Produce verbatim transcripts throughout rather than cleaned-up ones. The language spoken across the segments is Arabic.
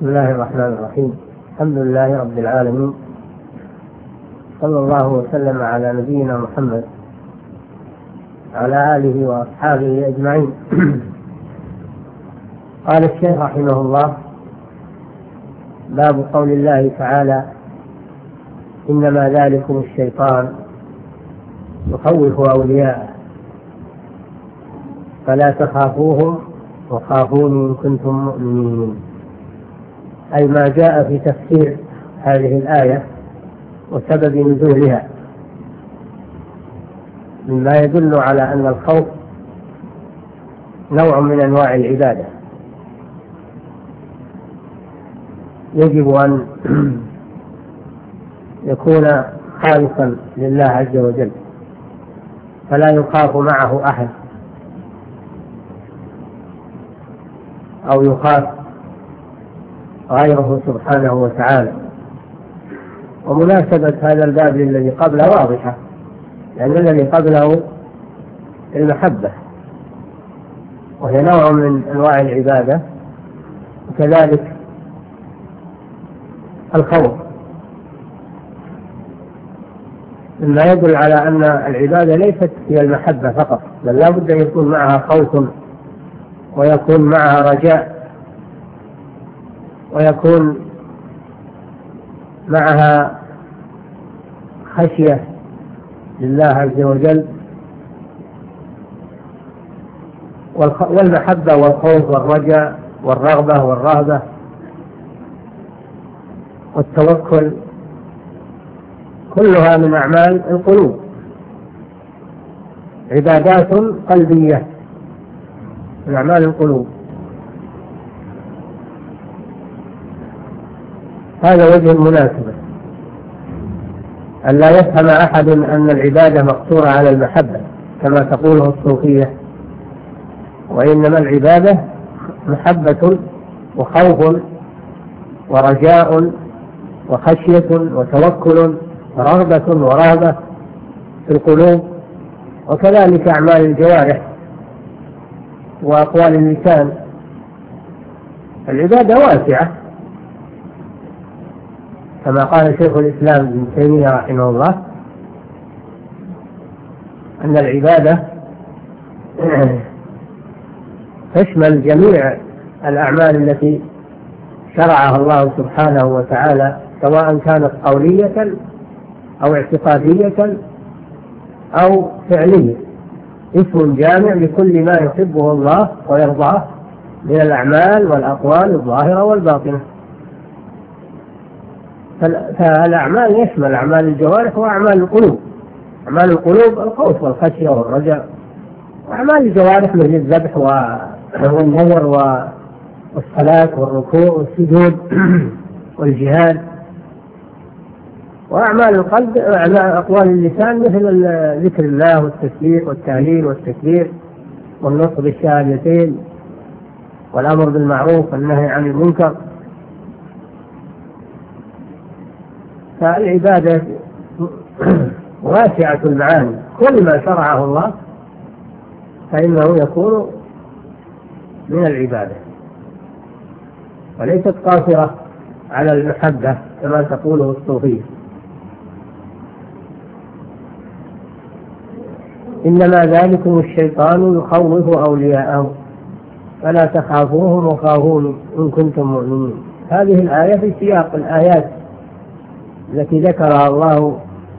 بسم الله الرحمن الرحيم. الحمد لله رب العالمين، صلى الله وسلم على نبينا محمد وعلى آله وأصحابه أجمعين. قال الشيخ رحمه الله: باب قول الله تعالى: إنما ذلكم الشيطان يخوف أولياءه فلا تخافوهم وخافوني إن كنتم مؤمنين. أي ما جاء في تفسير هذه الآية وسبب نزولها مما يدل على أن الخوف نوع من أنواع العبادة، يجب أن يكون خالصا لله عز وجل، فلا يخاف معه أحد أو يخاف غيره سبحانه وتعالى. ومناسبة هذا الباب الذي قبله واضحة، لأن الذي قبله المحبة وهي نوع من أنواع العبادة، وكذلك الخوف مما يدل على أن العبادة ليست هي المحبة فقط، بل لا بد أن يكون معها خوف ويكون معها رجاء ويكون معها خشية لله عز وجل. والمحبة والخوف والرجاء والرغبة والرهبة والتوكل كلها من أعمال القلوب، عبادات قلبية من أعمال القلوب. هذا وجه المناسبة، أن لا يفهم أحد أن العبادة مقصورة على المحبة كما تقوله الصوفية، وإنما العبادة محبة وخوف ورجاء وخشية وتوكل ورغبة ورهبة في القلوب، وكذلك أعمال الجوارح وأقوال اللسان. العبادة واسعة كما قال شيخ الإسلام ابن تيمية رحمه الله، أن العبادة تشمل جميع الأعمال التي شرعها الله سبحانه وتعالى، سواء كانت قولية أو اعتقادية أو فعلية، اسم جامع لكل ما يحبه الله ويرضاه من الأعمال والأقوال الظاهرة والباطنة. فالأعمال يشمل أعمال الجوارح وأعمال القلوب. أعمال القلوب الخوف والخشية والرجاء، وأعمال الجوارح مثل الذبح والنذر والصلاة والركوع والسجود والجهاد. وأعمال القلب أقوال اللسان مثل ذكر الله والتسبيح والتهليل والتكبير والنطق بالشهادتين والأمر بالمعروف والنهي عن المنكر. فالعبادة واسعة المعاني، كل ما شرعه الله فإنه يكون من العبادة، وليست قاصرة على المحبة كما تقوله الصوفية. إنما ذلكم الشيطان يخوف أولياءه فلا تخافوهم وخافوني إن كنتم مؤمنين. هذه الآية في سياق الآيات التي ذكرها الله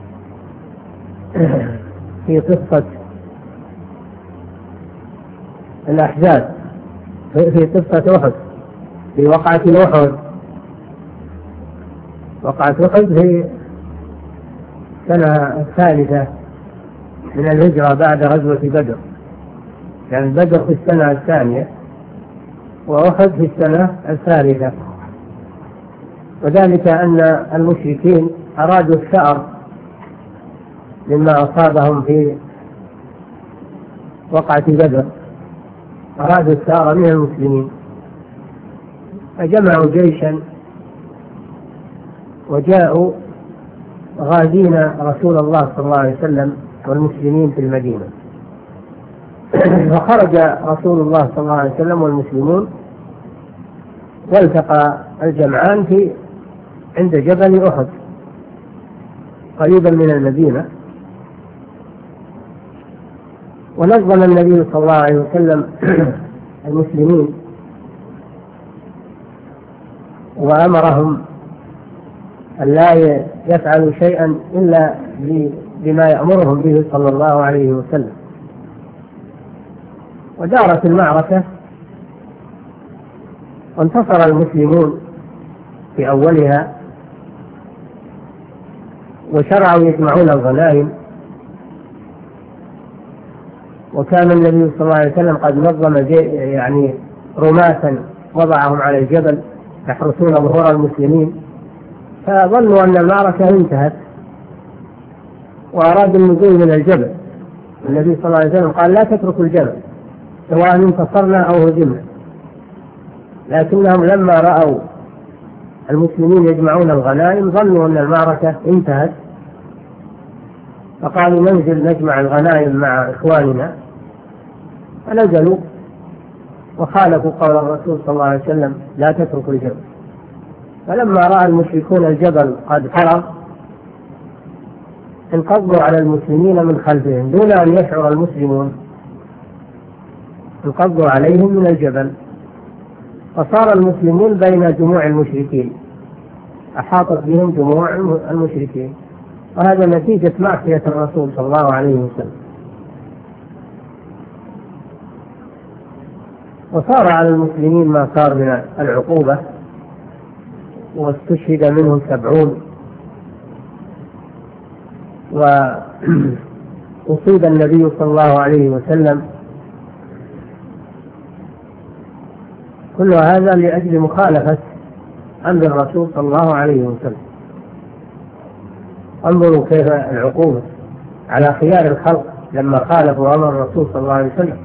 في قصة الأحزاب، في قصة أحد، في وقعة أحد. وقعة أحد في السنة الثالثة من الهجرة بعد غزوة بدر، يعني بدر في السنة الثانية وأحد في السنة الثالثة. وذلك أن المشركين أرادوا الثأر مما أصابهم في وقعة بدر، أرادوا الثأر من المسلمين، فجمعوا جيشا وجاءوا غازين رسول الله صلى الله عليه وسلم والمسلمين في المدينة. فخرج رسول الله صلى الله عليه وسلم والمسلمون والتقى الجمعان في عند جبل أحد قريبا من المدينة. ونظم النبي صلى الله عليه وسلم المسلمين وأمرهم أن لا يفعلوا شيئا إلا بما يأمرهم به صلى الله عليه وسلم. ودارت المعركة وانتصر المسلمون في أولها، وشرعوا يجمعون الغنائم. وكان النبي صلى الله عليه وسلم قد نظم يعني رماة وضعهم على الجبل يحرسون ظهور المسلمين، فظنوا أن المعركة انتهت وأرادوا النزول من الجبل. النبي صلى الله عليه وسلم قال: لا تتركوا الجبل سواء انتصرنا أو هزمنا. لكنهم لما رأوا المسلمين يجمعون الغنائم ظنوا أن المعركة انتهت، فقالوا: ننزل نجمع الغنائم مع إخواننا. فنزلوا وخالفوا قول الرسول صلى الله عليه وسلم: لا تتركوا الجبل. فلما رأى المشركون الجبل قد فرغ انقضوا على المسلمين من خلفهم دون أن يشعر المسلمون، انقضوا عليهم من الجبل، فصار المسلمون بين جموع المشركين، أحاطت بهم جموع المشركين. وهذا نتيجة معصية الرسول صلى الله عليه وسلم. وصار على المسلمين ما صار من العقوبة، واستشهد منهم سبعون، وأصيب النبي صلى الله عليه وسلم. كل هذا لأجل مخالفة أمر الرسول صلى الله عليه وسلم. انظروا كيف العقوبة على خيار الخلق لما خالفوا أمر الرسول صلى الله عليه وسلم.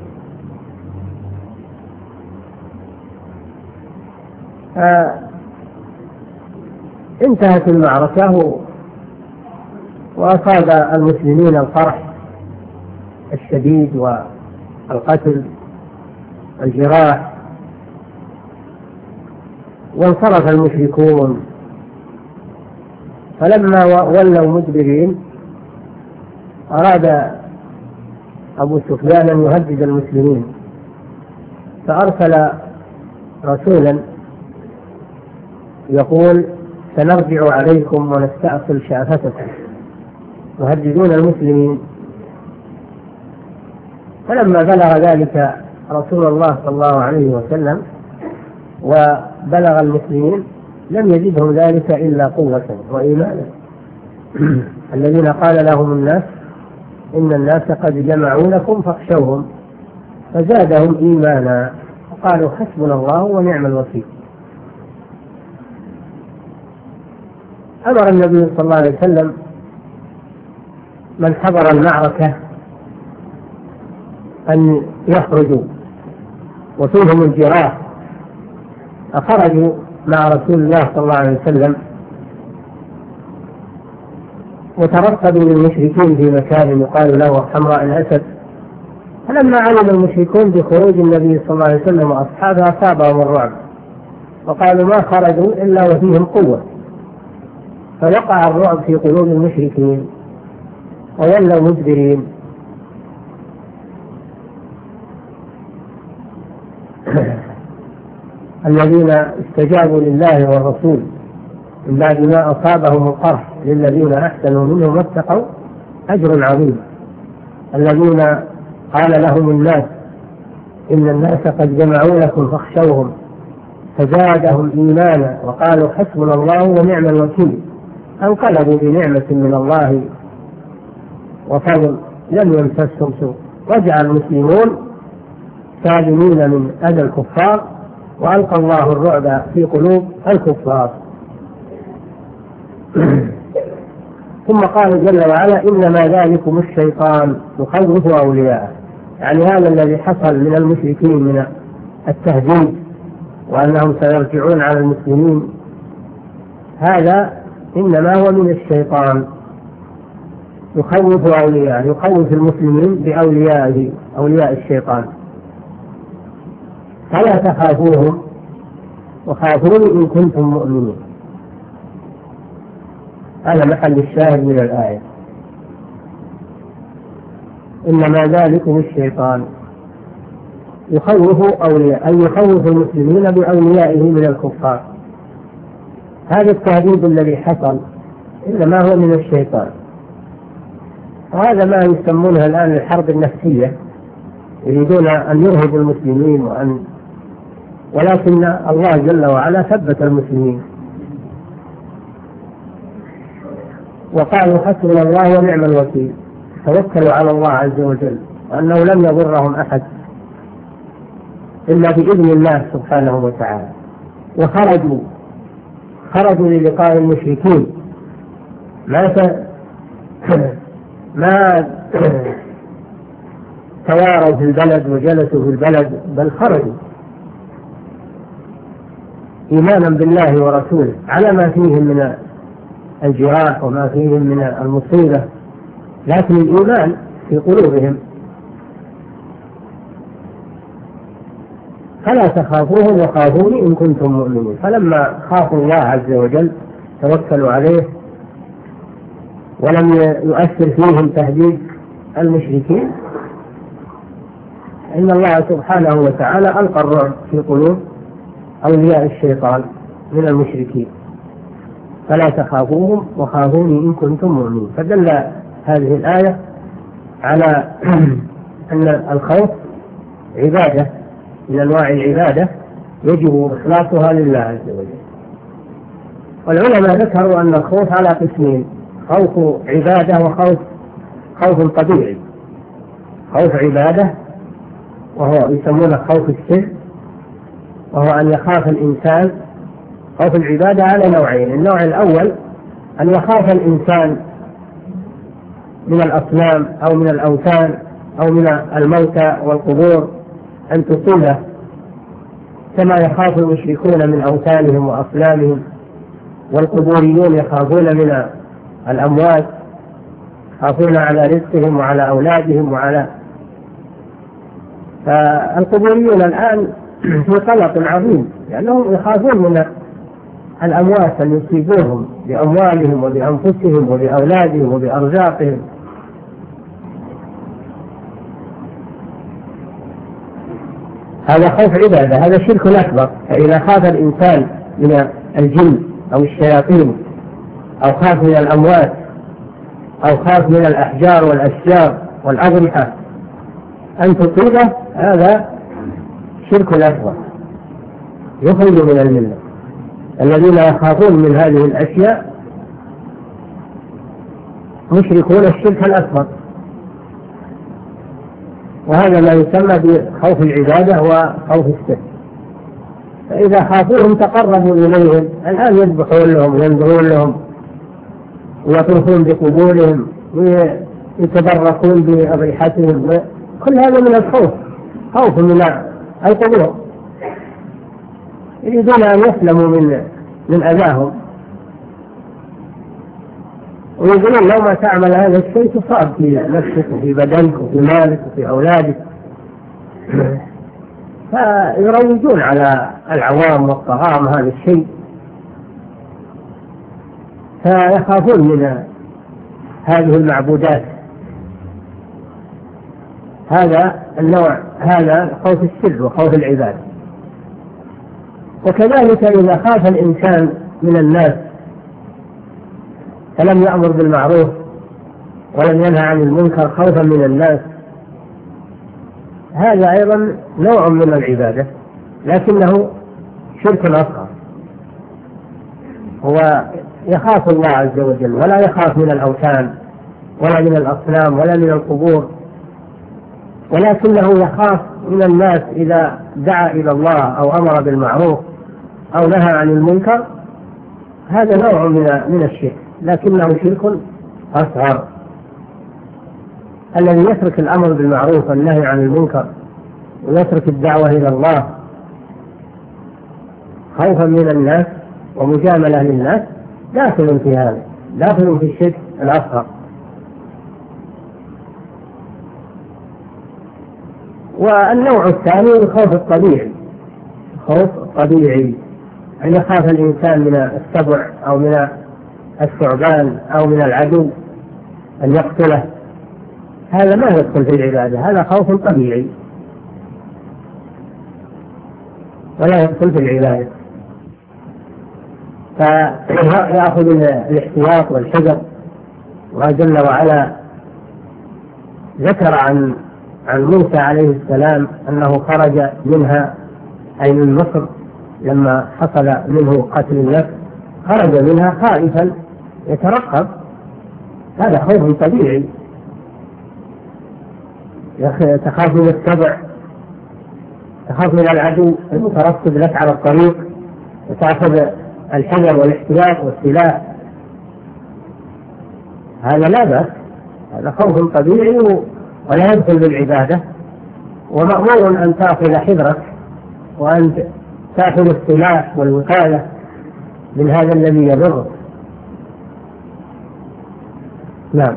انتهت المعركة وأصاب المسلمين القرح الشديد والقتل والجراح، وانصرف المشركون. فلما ولوا مدبرين أراد أبو سفيان أن يهدد المسلمين، فأرسل رسولا يقول: سنرجع عليكم ونستأصل شافتكم، يهددون المسلمين. فلما بلغ ذلك رسول الله صلى الله عليه وسلم وبلغ المسلمين لم يزدهم ذلك إلا قوة وإيمانا. الذين قال لهم الناس إن الناس قد جمعوا لكم فاخشوهم، فزادهم إيمانا وقالوا: حسبنا الله ونعم الوكيل. أمر النبي صلى الله عليه وسلم من حضر المعركة أن يخرجوا وفيهم الجراح، فخرجوا مع رسول الله صلى الله عليه وسلم وترصدوا للمشركين في مكان يقال له حمراء الأسد. فلما علم المشركون بخروج النبي صلى الله عليه وسلم وأصحابه أصابهم الرعب، وقالوا: ما خرجوا إلا وفيهم قوة. فوقع الرعب في قلوب المشركين وولوا مدبرين. الذين استجابوا لله والرسول من بعد ما أصابهم القرح للذين أحسنوا منهم واتقوا أجر عظيم. الذين قال لهم الناس إن الناس قد جمعوا لكم فاخشوهم، فزادهم إيمانا وقالوا: حسبنا الله ونعم الوكيل. انقلبوا بنعمة من الله وفضل لم يمسسهم سوء، رجع المسلمون سالمين من أذى الكفار، وألقى الله الرعب في قلوب الكفار. ثم قال جل وعلا: إنما ذلكم الشيطان يخوف أولياءه. يعني هذا الذي حصل من المشركين من التهديد وأنهم سيرجعون على المسلمين، هذا إنما هو من الشيطان يخوف أولياءه، يخوف المسلمين بأوليائه، أولياء الشيطان. فلا تخافوهم وخافوني إن كنتم مؤمنين. هذا محل الشاهد من الآية. إنما ذلكم الشيطان يخوف أولياء أي يخوف المسلمين بأوليائه من الكفار. هذا التهديد الذي حصل إنما هو من الشيطان، وهذا ما يسمونها الآن الحرب النفسية، يريدون أن يرهبوا المسلمين وأن ولكن الله جل وعلا ثبت المسلمين وقالوا حسبنا الله ونعم الوكيل، توكلوا على الله عز وجل وأنه لم يضرهم أحد إلا بإذن الله سبحانه وتعالى. وخرجوا خرجوا للقاء المشركين، ما ت... ما تواروا في البلد وجلسوا في البلد، بل خرجوا إيمانا بالله ورسوله على ما فيهم من الجراح وما فيهم من المصيبة، لكن الإيمان في قلوبهم. فلا تخافوهم وخافوني إن كنتم مؤمنين. فلما خافوا الله عز وجل توكلوا عليه ولم يؤثر فيهم تهديد المشركين، إن الله سبحانه وتعالى ألقى الرعب في قلوب أولياء الشيطان من المشركين. فلا تخافوهم وخافوني إن كنتم مؤمنين. فدل هذه الآية على أن الخوف عبادة من أنواع العبادة يجب إخلاصها لله عز وجل. والعلماء ذكروا أن الخوف على قسمين: خوف عبادة وخوف خوف طبيعي. خوف عبادة وهو يسمونه خوف السر، وهو أن يخاف الإنسان. خوف العبادة على نوعين: النوع الأول أن يخاف الإنسان من الأصنام أو من الأوثان أو من الموتى والقبور أن تصيبه، كما يخاف المشركون من أوثانهم وأصنامهم، والقبوريون يخافون من الأموات، يخافون على رزقهم وعلى أولادهم وعلى. فالقبوريون الآن في قلق عظيم لأنهم يخافون من الأموات أن يصيبوهم بأموالهم وبأنفسهم وبأولادهم وبأرزاقهم. هذا خوف عبادة، هذا شرك أكبر. فإذا خاف الإنسان من الجن أو الشياطين أو خاف من الأموات أو خاف من الأحجار والأشجار والأضرحة أن تصيبه، هذا شرك أكبر يخرج من الملة. الذين يخافون من هذه الأشياء مشركون الشرك الأكبر، وهذا ما يسمى بخوف العبادة وخوف السر. فإذا خافوهم تقربوا إليهم، الآن يذبحون لهم وينذرون لهم ويطوفون بقبورهم ويتبركون بأضرحتهم، كل هذا من الخوف، خوف من القبور، يريدون أن يسلموا من من أذاهم، ويقولون لو ما تعمل هذا الشيء تصاب في نفسك وفي بدنك وفي مالك وفي أولادك. فيروجون على العوام والطغام هذا الشيء، فيخافون من هذه المعبودات. هذا النوع، هذا خوف السر وخوف العبادة. وكذلك إذا خاف الإنسان من الناس فلم يأمر بالمعروف ولم ينهى عن المنكر خوفا من الناس، هذا أيضا نوع من العبادة لكنه شرك أصغر. هو يخاف الله عز وجل ولا يخاف من الأوثان ولا من الأصنام ولا من القبور، ولكنه يخاف من الناس إذا دعا إلى الله أو أمر بالمعروف أو نهى عن المنكر. هذا نوع من من الشرك لكنه شرك أصغر. الذي يترك الأمر بالمعروف والنهي عن المنكر ويترك الدعوة إلى الله خوفا من الناس ومجاملة للناس داخل في هذا، داخل في الشرك الأصغر. والنوع الثاني الخوف الطبيعي، خوف طبيعي أن يخاف الإنسان من السبع أو من الثعبان أو من العدو أن يقتله، هذا ما يدخل في العبادة، هذا خوف طبيعي ولا يدخل في العبادة. فيأخذ الاحتياط والحذر. وجل وعلا ذكر عن عن موسى عليه السلام أنه خرج منها أي من مصر لما حصل منه قتل النفس، خرج منها خائفا يترقب، هذا خوف طبيعي. تخاف من السبع، تخاف من العدو المترصد لك على الطريق، وتأخذ الحذر والاحتياط والسلاح، هذا لا بأس، هذا خوف طبيعي ولا يدخل بالعبادة. ومأمور أن تأخذ حذرك وأن تأخذ السلاح والوقاية من هذا الذي يضرك. نعم.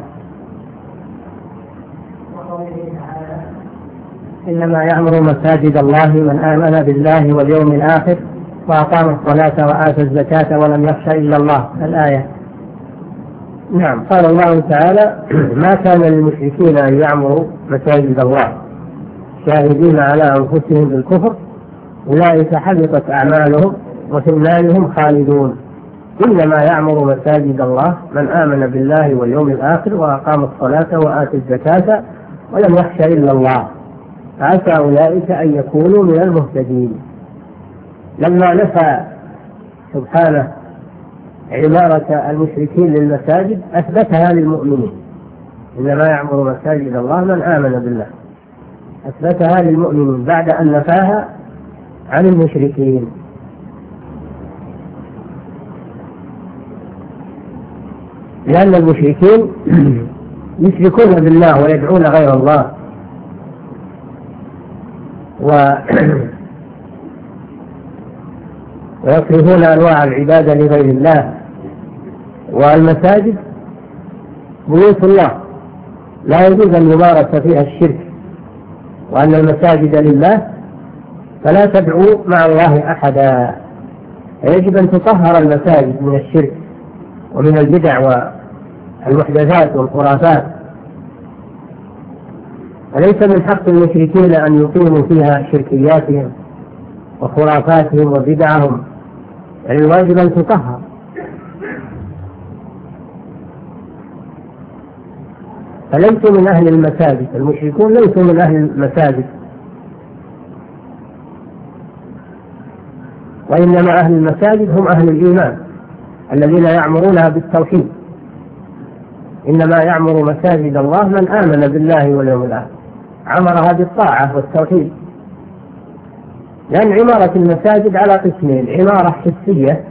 إنما يعمر مساجد الله من آمن بالله واليوم الآخر وأقام الصلاة وآتى الزكاة ولم يخش إلا الله، الآية. نعم. قال الله تعالى: ما كان للمشركين أن يعمروا مساجد الله شاهدين على أنفسهم بالكفر أولئك حبطت أعمالهم وفي النار هم خالدون. إنما يعمر مساجد الله من آمن بالله واليوم الآخر وأقام الصلاة وآتى الزكاة ولم يخش إلا الله عسى أولئك أن يكونوا من المهتدين. لما نفى سبحانه عمارة المشركين للمساجد أثبتها للمؤمنين. إنما يعمر مساجد الله من آمن بالله، أثبتها للمؤمنين بعد أن نفاها عن المشركين. لأن المشركين يشركون بالله ويدعون غير الله و ويصرفون أنواع العبادة لغير الله. والمساجد بيوت الله لا يجوز أن يمارس فيها الشرك، وأن المساجد لله فلا تدعوا مع الله أحدا. يجب أن تطهر المساجد من الشرك ومن البدع والمحدثات والخرافات. وليس من حق المشركين أن يقيموا فيها شركياتهم وخرافاتهم وبدعهم، يعني الواجب أن تطهر. فليسوا من أهل المساجد، المشركون ليسوا من أهل المساجد، وإنما أهل المساجد هم أهل الإيمان الذين يعمرونها بالتوحيد. إنما يعمر مساجد الله من آمن بالله واليوم الآخر، عمرها بالطاعة والتوحيد. لأن عمارة المساجد على قسمين: عمارة حسية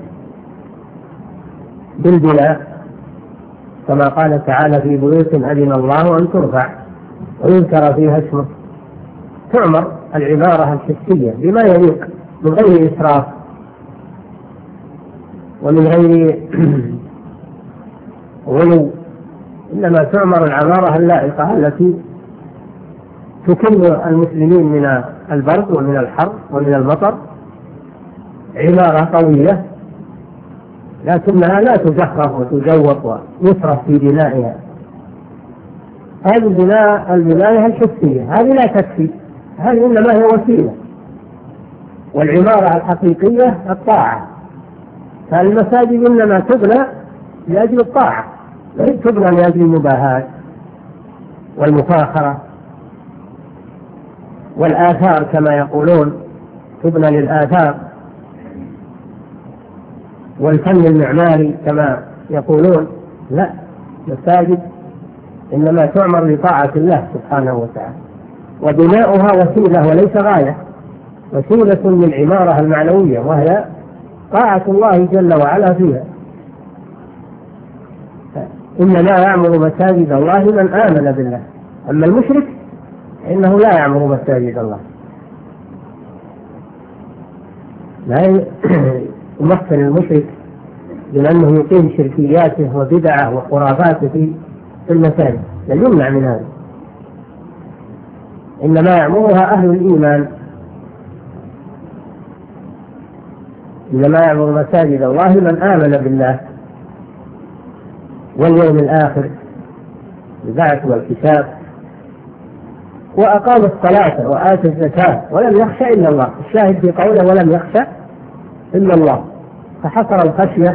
بالبناء كما قال تعالى: في بيوت أذن الله أن ترفع ويذكر فيها اسمه، تعمر العمارة الحسية بما يليق من غير إسراف ومن غير غلو، إنما تعمر العمارة اللائقة التي تكن المسلمين من البرد ومن الحر ومن المطر، عمارة قوية لكنها لا تزخرف وتزوق ويسرف في بنائها. هذه البناء البناية الحسية هذه لا تكفي، هذه إنما هي وسيلة، والعمارة الحقيقية الطاعة. فالمساجد إنما تبنى لأجل الطاعة، لا تبنى لأجل المباهات والمفاخرة والآثار كما يقولون، تبنى للآثار والفن المعماري كما يقولون. لا، مساجد إنما تعمر لطاعة الله سبحانه وتعالى، وبناؤها وسيلة وليس غاية، وسيلة للعمارة المعنوية وهي طاعة الله جل وعلا فيها. إنما يعمر مساجد الله من آمن بالله، أما المشرك إنه لا يعمر مساجد الله، لا يمثل المشرك لأنه يقيم شركياته وبدعه وخرافاته في المساجد، بل يمنع من هذا. إنما يعمرها أهل الإيمان. إنما يعمر مساجد الله من آمن بالله واليوم الآخر بالبعث والكتاب وأقام الصلاة وآتى الزكاة ولم يخشى إلا الله. الشاهد في قوله ولم يخشى إلا الله، فحصر الخشية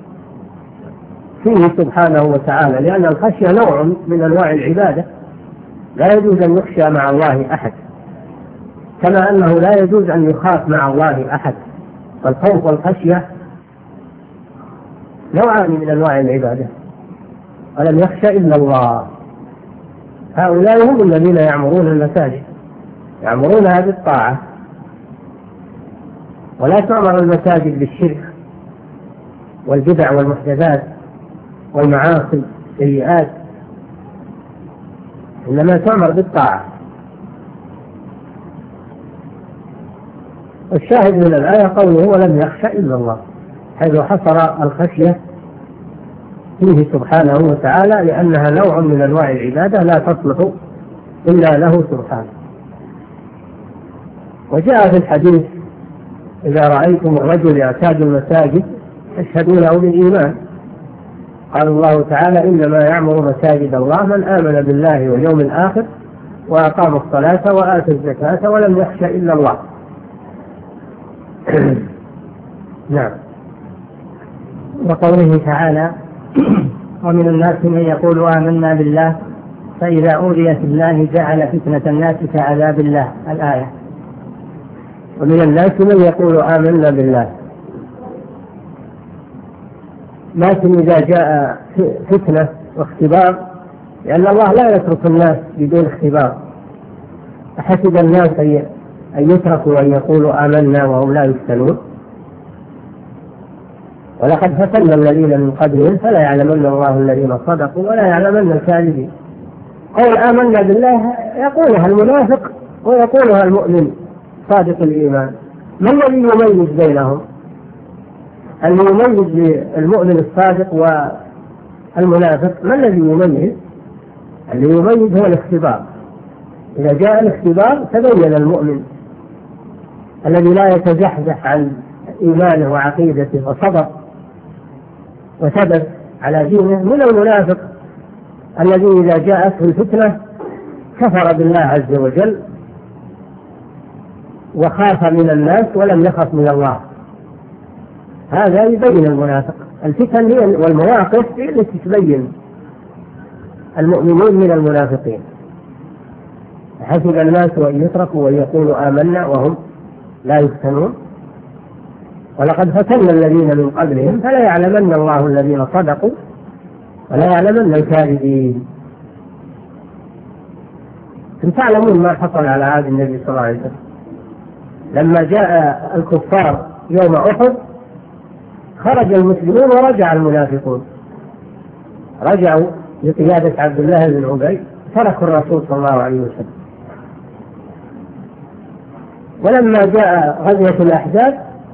فيه سبحانه وتعالى، لأن الخشية نوع من أنواع العبادة، لا يجوز أن يخشى مع الله أحد، كما أنه لا يجوز أن يخاف مع الله أحد. فالخوف والخشية نوعان من أنواع العبادة. ولم يخشى إلا الله، هؤلاء هم الذين يعمرون المساجد، يعمرونها بالطاعة، ولا تعمر المساجد بالشرك والبدع والمحدثات والمعاصي السيئات، إنما تعمر بالطاعة. الشاهد من الآية قوله ولم يخشى إلا الله، حيث حصر الخشية فيه سبحانه وتعالى، لأنها نوع من أنواع العبادة لا تصلح إلا له سبحانه. وجاء في الحديث إذا رأيتم الرجل يعتاد المساجد فاشهدوا له بالإيمان. قال الله تعالى إنما يعمر مساجد الله من آمن بالله واليوم الآخر وأقام الصلاة وآتى الزكاة ولم يخشى إلا الله. نعم. وقوله تعالى ومن الناس من يقول آمنا بالله فإذا أوذي في الله جعل فتنة الناس كعذاب الله، الآية. ومن الناس من يقول آمنا بالله، لكن إذا جاء فتنة واختبار، لأن الله لا يترك الناس بدون اختبار. أحسب الناس أن يتركوا أن يقولوا آمنا وهم لا يفتنون؟ ولقد فتنا الذين من قبلهم فلا يعلمن الله الذين صدقوا ولا يعلمن الكاذبين. قول آمنا بالله يقولها المنافق ويقولها المؤمن صادق الإيمان. ما الذي يميز بينهم؟ اللي يميز المؤمن الصادق والمنافق ما الذي يميز؟ اللي يميز هو الاختبار. إذا جاء الاختبار تبين المؤمن الذي لا يتزحزح عن إيمانه وعقيدته وصبر وثبت على دينه، من المنافق الذي إذا جاءته الفتنة كفر بالله عز وجل وخاف من الناس ولم يخف من الله. هذا يبين المنافق. الفتن هي والمواقف هي التي تبين المؤمنين من المنافقين. حسب الناس أن يتركوا وأن يقولوا آمنا وهم لا يفتنون؟ ولقد فتنا الذين من قبلهم فلا يعلمن الله الذين صدقوا ولا يعلمن الكاذبين. كنتم تعلمون ما حصل على عهد النبي صلى الله عليه وسلم لما جاء الكفار يوم أحد، خرج المسلمون ورجع المنافقون، رجعوا بقيادة عبد الله بن أبي، تركوا الرسول صلى الله عليه وسلم. ولما جاء غزوة الأحزاب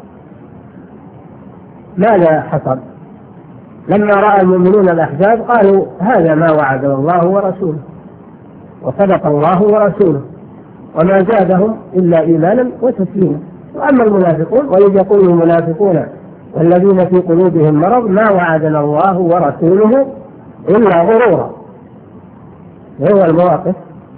ماذا حصل؟ لما رأى المؤمنون الأحزاب قالوا هذا ما وعدنا الله ورسوله وصدق الله ورسوله وما زادهم إلا إيمانا وتسليما. وأما المنافقون وإذ يقول المنافقون والذين في قلوبهم مرض ما وعدنا الله ورسوله إلا غرورا. وهو المواقف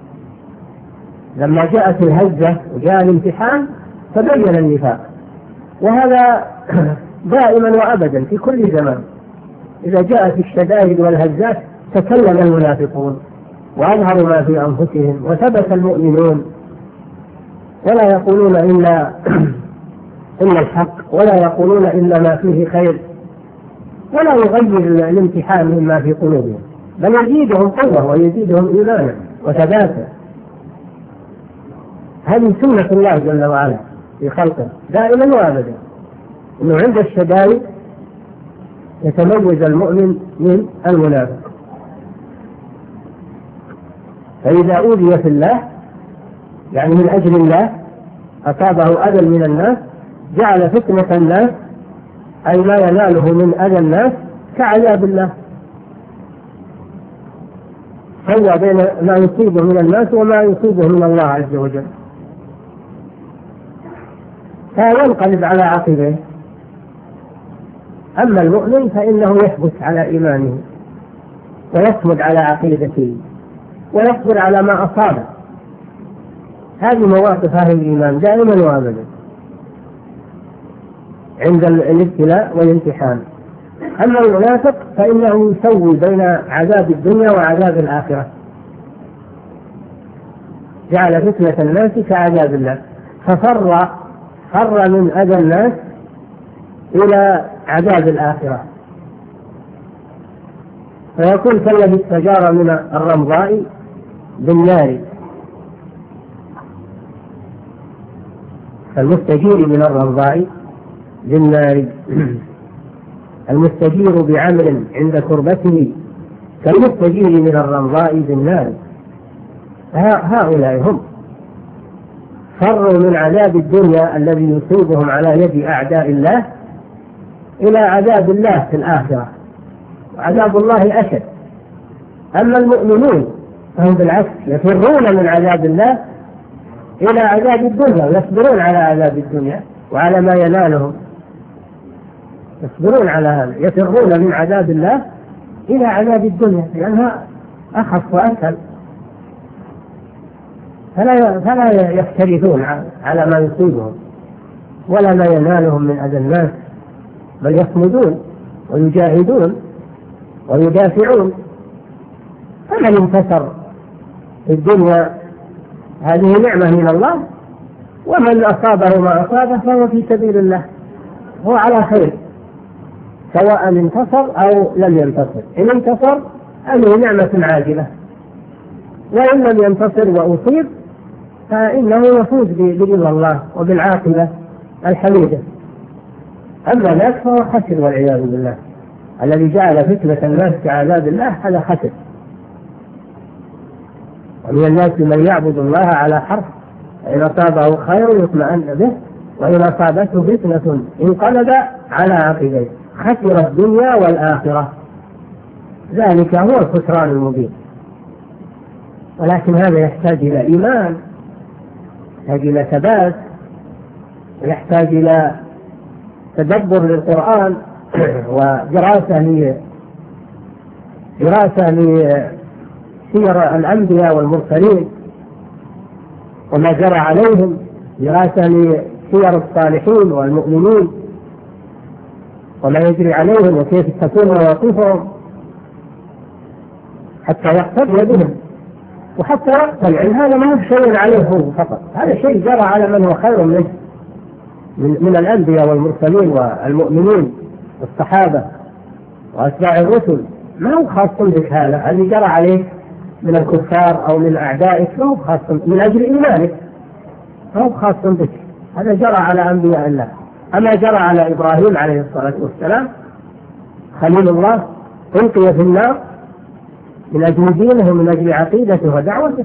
لما جاءت الهزة وجاء الامتحان تبين النفاق، وهذا دائما وأبدا في كل زمان. إذا جاءت الشدائد والهزات تكلم المنافقون وأظهروا ما في أنفسهم وثبت المؤمنون، ولا يقولون إلا إلا الحق ولا يقولون إلا ما فيه خير، ولا يغير الامتحان مما في قلوبهم، بل يزيدهم قوة ويزيدهم إيمانا وثباتا. هذه سنة الله جل وعلا في خلقه دائما وأبدا، إنه عند الشدائد يتميز المؤمن من المنافق. فإذا أوذي في الله يعني من أجل الله أصابه أذى من الناس جعل فتنة الناس أي ما يناله من أذى الناس كعذاب الله، سوى بين ما يصيبه من الناس وما يصيبه من الله عز وجل، فينقلب على عقبه أما المؤمن فإنه يثبت على إيمانه ويصمد على عقيدته ويصبر على ما أصابه. هذه مواقف أهل الإيمان دائما وأبدا عند الابتلاء والامتحان. أما المنافق فإنه يسوي بين عذاب الدنيا وعذاب الآخرة، جعل فتنة الناس كعذاب الله، ففر فر من أذى الناس إلى عذاب الآخرة، فيكون كالذي استجار من الرمضاء بالنار. المستجير من الرمضاء بالنار، المستجير بعمل عند كربته كالمستجير من الرمضاء بالنار. هؤلاء هم فروا من عذاب الدنيا الذي يصيبهم على يد أعداء الله إلى عذاب الله في الآخرة، وعذاب الله أشد. أما المؤمنون فهم بالعكس يفرون من عذاب الله إلى عذاب الدنيا، ويصبرون على عذاب الدنيا وعلى ما ينالهم، يصبرون على هذا، يفرون من عذاب الله إلى عذاب الدنيا لأنها أخف وأسهل، فلا فلا يفترثون على ما يصيبهم ولا ما ينالهم من أذى الناس، بل يصمدون ويجاهدون ويدافعون. فمن انتصر في الدنيا هذه نعمة من الله، ومن أصابه ما أصابه فهو في سبيل الله، هو على خير سواء انتصر أو لم ينتصر. إن انتصر هذه نعمة عاجلة، وإن لم ينتصر وأصيب فإنه يفوز برضا الله وبالعاقبة الحميدة. أما ذاك فهو خسر والعياذ بالله، الذي جعل فتنة الناس كعذاب الله هذا خسر. ومن الناس من يعبد الله على حرف، إن أصابه خير يطمئن به، وإن أصابته فتنة انقلب على عقبيه، خسر الدنيا والآخرة، ذلك هو الخسران المبين. ولكن هذا يحتاج إلى إيمان، يحتاج إلى ثبات، ويحتاج إلى تدبر للقرآن ودراسة دراسة لسير الأنبياء والمرسلين وما جرى عليهم، دراسة لسير الصالحين والمؤمنين وما يجري عليهم وكيف تكون مواقفهم حتى يقتدي بهم وحتى يقتنع. هذا ما هو شيء عليه هو فقط، هذا شيء جرى على من هو خير منه من, من الأنبياء والمرسلين والمؤمنين والصحابة وأتباع الرسل، ما هو خاص بك. هذا الذي جرى عليه من الكفار أو من أعدائك ما هو خاص من أجل إيمانك، ما هو خاص بك، هذا جرى على أنبياء الله. أما جرى على إبراهيم عليه الصلاة والسلام خليل الله ألقي في النار من أجل دينه ومن أجل عقيدته ودعوته،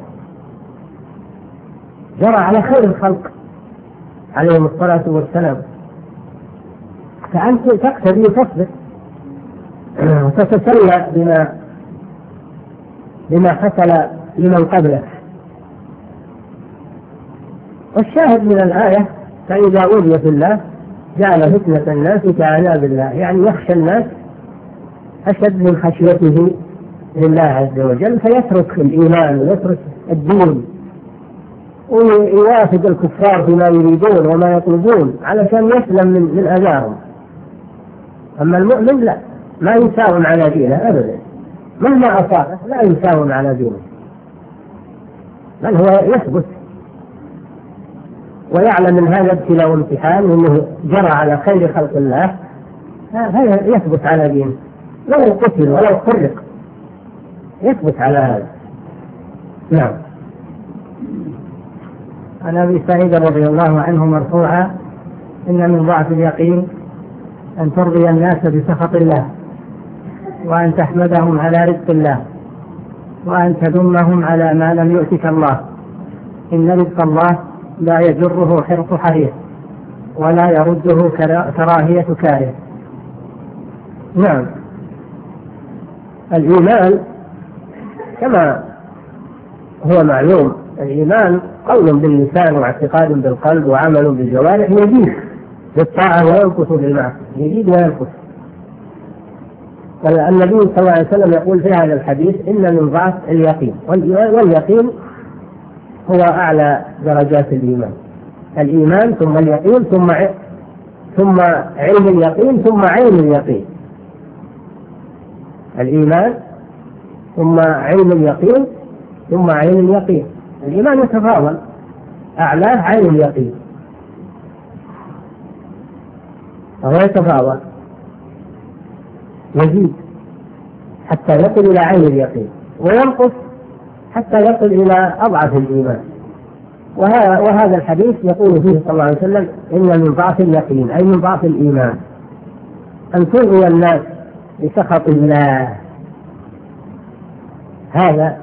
جرى على خير الخلق عليهم الصلاة والسلام. فأنت تقتدي وتصبر وتتسلى بما بما حصل لمن قبلك. والشاهد من الآية فإذا أوذي في الله جعل فتنة الناس كعذاب الله، يعني يخشى الناس أشد من خشيته لله عز وجل، فيترك الإيمان ويترك الدين ويوافق الكفار فيما يريدون وما يطلبون علشان يسلم من, من أذاهم. أما المؤمن لا، ما يساوم على دينه أبدا، مهما أصابه لا يساوم على دينه، بل هو يثبت ويعلم من هذا ابتلاء وامتحان وأنه جرى على خير خلق الله، هذا يثبت على دينه لو قتل ولو حرق، يثبت على هذا. نعم. عن أبي سعيد رضي الله عنه مرفوعا: إن من ضعف اليقين أن ترضي الناس بسخط الله، وأن تحمدهم على رزق الله، وأن تذمهم على ما لم يؤتك الله. إن رزق الله لا يجره حرص حريص، ولا يرده كراهية كاره. نعم. الإيمان كما هو معلوم، الإيمان قول باللسان واعتقاد بالقلب وعمل بالجوارح، يزيد بالطاعة وينقص بالمعصية، يزيد وينقص. والنبي صلى الله عليه وسلم يقول في هذا الحديث إن من ضعف اليقين، واليقين هو أعلى درجات الإيمان. الإيمان ثم اليقين ثم ثم علم اليقين ثم عين اليقين. الإيمان ثم علم اليقين ثم عين اليقين. الإيمان يتفاضل، أعلاه عين اليقين، وهو يتفاضل يزيد حتى يصل إلى عين اليقين، وينقص حتى يصل إلى أضعف الإيمان. وهذا الحديث يقول فيه صلى الله عليه وسلم إن من ضعف اليقين أي من ضعف الإيمان أن ترضي الناس بسخط الله. هذا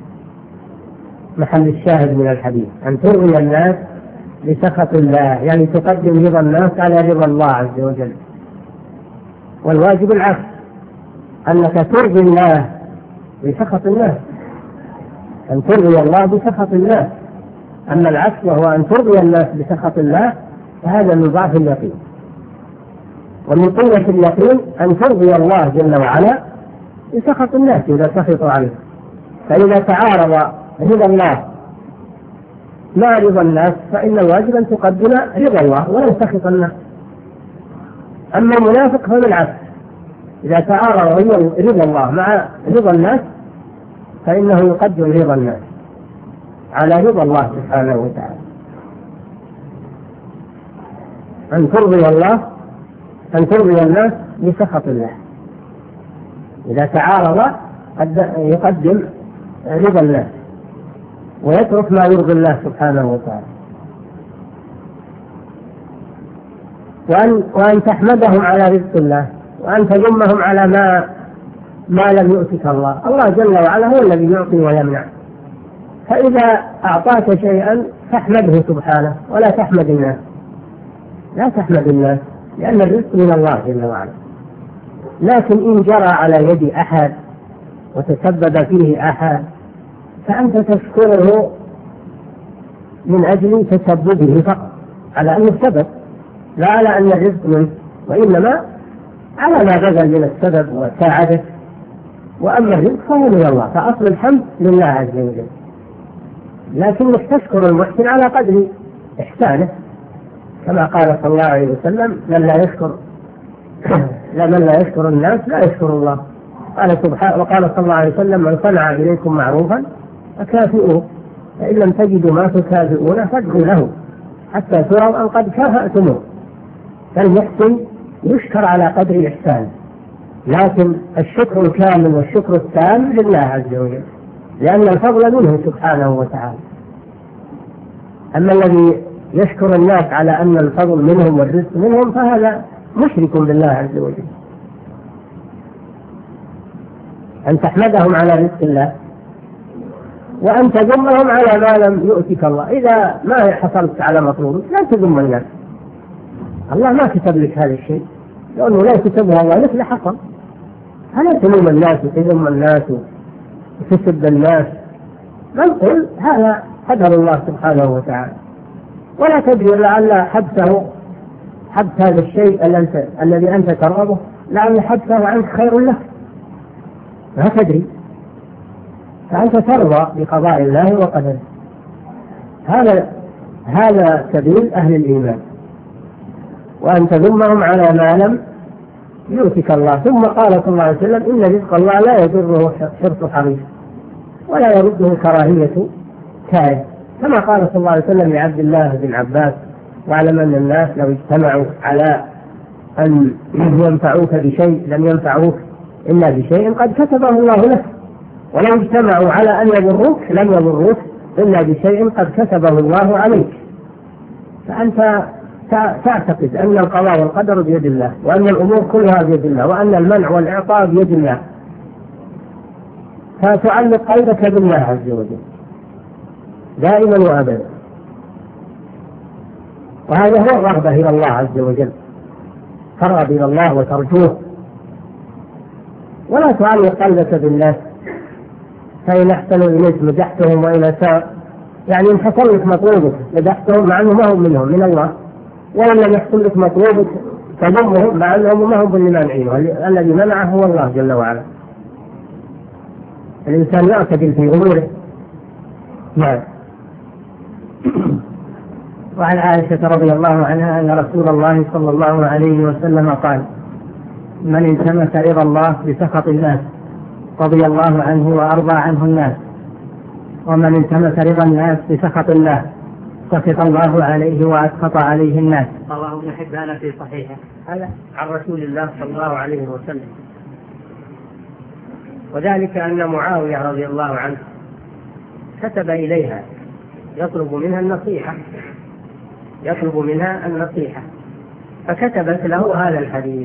محل الشاهد من الحديث، أن ترضي الناس بسخط الله، يعني تقدم رضا الناس على رضا الله عز وجل. والواجب العكس، أنك ترضي الله بسخط الله، أن ترضي الله بسخط الله. أما العكس وهو أن ترضي الناس بسخط الله فهذا من ضعف اليقين. ومن قوة اليقين أن ترضي الله جل وعلا بسخط الناس إذا سخطوا عليه. فإذا تعارض رضا الله مع رضا الناس فإن الواجب أن تقدم رضا الله ولو سخط الناس. أما المنافق فبالعكس، إذا تعارض رضا الله مع رضا الناس فإنه يقدم رضا الناس على رضا الله سبحانه وتعالى. أن ترضي الله أن ترضي الناس بسخط الله، إذا تعارض يقدم رضا الناس ويترك ما يرضي الله سبحانه وتعالى. وأن, وأن تحمدهم على رزق الله، وأن تذمهم على ما ما لم يؤتك الله. الله جل وعلا هو الذي يعطي ويمنع، فإذا أعطاك شيئا فاحمده سبحانه ولا تحمد الناس، لا تحمد الناس، لأن الرزق من الله جل وعلا. لكن إن جرى على يد أحد وتسبب فيه أحد فأنت تشكره من أجل تسببه فقط، على أنه سبب، لا على أن الرزق منه، وإنما على ما بذل من السبب وساعده. وأما الرزق فهو من الله، فأصل الحمد لله عز وجل، لكنك تشكر المحسن على قدر إحسانه، كما قال صلى الله عليه وسلم من لا يشكر من لا يشكر الناس لا يشكر الله. قال سبحانه، وقال صلى الله عليه وسلم من صنع إليكم معروفا فكافئوه، فإن لم تجدوا ما تكافئونه فادعوا له حتى تروا أن قد كافأتموه. فالمحسن يشكر على قدر إحسانه، لكن الشكر الكامل والشكر التام لله عز وجل، لأن الفضل منه سبحانه وتعالى. أما الذي يشكر الناس على أن الفضل منهم والرزق منهم فهذا مشرك بالله عز وجل. أن تحمدهم على رزق الله، وأن تذمهم على ما لم يؤتك الله. إذا ما حصلت على مطلوبك لا تذم الناس، الله ما كتب لك هذا الشيء، لأنه لا كتبها الله لك لحصل. فلا تلوم الناس وتذم الناس وتسب الناس، بل قل هذا قدر الله سبحانه وتعالى، ولا تدري لعل حبسه حبس هذا الشيء الذي أنت ترغبه لعل حبسه عنك خير لك، لا تدري، فأنت ترضى بقضاء الله وقدره. هذا هذا سبيل أهل الإيمان، وأن تذمهم على ما لم يؤتك الله. ثم قال صلى الله عليه وسلم إن رزق الله لا يضره حرص حريص ولا يرده كراهية كاره، كما قال صلى الله عليه وسلم لعبد الله بن عباس واعلم أن الناس لو اجتمعوا على أن ينفعوك بشيء لم ينفعوك إلا بشيء قد كتبه الله لك، ولو اجتمعوا على أن يضروك لم يضروك إلا بشيء قد كتبه الله عليك. فأنت تعتقد أن القضاء والقدر بيد الله، وأن الأمور كلها بيد الله، وأن المنع والإعطاء بيد الله، فتعلق قلبك بالله عز وجل دائما وأبدا. وهذا هو الرغبة إلى الله عز وجل، ترغب إلى الله وترجوه، ولا تعلق قلبك بالناس. فإن أحسنوا إليك مدحتهم وإن أساءوا، يعني إن حصل لك مطلوبك مدحتهم مع أنه ما هم منهم من الله، وإن لم يحصل لك مطلوبك تضمهم مع أنهم ما هم اللي مانعينه، الذي منعه هو الله جل وعلا. الإنسان يعتدل في أموره. نعم. وعن عائشة رضي الله عنها أن رسول الله صلى الله عليه وسلم قال: من التمس رضا الله بسخط الناس رضي الله عنه وأرضى عنه الناس، ومن التمس رضا الناس بسخط الله سخط الله عليه وأسخط عليه الناس. رواه ابن حبان في صحيحه. هذا عن رسول الله صلى الله عليه وسلم. وذلك أن معاوية رضي الله عنه كتب إليها يطلب منها النصيحة يطلب منها النصيحة فكتبت له هذا الحديث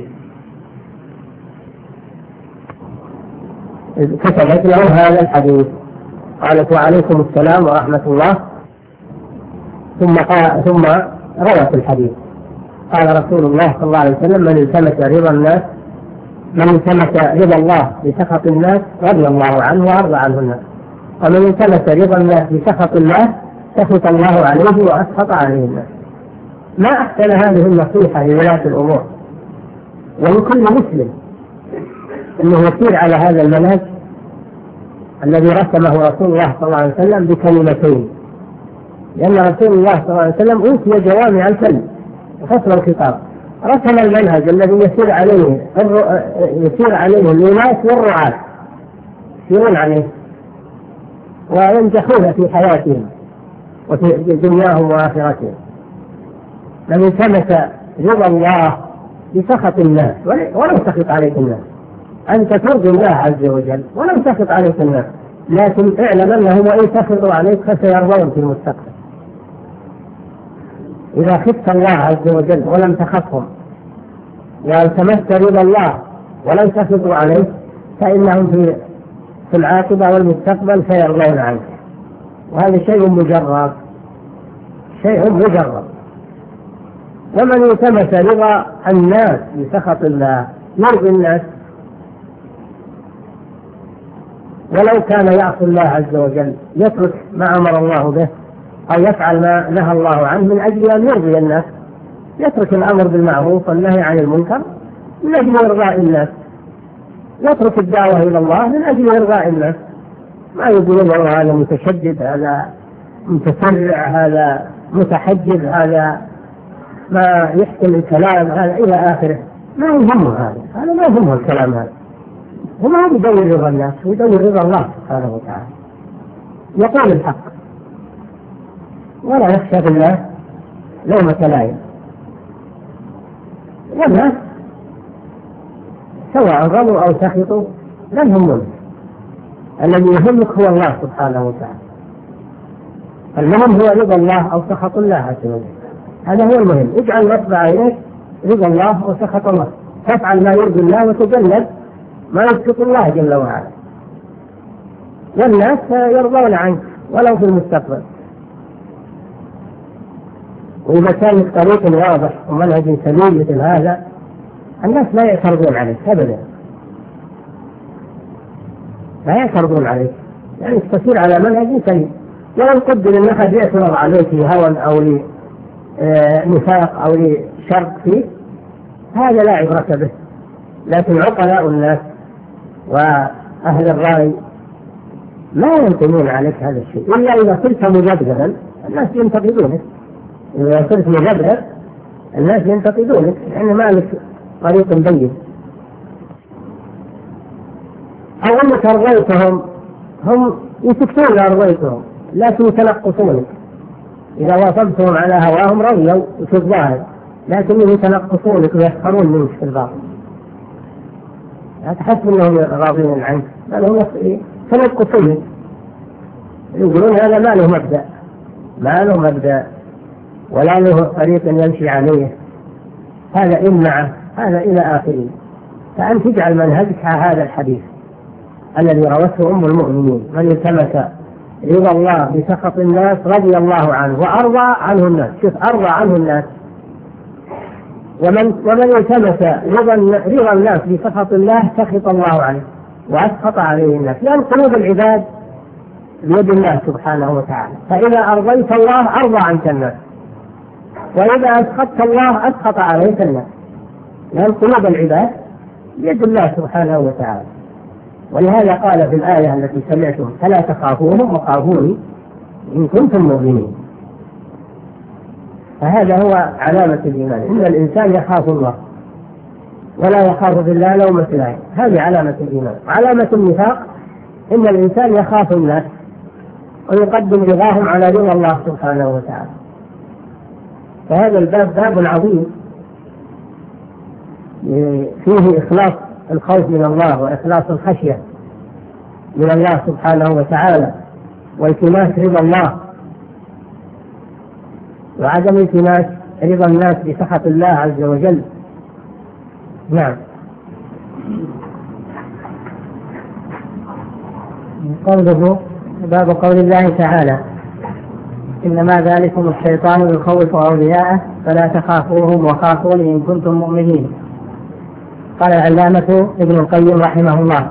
كتبت له هذا الحديث قالت: وعليكم السلام ورحمة الله. ثم قال ثم روت الحديث. قال رسول الله صلى الله عليه وسلم: من التمس رضا الناس من التمس رضا الله بسخط الناس رضي الله عنه وأرضى عنه الناس، ومن التمس رضا الناس بسخط الله سخط الله عليه وأسخط عليه الناس. ما أحسن هذه النصيحة لولاة الأمور ولكل مسلم أنه يسير على هذا المنهج الذي رسمه رسول الله صلى الله عليه وسلم بكلمتين، لأن رسول الله صلى الله عليه وسلم أوتي جوامع الكلم وفصل الخطاب. رسم المنهج الذي يسير عليه يسير عليه الناس والرعاة يسيرون عليه وينجحون في حياتهم وفي دنياهم وآخرتهم. من التمس رضا الله بسخط الناس ولو سخط عليك الناس، أنت ترضي الله عز وجل ولو سخط عليك الناس، لكن اعلم أنهم وإن سخطوا عليك فسيرضون في المستقبل. إذا خفت الله عز وجل ولم تخفهم والتمست رضا الله ولم تسخطوا عليك فإنهم في في العاقبة والمستقبل سيرضون عنك، وهذا شيء مجرد شيء مجرد. ومن التمس رضا الناس بسخط الله يرضي الناس ولو كان يعصي الله عز وجل، يترك ما أمر الله به أو يفعل ما نهى الله عنه من أجل أن يرضي الناس، يترك الأمر بالمعروف والنهي عن المنكر من أجل إرضاء الناس، يترك الدعوة إلى الله من أجل إرضاء الناس. ما يقولون والله هذا متشدد، هذا متسرع، هذا متحجب، هذا ما يحسن الكلام، هذا إلى آخره. ما يهمه هذا هذا ما يهمه الكلام هذا. هو ما يدور رضا الناس، هو يدور رضا الله سبحانه وتعالى. يقول الحق ولا يخشى بالله لومة لائم. والناس سواء رضوا أو سخطوا لن يهمك، الذي يهمك هو الله سبحانه وتعالى. المهم هو رضا الله أو سخط الله عز وجل، هذا هو المهم. اجعل نصب عينيك رضا الله وسخط الله، تفعل ما يرضي الله وتجنب ما يسخط الله جل وعلا، والناس يرضون عنك ولو في المستقبل. وإذا كان الطريق واضح ومنهج سليم مثل هذا الناس لا يعترضون عليك أبدا، لا يعترضون عليك، يعني تسير على منهج سليم. ولو قدر أن أحد يعترض عليك لهوى أو لنفاق أو لشر فيه هذا لا عبرة به، لكن عقلاء الناس وأهل الرأي لا ينتمون عليك هذا الشيء إلا إذا صرت مجددا الناس ينتقدونك. إذا صرت مجدد الناس ينتقدونك لأن ما لك طريق بين، أو أنك أرضيتهم هم يسكتون أرضيتهم لكن يتنقصونك. إذا وافقتهم على هواهم رضيوا في الظاهر لكن يتنقصونك ويسخرون منك في الباطن. لا تحسب أنهم راضين عنك، بل هم يتنقصونك، يقولون هذا ما له مبدأ ما له مبدأ ولا له طريق يمشي عليه، هذا إمعة، هذا إلى آخره. فأنت تجعل منهجك هذا الحديث الذي روته أم المؤمنين: من التمس رضا الله بسخط الناس رضي الله عنه وأرضى عنه الناس. شوف، أرضى عنه الناس. ومن ومن التمس رضا رضا الناس بسخط الله سخط الله عليه وأسخط عليه الناس، لأن قلوب العباد بيد الله سبحانه وتعالى. فإذا أرضيت الله أرضى عنك الناس، وإذا أسخطت الله أسخط عليك الناس. لأن قلوب العباد بيد الله سبحانه وتعالى. ولهذا قال في الآية التي سمعتم فلا تخافوهم وخافوني إن كنتم مؤمنين. فهذا هو علامة الإيمان، إن الإنسان يخاف الله ولا يخاف بالله لومة لائم، هذه علامة الإيمان. علامة النفاق إن الإنسان يخاف الناس ويقدم رضاهم على رضا الله سبحانه وتعالى. فهذا الباب باب عظيم فيه إخلاص الخوف من الله وإخلاص الخشية من الله سبحانه وتعالى والتماس رضا الله وعدم التماس رضا الناس بسخط الله عز وجل. نعم. قوله باب قول الله تعالى إنما ذلكم الشيطان يخوف أولياءه فلا تخافوهم وخافوني إن كنتم مؤمنين. قال العلامة ابن القيم رحمه الله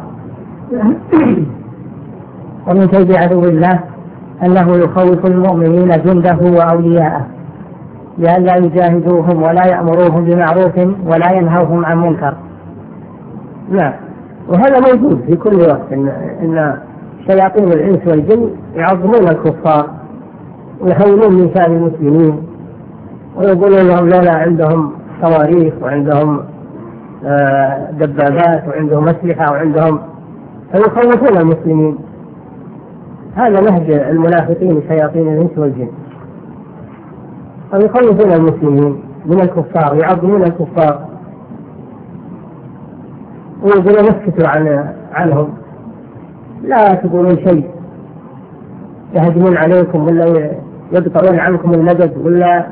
ومن كيد عدو الله أنه يخوف المؤمنين جنده وأولياءه لئلا يجاهدوهم ولا يأمروهم بمعروف ولا ينهوهم عن منكر. لا، وهذا موجود في كل وقت، إن, إن شياطين الإنس والجن يعظمون الكفار ويهونون من شأن المسلمين ويقولون لهم لولا عندهم صواريخ وعندهم آه دبابات وعندهم أسلحة وعندهم، فيخوفون المسلمين. هذا نهج المنافقين شياطين الإنس والجن، فيخوفون المسلمين من الكفار يعظمون الكفار ويقولون اسكتوا عن عنهم لا تقولون شيء، يهجمون عليكم ولا يقطعون عنكم المدد ولا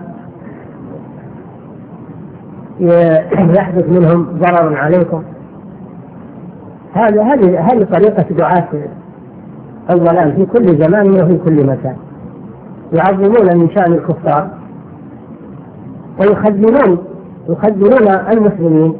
يحدث منهم ضرر عليكم. هذا هذه هذه طريقة دعاة الضلال في كل زمان وفي كل مكان، يعظمون من شأن الكفار ويخذلون يخذلون المسلمين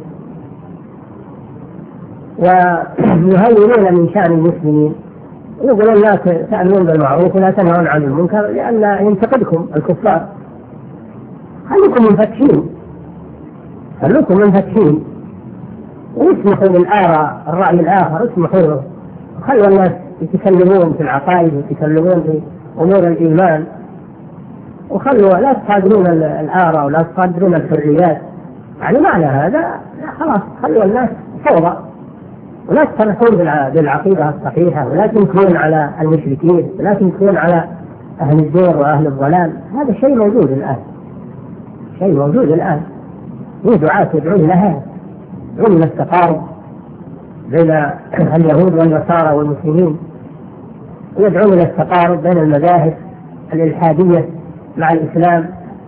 ويهونون من شأن المسلمين، يقولون لا تأمرون بالمعروف ولا تنهون عن المنكر لأن ينتقدكم الكفار. خليكم منفتحين خليكم منفتحين واسمحوا للآراء الرأي الآخر، اسمحوا له، خلوا الناس يتكلمون في العقائد ويتكلمون في أمور الإيمان، وخلوا لا تصادرون الآراء ولا تصادرون الحريات. يعني معنى هذا خلاص خلوا الناس فوضى ولا تصرحون بالعقيدة الصحيحة ولا تنكرون على المشركين ولا تنكرون على أهل الزور وأهل الضلال. هذا شيء موجود الآن، شيء موجود الآن. في دعاة يدعون لها، يدعون إلى التقارب بين اليهود والنصارى والمسلمين، ويدعون إلى التقارب بين المذاهب الإلحادية مع الإسلام،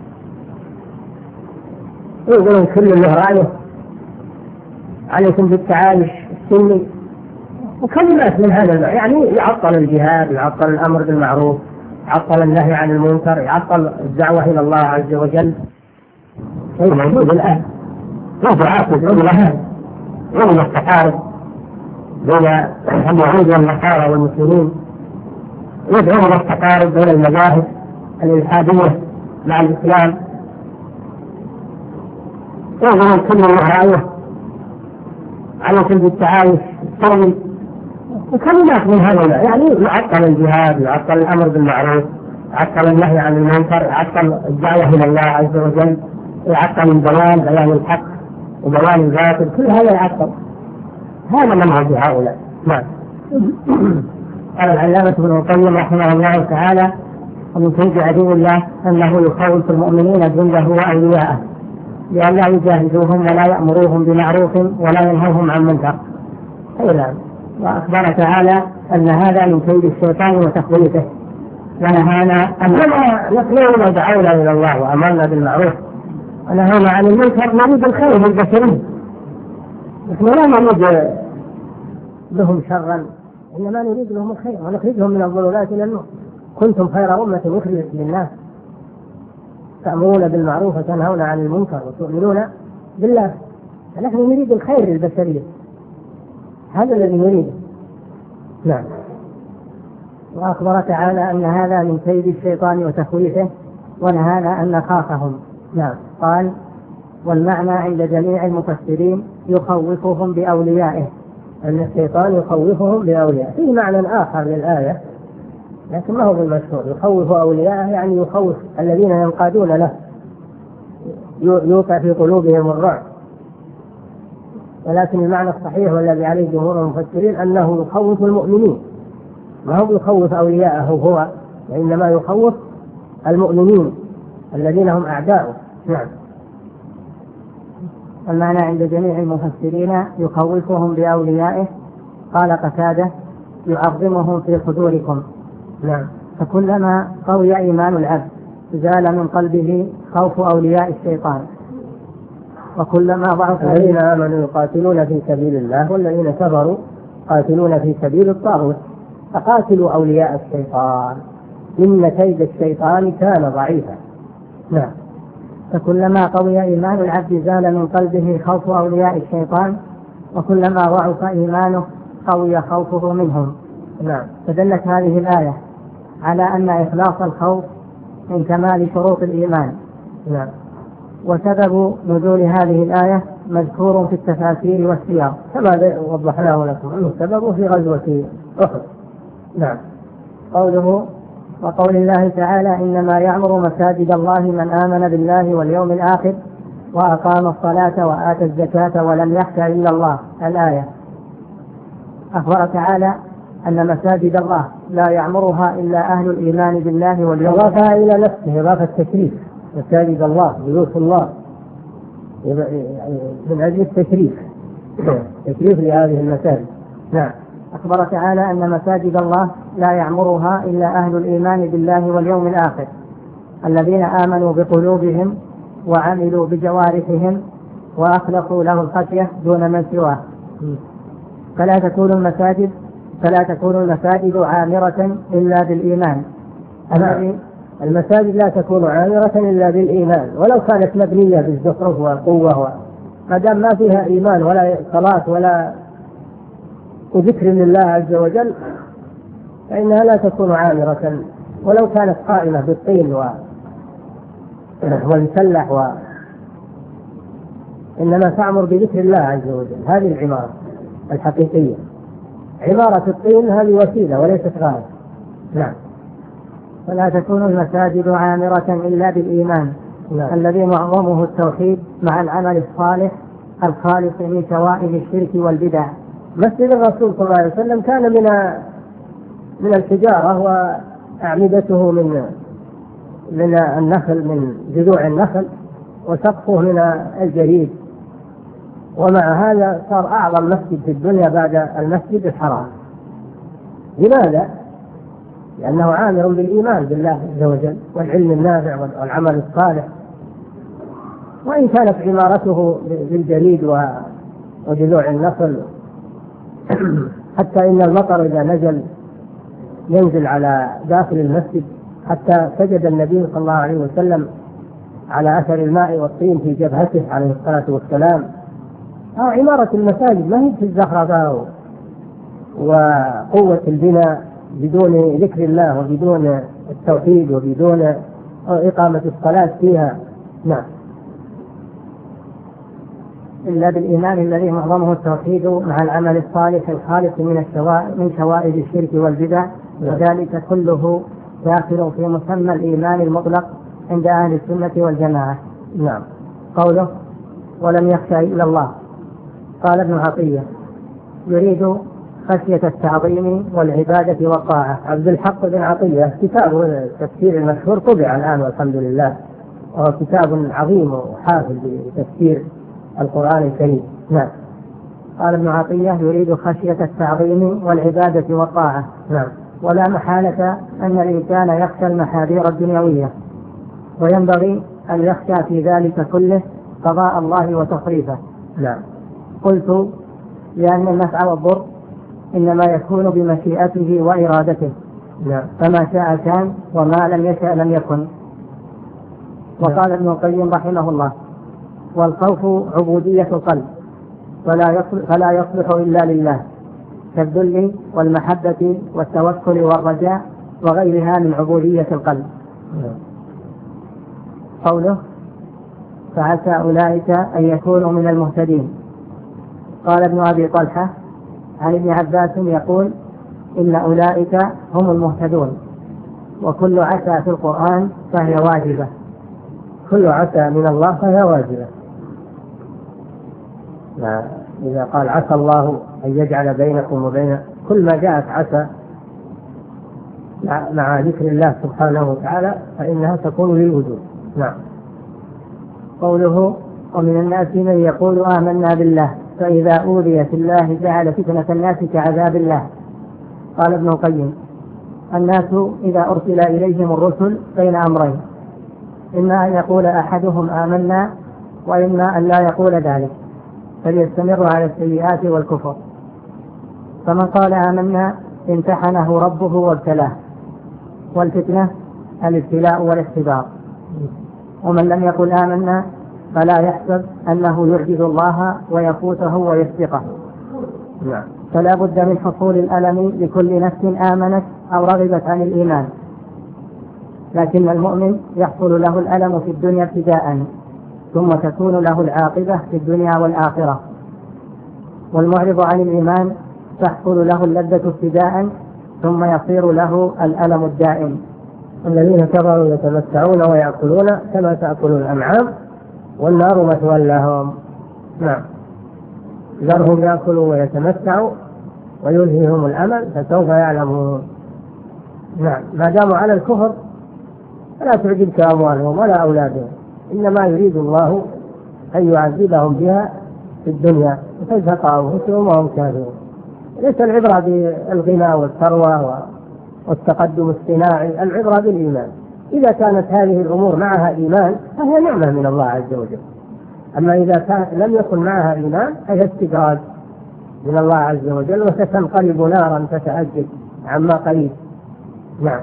ويقولون كل له رأيه، عليكم بالتعايش السني وكلمات من هذا النوع. يعني يعطل الجهاد، يعطل الأمر بالمعروف، يعطل النهي عن المنكر، يعطل الدعوة إلى الله عز وجل. شيء موجود الآن، ودعاة يدعون لها، يدعون التقارب بين اليهود والنصارى والمسلمين، يدعون التقارب بين المذاهب الإلحادية مع الإسلام، يدعون كل رأيه، عليكم بالتعايش السلمي وكلمات من هذا. يعني يعطل الجهاد، يعطل الأمر بالمعروف، يعطل النهي عن المنكر، يعطل الدعوة إلى الله عز وجل، يعطل البيان بيان الحق وبيان الباطل، كل هذا يعطل. هذا منهج هؤلاء. نعم. قال العلامة ابن القيم رحمه الله تعالى ومن كيد عدو الله أنه يخوف المؤمنين جنده وأولياءه لئلا يجاهدوهم ولا يأمروهم بمعروف ولا ينهوهم عن منكر. أيضا وأخبر تعالى أن هذا من كيد الشيطان وتخويفه، ونهانا أننا نقلنا ودعونا إلى الله وأمرنا بالمعروف ونهانا عن المنكر نريد الخير للبشرين. نحن لا نريد لهم شرا، إنما نريد لهم الخير ونخرجهم من الظلمات إلى النور. كنتم خير أمة أخرجت للناس تأمرون بالمعروف وتنهون عن المنكر وتؤمنون بالله. فنحن نريد الخير للبشرية، هذا الذي نريده. نعم. وأخبر تعالى أن هذا من كيد الشيطان وتخويفه ونهانا أن نخافهم. نعم. قال والمعنى عند جميع المفسرين يخوفهم بأوليائه، أن الشيطان يخوفهم بأوليائه. في معنى آخر للآية لكن ما هو بالمشهور. يخوف أوليائه يعني يخوف الذين ينقادون له، يوقع في قلوبهم الرعب. ولكن المعنى الصحيح والذي عليه جمهور المفسرين أنه يخوف المؤمنين، ما هو يخوف أولياءه هو، وإنما يخوف المؤمنين الذين هم أعداؤه. نعم. المعنى عند جميع المفسرين يخوفهم بأوليائه. قال قتادة يعظمهم في صدوركم. نعم. فكلما قوي إيمان العبد زال من قلبه خوف أولياء الشيطان، وكلما ضعف الذين آمنوا يقاتلون في سبيل الله والذين كفروا قاتلون في سبيل الطاغوت فقاتلوا أولياء الشيطان إن كيد الشيطان كان ضعيفا. نعم. فكلما قوي إيمان العبد زال من قلبه خوف أولياء الشيطان، وكلما ضعف إيمانه قوي خوفه منهم. نعم. فدلت هذه الآية على أن إخلاص الخوف من كمال شروط الإيمان. نعم. وسبب نزول هذه الآية مذكور في التفاسير والسياق كما وضحناه لكم أنه سببه في غزوة أحد. نعم. قوله وقول الله تعالى إنما يعمر مساجد الله من آمن بالله واليوم الآخر وأقام الصلاة وآتى الزكاة ولم يخش إلا الله. الآية أخبر تعالى أن مساجد الله لا يعمرها إلا أهل الإيمان بالله واليوم الآخر. إضافة إلى نفسه إضافة تشريف مساجد الله بيوت الله من أجل التشريف تشريف لهذه المساجد. نعم. أخبر تعالى أن مساجد الله لا يعمرها إلا أهل الإيمان بالله واليوم الآخر الذين آمنوا بقلوبهم وعملوا بجوارحهم وأخلصوا له الخشية دون من سواه. فلا تكون المساجد فلا تكون المساجد عامرة إلا بالإيمان. الذي المساجد لا تكون عامرة إلا بالإيمان ولو كانت مبنية بالزخرف والقوة، ما دام ما فيها إيمان ولا صلاة ولا وذكر لله عز وجل فإنها لا تكون عامرة ولو كانت قائمة بالطين والمسلح و... إنما تعمر بذكر الله عز وجل. هذه العمارة الحقيقية. عمارة الطين هذه وسيلة وليست غاية. نعم. فلا تكون المساجد عامرة إلا بالإيمان. نعم. الذي معظمه التوحيد مع العمل الصالح الخالص من شوائب الشرك والبدع. مسجد الرسول صلى الله عليه وسلم كان من من الحجارة وأعمدته من من النخل من جذوع النخل وسقفه من الجريد، ومع هذا صار أعظم مسجد في الدنيا بعد المسجد الحرام. لماذا؟ لأنه عامر بالإيمان بالله عز وجل والعلم النافع والعمل الصالح. وإن كانت عمارته بالجريد وجذوع النخل حتى إن المطر إذا نزل ينزل على داخل المسجد حتى سجد النبي صلى الله عليه وسلم على أثر الماء والطين في جبهته عليه الصلاة والسلام. أو عمارة المساجد ما هي في الزخرفة وقوة البناء بدون ذكر الله وبدون التوحيد وبدون إقامة الصلاة فيها. نعم. إلا بالإيمان الذي معظمه التوحيد مع العمل الصالح الخالص من الشوائب من شوائب الشرك والبدع. وذلك كله داخل في مسمى الإيمان المطلق عند أهل السنة والجماعة. نعم. قوله ولم يخشى إلا الله. قال ابن عطية يريد خشية التعظيم والعبادة والطاعة. عبد الحق بن عطية كتاب التفسير المشهور طبع الآن والحمد لله، وهو كتاب عظيم وحافل بتفسير القرآن الكريم. نعم. قال ابن عطية يريد خشية التعظيم والعبادة والطاعة. نعم. ولا محالة أن الإنسان يخشى المحاذير الدنيوية، وينبغي أن يخشى في ذلك كله قضاء الله وتصريفه. نعم. قلت لأن النفع والضر إنما يكون بمشيئته وإرادته. نعم. فما شاء كان وما لم يشأ لم يكن. وقال ابن القيم رحمه الله والخوف عبودية القلب فلا يصلح, فلا يصلح إلا لله كالذل والمحبة والتوكل والرجاء وغيرها من عبودية القلب. قوله فعسى أولئك أن يكونوا من المهتدين. قال ابن أبي طلحة عن ابن عباس يقول إن أولئك هم المهتدون. وكل عسى في القرآن فهي واجبة، كل عسى من الله فهي واجبة. إذا قال عسى الله أن يجعل بينكم وبين كل ما جاءت عسى مع ذكر الله سبحانه وتعالى فإنها تكون للوجوب. نعم. قوله ومن الناس من يقول آمنا بالله فإذا أوذي في الله جعل فتنة الناس كعذاب الله. قال ابن القيم الناس إذا أرسل إليهم الرسل بين أمرين، إما أن يقول أحدهم آمنا وإما أن لا يقول ذلك فليستمر على السيئات والكفر. فمن قال آمنا امتحنه ربه وابتلاه، والفتنة الابتلاء والاختبار. ومن لم يقل آمنا فلا يحسب أنه يعجز الله ويفوته ويسبقه. فلا بد من حصول الألم لكل نفس آمنت أو رغبت عن الإيمان، لكن المؤمن يحصل له الألم في الدنيا ابتداء ثم تكون له العاقبة في الدنيا والآخرة. والمعرض عن الإيمان تحصل له اللذة ابتداء ثم يصير له الألم الدائم. الذين كفروا يتمتعون ويأكلون كما تأكل الأنعام والنار مثوى لهم. نعم. ذرهم يأكلوا ويتمتعوا ويلهيهم الأمل فسوف يعلمون. نعم. ما داموا على الكفر فلا تعجبك أموالهم ولا أولادهم، إنما يريد الله أن يعذبهم بها في الدنيا وتزهق أنفسهم وهم كافرون. ليس العبرة بالغنى والثروة والتقدم الصناعي، العبرة بالإيمان. إذا كانت هذه الأمور معها إيمان فهي نعمة من الله عز وجل، أما إذا كان لم يكن معها إيمان فهي استدراج من الله عز وجل وستنقلب نارا تتأجج عما قريب. نعم.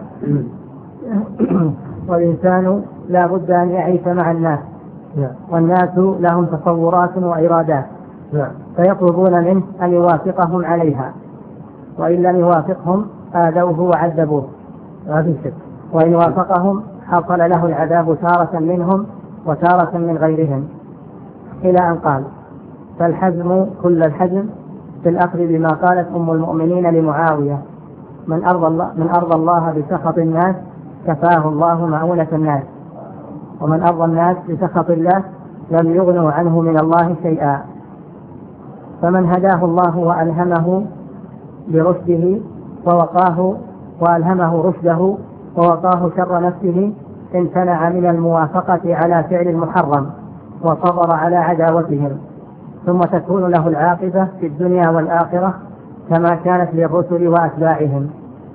والإنسان لا بد أن يعيش مع الناس، والناس لهم تصورات وإرادات، فيطلبون منه أن يوافقهم عليها، وإن لم يوافقهم آذوه وعذبوه، وإن وافقهم حصل له العذاب تارة منهم وتارة من غيرهم، إلى أن قال فالحزم كل الحزم في الأخذ بما قالت أم المؤمنين لمعاوية من أرضى الله, من أرضى الله بسخط الناس كفاه الله مؤونة الناس، ومن أرضى الناس بسخط الله لم يغنوا عنه من الله شيئا. فمن هداه الله وألهمه برشده ووقاه وألهمه رشده ووقاه شر نفسه امتنع من الموافقة على فعل المحرم وصبر على عداوتهم، ثم تكون له العاقبة في الدنيا والآخرة كما كانت للرسل وأتباعهم.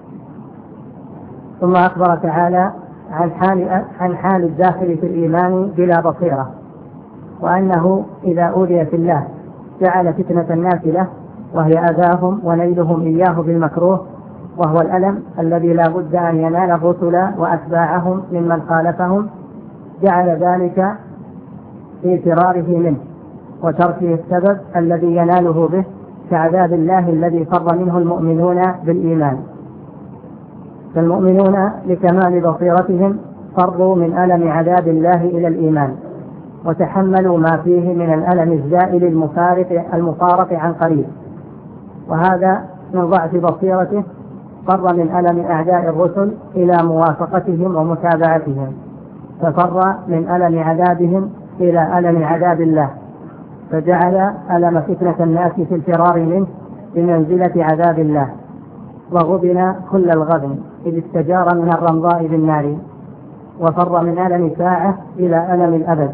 ثم أخبر تعالى عن حال, عن حال الداخل في الإيمان بلا بصيرة، وأنه إذا أوذي في الله جعل فتنة الناس له وهي أذاهم ونيلهم إياه بالمكروه، وهو الألم الذي لا بد أن ينال الرسل وأتباعهم ممن خالفهم، جعل ذلك في فراره منه وتركه السبب الذي يناله به كعذاب الله الذي فر منه المؤمنون بالإيمان. فالمؤمنون لكمال بصيرتهم فروا من ألم عذاب الله إلى الإيمان وتحملوا ما فيه من الألم الزائل المفارق, المفارق عن قريب، وهذا من ضعف بصيرته فر من ألم أعداء الرسل إلى موافقتهم ومتابعتهم، ففر من ألم عذابهم إلى ألم عذاب الله، فجعل ألم فتنة الناس في الفرار منه بمنزلة عذاب الله، وغبن كل الغبن إذ استجار من الرمضاء بالنار، وفر من ألم ساعة إلى ألم الأبد.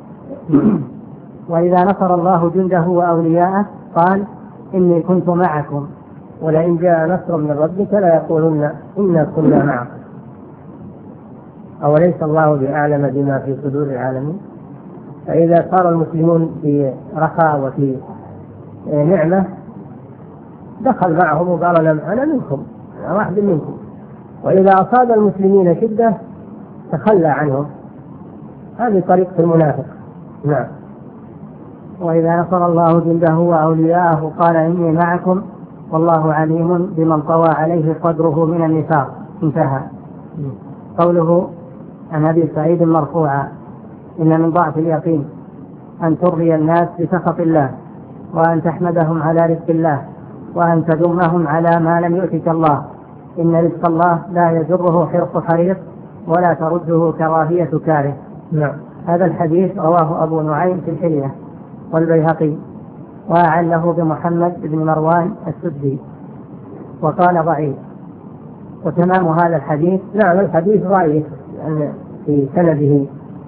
وإذا نصر الله جنده وأولياءه قال إني كنت معكم ولئن جاء نصر من ربك لا يقولن إنا كنا معكم أوليس الله بأعلم بما في صدور العالمين. فإذا صار المسلمون في رخاء وفي نعمة دخل معهم وقال أنا منكم أنا واحد منكم، وإذا أصاب المسلمين شدة تخلى عنهم. هذه طريقة المنافق. نعم. وإذا نصر الله جنده وأولياءه قال إني معكم والله عليم بمن طوى عليه صدره من النفاق. انتهى. قوله عن أبي سعيد مرفوعا إن من ضعف اليقين أن ترضي الناس بسخط الله، وأن تحمدهم على رزق الله، وأن تذمهم على ما لم يؤتك الله. إن رزق الله لا يجره حرص حريص ولا ترده كراهية كاره. نعم. هذا الحديث رواه أبو نعيم في الحلية والبيهقي، وأعله بمحمد بن مروان السدي وقال ضعيف. وتمام هذا الحديث، نعم الحديث ضعيف لأن في سنده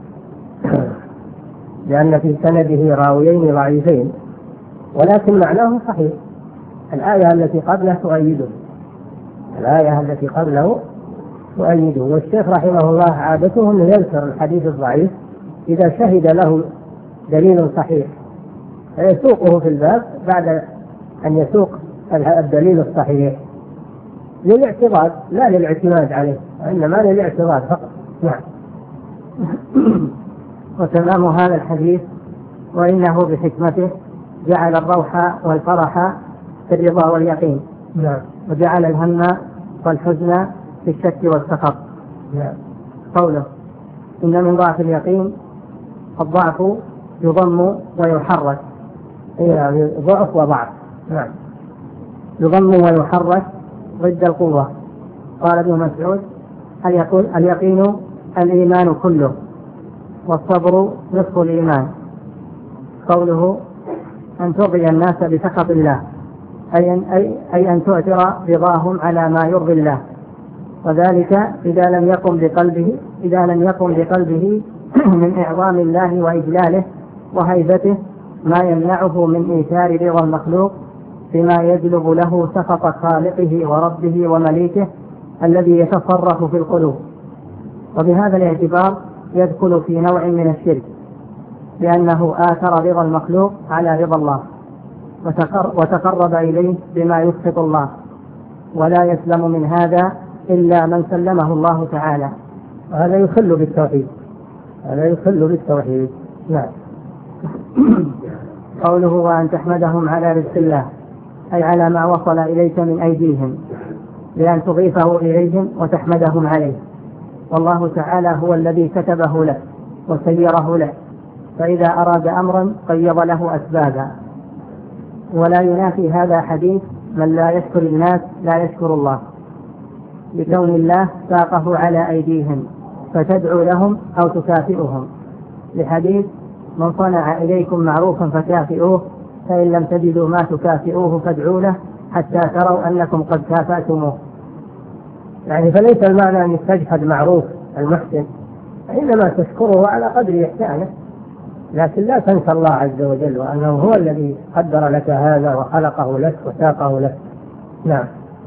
لأن في سنده راويين ضعيفين، ولكن معناه صحيح. الآية التي قبله تؤيده الآية التي قبله تؤيده والشيخ رحمه الله عادته أن يذكر الحديث الضعيف إذا شهد له دليل صحيح فيسوقه في الباب بعد أن يسوق الدليل الصحيح للاعتراض لا للاعتماد عليه، وإنما للاعتراض فقط. نعم. وتمام هذا الحديث وإنه بحكمته جعل الروح والفرح في الرضا واليقين. نعم. وجعل الهم والحزن في الشك والسخط. نعم. قوله إن من ضعف اليقين الضعف يضم ويحرك. يعني ضعف وضعف. نعم. يضم ويحرك ضد القوة. قال ابن مسعود اليقين الإيمان كله، والصبر نصف الإيمان. قوله أن ترضي الناس بسخط الله أي أن, أي, أي أن تؤثر رضاهم على ما يرضي الله، وذلك إذا لم يقم بقلبه إذا لم يقم بقلبه من إعظام الله وإجلاله وهيبته ما يمنعه من إيثار رضا المخلوق بما يجلب له سخط خالقه وربه ومليكه الذي يتصرف في القلوب. وبهذا الاعتبار يدخل في نوع من الشرك، لأنه آثر رضا المخلوق على رضا الله وتقرب إليه بما يسخط الله، ولا يسلم من هذا إلا من سلمه الله تعالى. هذا يخل بالتوحيد هذا يخل بالتوحيد. نعم. قوله وأن تحمدهم على رزق الله أي على ما وصل إليك من أيديهم، لأن تضيفه إليهم وتحمدهم عليه. والله تعالى هو الذي كتبه لك وسيره لك، فإذا أراد أمرا قيض له أسبابا. ولا ينافي هذا حديث من لا يشكر الناس لا يشكر الله، لكون الله ساقه على أيديهم فتدعو لهم أو تكافئهم، لحديث من صنع إليكم معروفا فكافئوه، فإن لم تجدوا ما تكافئوه فادعوا له حتى تروا أنكم قد كافأتموه. يعني فليس المعنى أن يستجحد معروف المحسن، إنما تشكره على قدر إحسانه، لكن لا تنسى الله عز وجل وأنه هو الذي قدر لك هذا وخلقه لك وساقه لك. نعم.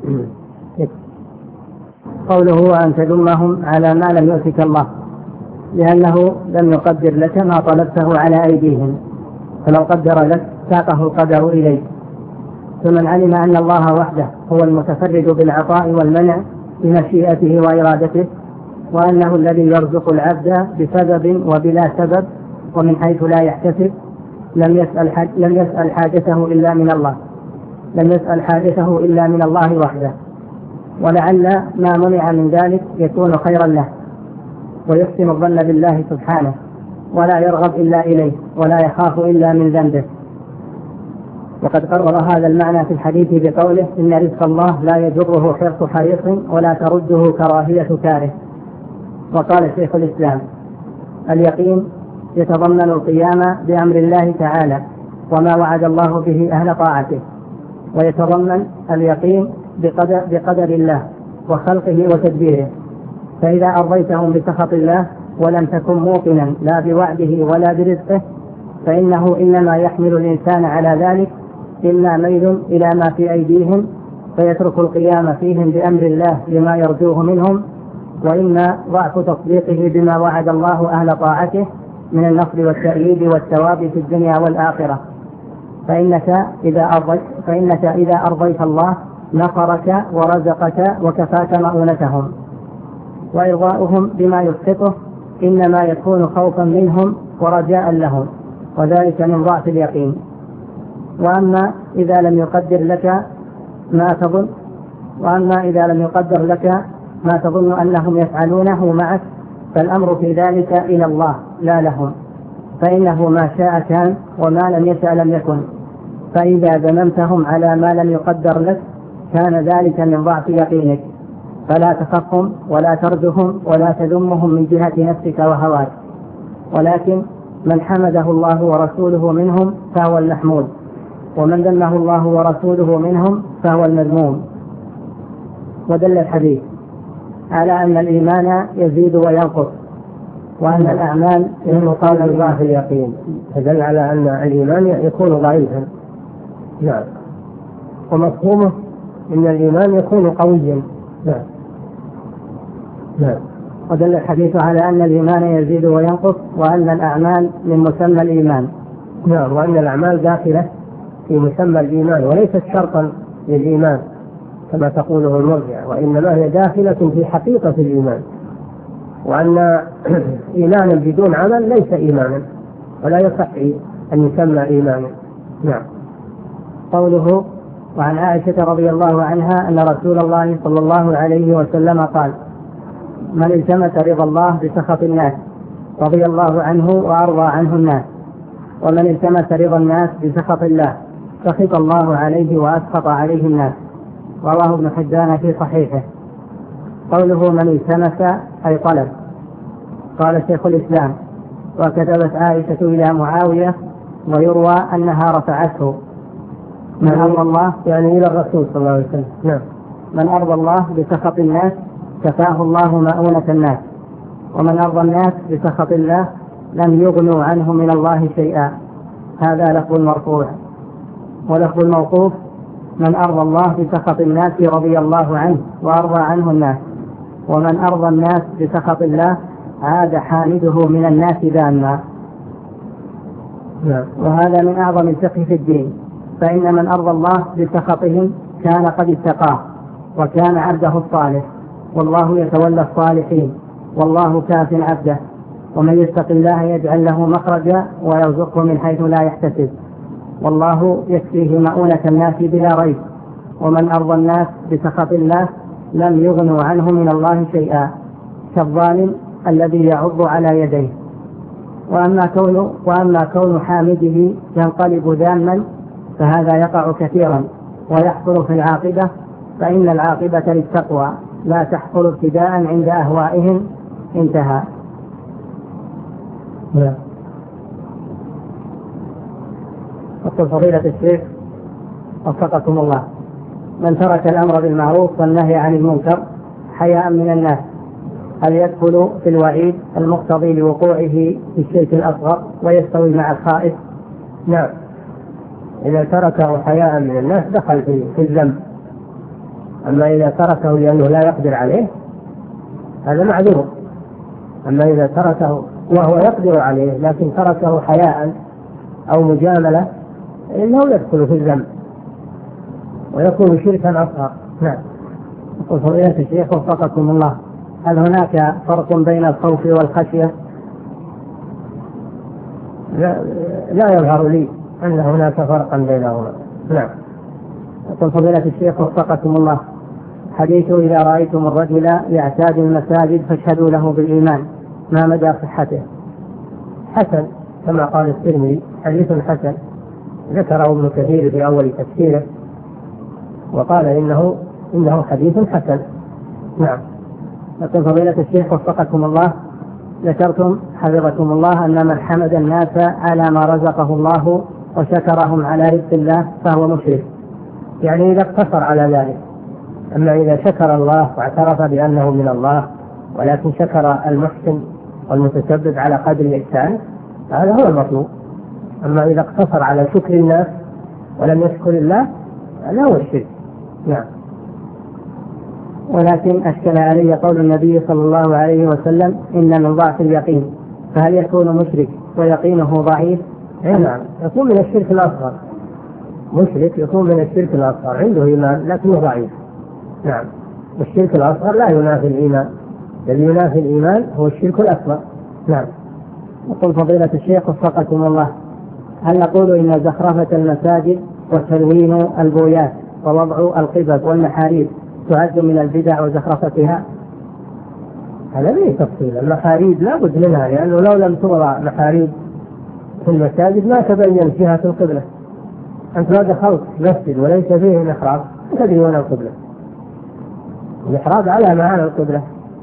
قوله أن تذمهم على ما لم يؤتك الله، لأنه لم يقدر لك ما طلبته على أيديهم، فلو قدر لك ساقه القدر إليك. فمن علم أن الله وحده هو المتفرد بالعطاء والمنع بمشيئته وإرادته، وأنه الذي يرزق العبد بسبب وبلا سبب ومن حيث لا يحتسب، لم يسأل حاج لم يسأل حاجته إلا من الله لم يسأل حاجته إلا من الله وحده. ولعل ما منع من ذلك يكون خيرا له، ويحسن الظن بالله سبحانه، ولا يرغب إلا إليه، ولا يخاف إلا من ذنبه. وقد قرر هذا المعنى في الحديث بقوله إن رزق الله لا يجره حرص حريص ولا ترده كراهية كاره. وقال شيخ الإسلام اليقين يتضمن القيام بأمر الله تعالى وما وعد الله به أهل طاعته، ويتضمن اليقين بقدر, بقدر الله وخلقه وتدبيره. فإذا أرضيتهم بسخط الله ولم تكن موقنا لا بوعده ولا برزقه، فإنه إنما يحمل الإنسان على ذلك إلا ميل إلى ما في أيديهم فيترك القيام فيهم بأمر الله لما يرجوه منهم، وإما ضعف تصديقه بما وعد الله أهل طاعته من النصر والتأييد والثواب في الدنيا والآخرة. فإنك إذا أرضيت, فإنك إذا أرضيت الله نصرك ورزقك وكفاك مؤونتهم. وإرضاؤهم بما يسقطه إنما يكون خوفا منهم ورجاء لهم، وذلك من ضعف اليقين. وأما إذا لم يقدر لك ما تظن وأما إذا لم يقدر لك ما تظن أنهم يفعلونه معك، فالأمر في ذلك إلى الله لا لهم، فإنه ما شاء كان وما لم يشأ لم يكن، فإذا ذممتهم على ما لم يقدر لك كان ذلك من ضعف يقينك، فلا تخفهم ولا ترجهم ولا تذمهم من جهة نفسك وهواك، ولكن من حمده الله ورسوله منهم فهو المحمود، ومن ذمه الله ورسوله منهم فهو المذموم. ودل الحديث على أن الإيمان يزيد وينقص، وأن الأعمال يقال ضعف اليقين، فدل على أن الإيمان يكون ضعيفا. نعم. ومفهومه أن الإيمان يكون قويا. نعم. نعم. ودل الحديث على أن الإيمان يزيد وينقص، وأن الأعمال من مسمى الإيمان. نعم. وأن الأعمال داخلة في مسمى الإيمان وليست شرطا للإيمان كما تقوله المرجع، وإنما هي داخلة في حقيقة الإيمان، وأن إيمانا بدون عمل ليس إيمانا ولا يصح أن يسمى إيمانا. نعم. قوله: وعن عائشة رضي الله عنها أن رسول الله صلى الله عليه وسلم قال: من التمس رضا الله بسخط الناس رضي الله عنه وأرضى عنه الناس، ومن التمس رضا الناس بسخط الله سخط الله عليه وأسخط عليه الناس. رواه ابن حبان في صحيحه. قوله من التمس أي طلب. قال شيخ الإسلام: وكتبت عائشة إلى معاوية ويروى أنها رفعته. من أرضى الله يعني إلى الرسول صلى الله عليه وسلم. نعم. من أرضى الله بسخط الناس كفاه الله مؤونة الناس، ومن أرضى الناس بسخط الله لم يغنوا عنه من الله شيئا. هذا لفظ المرفوع. ولفظ الموقوف: من أرضى الله بسخط الناس رضي الله عنه وأرضى عنه الناس، ومن أرضى الناس بسخط الله عاد حامده من الناس ذاما. وهذا من أعظم الفقه في الدين، فإن من أرضى الله بسخطهم كان قد اتقاه وكان عبده الصالح، والله يتولى الصالحين، والله كاف عبده، ومن يتق الله يجعل له مخرجا ويرزقه من حيث لا يحتسب، والله يكفيه مؤونة الناس بلا ريب. ومن أرضى الناس بسخط الله لم يغنوا عنه من الله شيئا، كالظالم الذي يعض على يديه. وأما كون, وأما كون حامده ينقلب ذاما فهذا يقع كثيرا ويحصل في العاقبة، فإن العاقبة للتقوى لا تحصل ابتداء عند أهوائهم. انتهى. يقول فضيلة الشيخ وفقكم الله: من ترك الأمر بالمعروف والنهي عن المنكر حياء من الناس هل يدخل في الوعيد المقتضي لوقوعه في الشرك الأصغر ويستوي مع الخائف؟ نعم. إذا تركه حياء من الناس دخل في الذنب، أما إذا تركه لأنه لا يقدر عليه هذا معذور. أما إذا تركه وهو يقدر عليه لكن تركه حياء أو مجاملة إنه يدخل في الذنب ويكون شركا أصغر. نعم. يقول فضيلة الشيخ وفقكم الله: هل هناك فرق بين الخوف والخشية؟ لا, لا يظهر لي أن هناك فرقا بينهما. نعم. يقول فضيلة الشيخ وفقكم الله: حديث إذا رأيتم الرجل يعتاد المساجد فاشهدوا له بالإيمان، ما مدى صحته؟ حسن كما قال الترمذي، حديث حسن ذكره ابن كثير في أول تفسيره وقال إنه إنه حديث حسن. نعم. يقول فضيلة الشيخ وفقكم الله: ذكرتم حفظكم الله أن من حمد الناس على ما رزقه الله وشكرهم على رزق الله فهو مشرك، يعني إذا اقتصر على ذلك. أما إذا شكر الله واعترف بأنه من الله ولكن شكر المحسن والمتسبب على قدر الإحسان هذا هو المطلوب. أما إذا اقتصر على شكر الناس ولم يشكر الله هذا هو الشرك. نعم. ولكن أشكل علي قول النبي صلى الله عليه وسلم: إن من ضعف اليقين، فهل يكون مشرك ويقينه ضعيف؟ نعم، يكون من الشرك الأصغر. مشرك يكون من الشرك الأصغر، عنده إيمان لكنه ضعيف. نعم. والشرك الأصغر لا ينافي الإيمان، الذي ينافي الإيمان هو الشرك الأكبر. نعم. يقول فضيلة الشيخ وفقكم الله: هل نقول إن زخرفة المساجد وتلوين البويات ووضع القبب والمحاريب تعد من البدع وزخرفتها؟ هذا ليس تفصيل. المحاريب لا بد منها، لأنه لو لم توضع محاريب في المساجد ما تبين جهة القبلة. أنت لو دخلت مسجد وليس فيه محراب تدري وين القبلة. المحراب علامة على القبلة،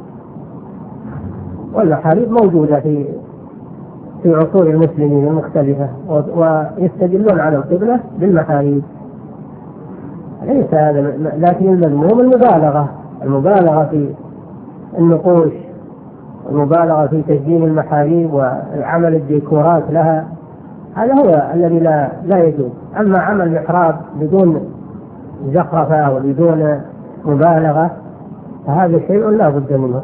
والمحاريب موجودة في في عصور المسلمين المختلفة، ويستدلون على القبلة بالمحاريب. ليس هذا، لكن المذموم المبالغة المبالغة في النقوش، المبالغة في تزيين المحاريب وعمل الديكورات لها، هذا هو الذي لا لا يجوز. أما عمل محراب بدون زخرفة وبدون مبالغة فهذا شيء لا بد منه.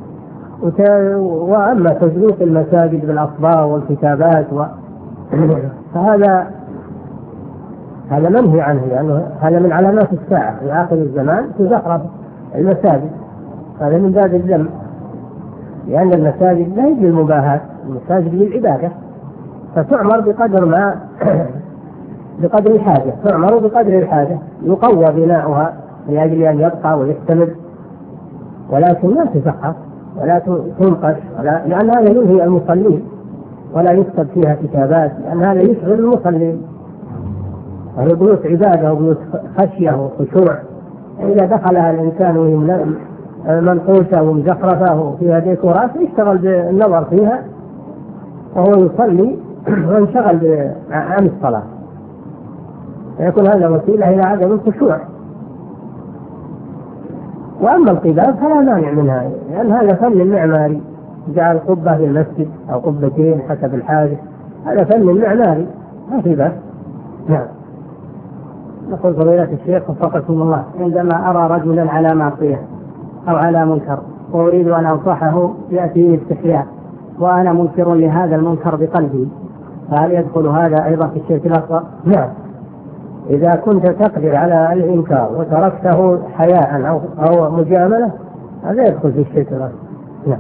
وأما تزيين المساجد بالأصباغ والكتابات و... فهذا هذا منهي عنه، لأنه يعني هذا من علامات الساعة في آخر الزمان تزخرف المساجد. هذا من باب الذم، لأن المساجد لا يجي المباهاة، المساجد للعبادة، فتعمر بقدر ما بقدر الحاجة، تعمر بقدر الحاجة، يقوى بناؤها لأجل أن يبقى ويستمر، ولكن لا تزخرف ولا تنقش، ولا لأن هذا يلهي المصلين، ولا يكتب فيها كتابات، لأن هذا يشغل المصلين. وهي بيوت عبادة وبيوت خشية وخشوع، إذا دخلها الإنسان وهي منقوشة ومزخرفة وفيها ديكورات يشتغل بالنظر فيها وهو يصلي وينشغل عن الصلاة، يكون هذا وسيلة إلى عدم الخشوع. وأما القباب فلا مانع منها، لأن هذا فن معماري، جعل قبة في المسجد أو قبتين حسب الحاجة، هذا فن معماري ما في بأس. نعم. يقول فضيلة الشيخ وفقكم الله، عندما أرى رجلا على معصية أو على منكر وأريد أن أنصحه يأتيني استحياء وأنا منكر لهذا المنكر بقلبي، فهل يدخل هذا أيضا في الشرك الأصغر؟ نعم، إذا كنت تقدر على الإنكار وتركته حياء أو أو مجاملة هذا يدخل في الشرك الأصغر. نعم،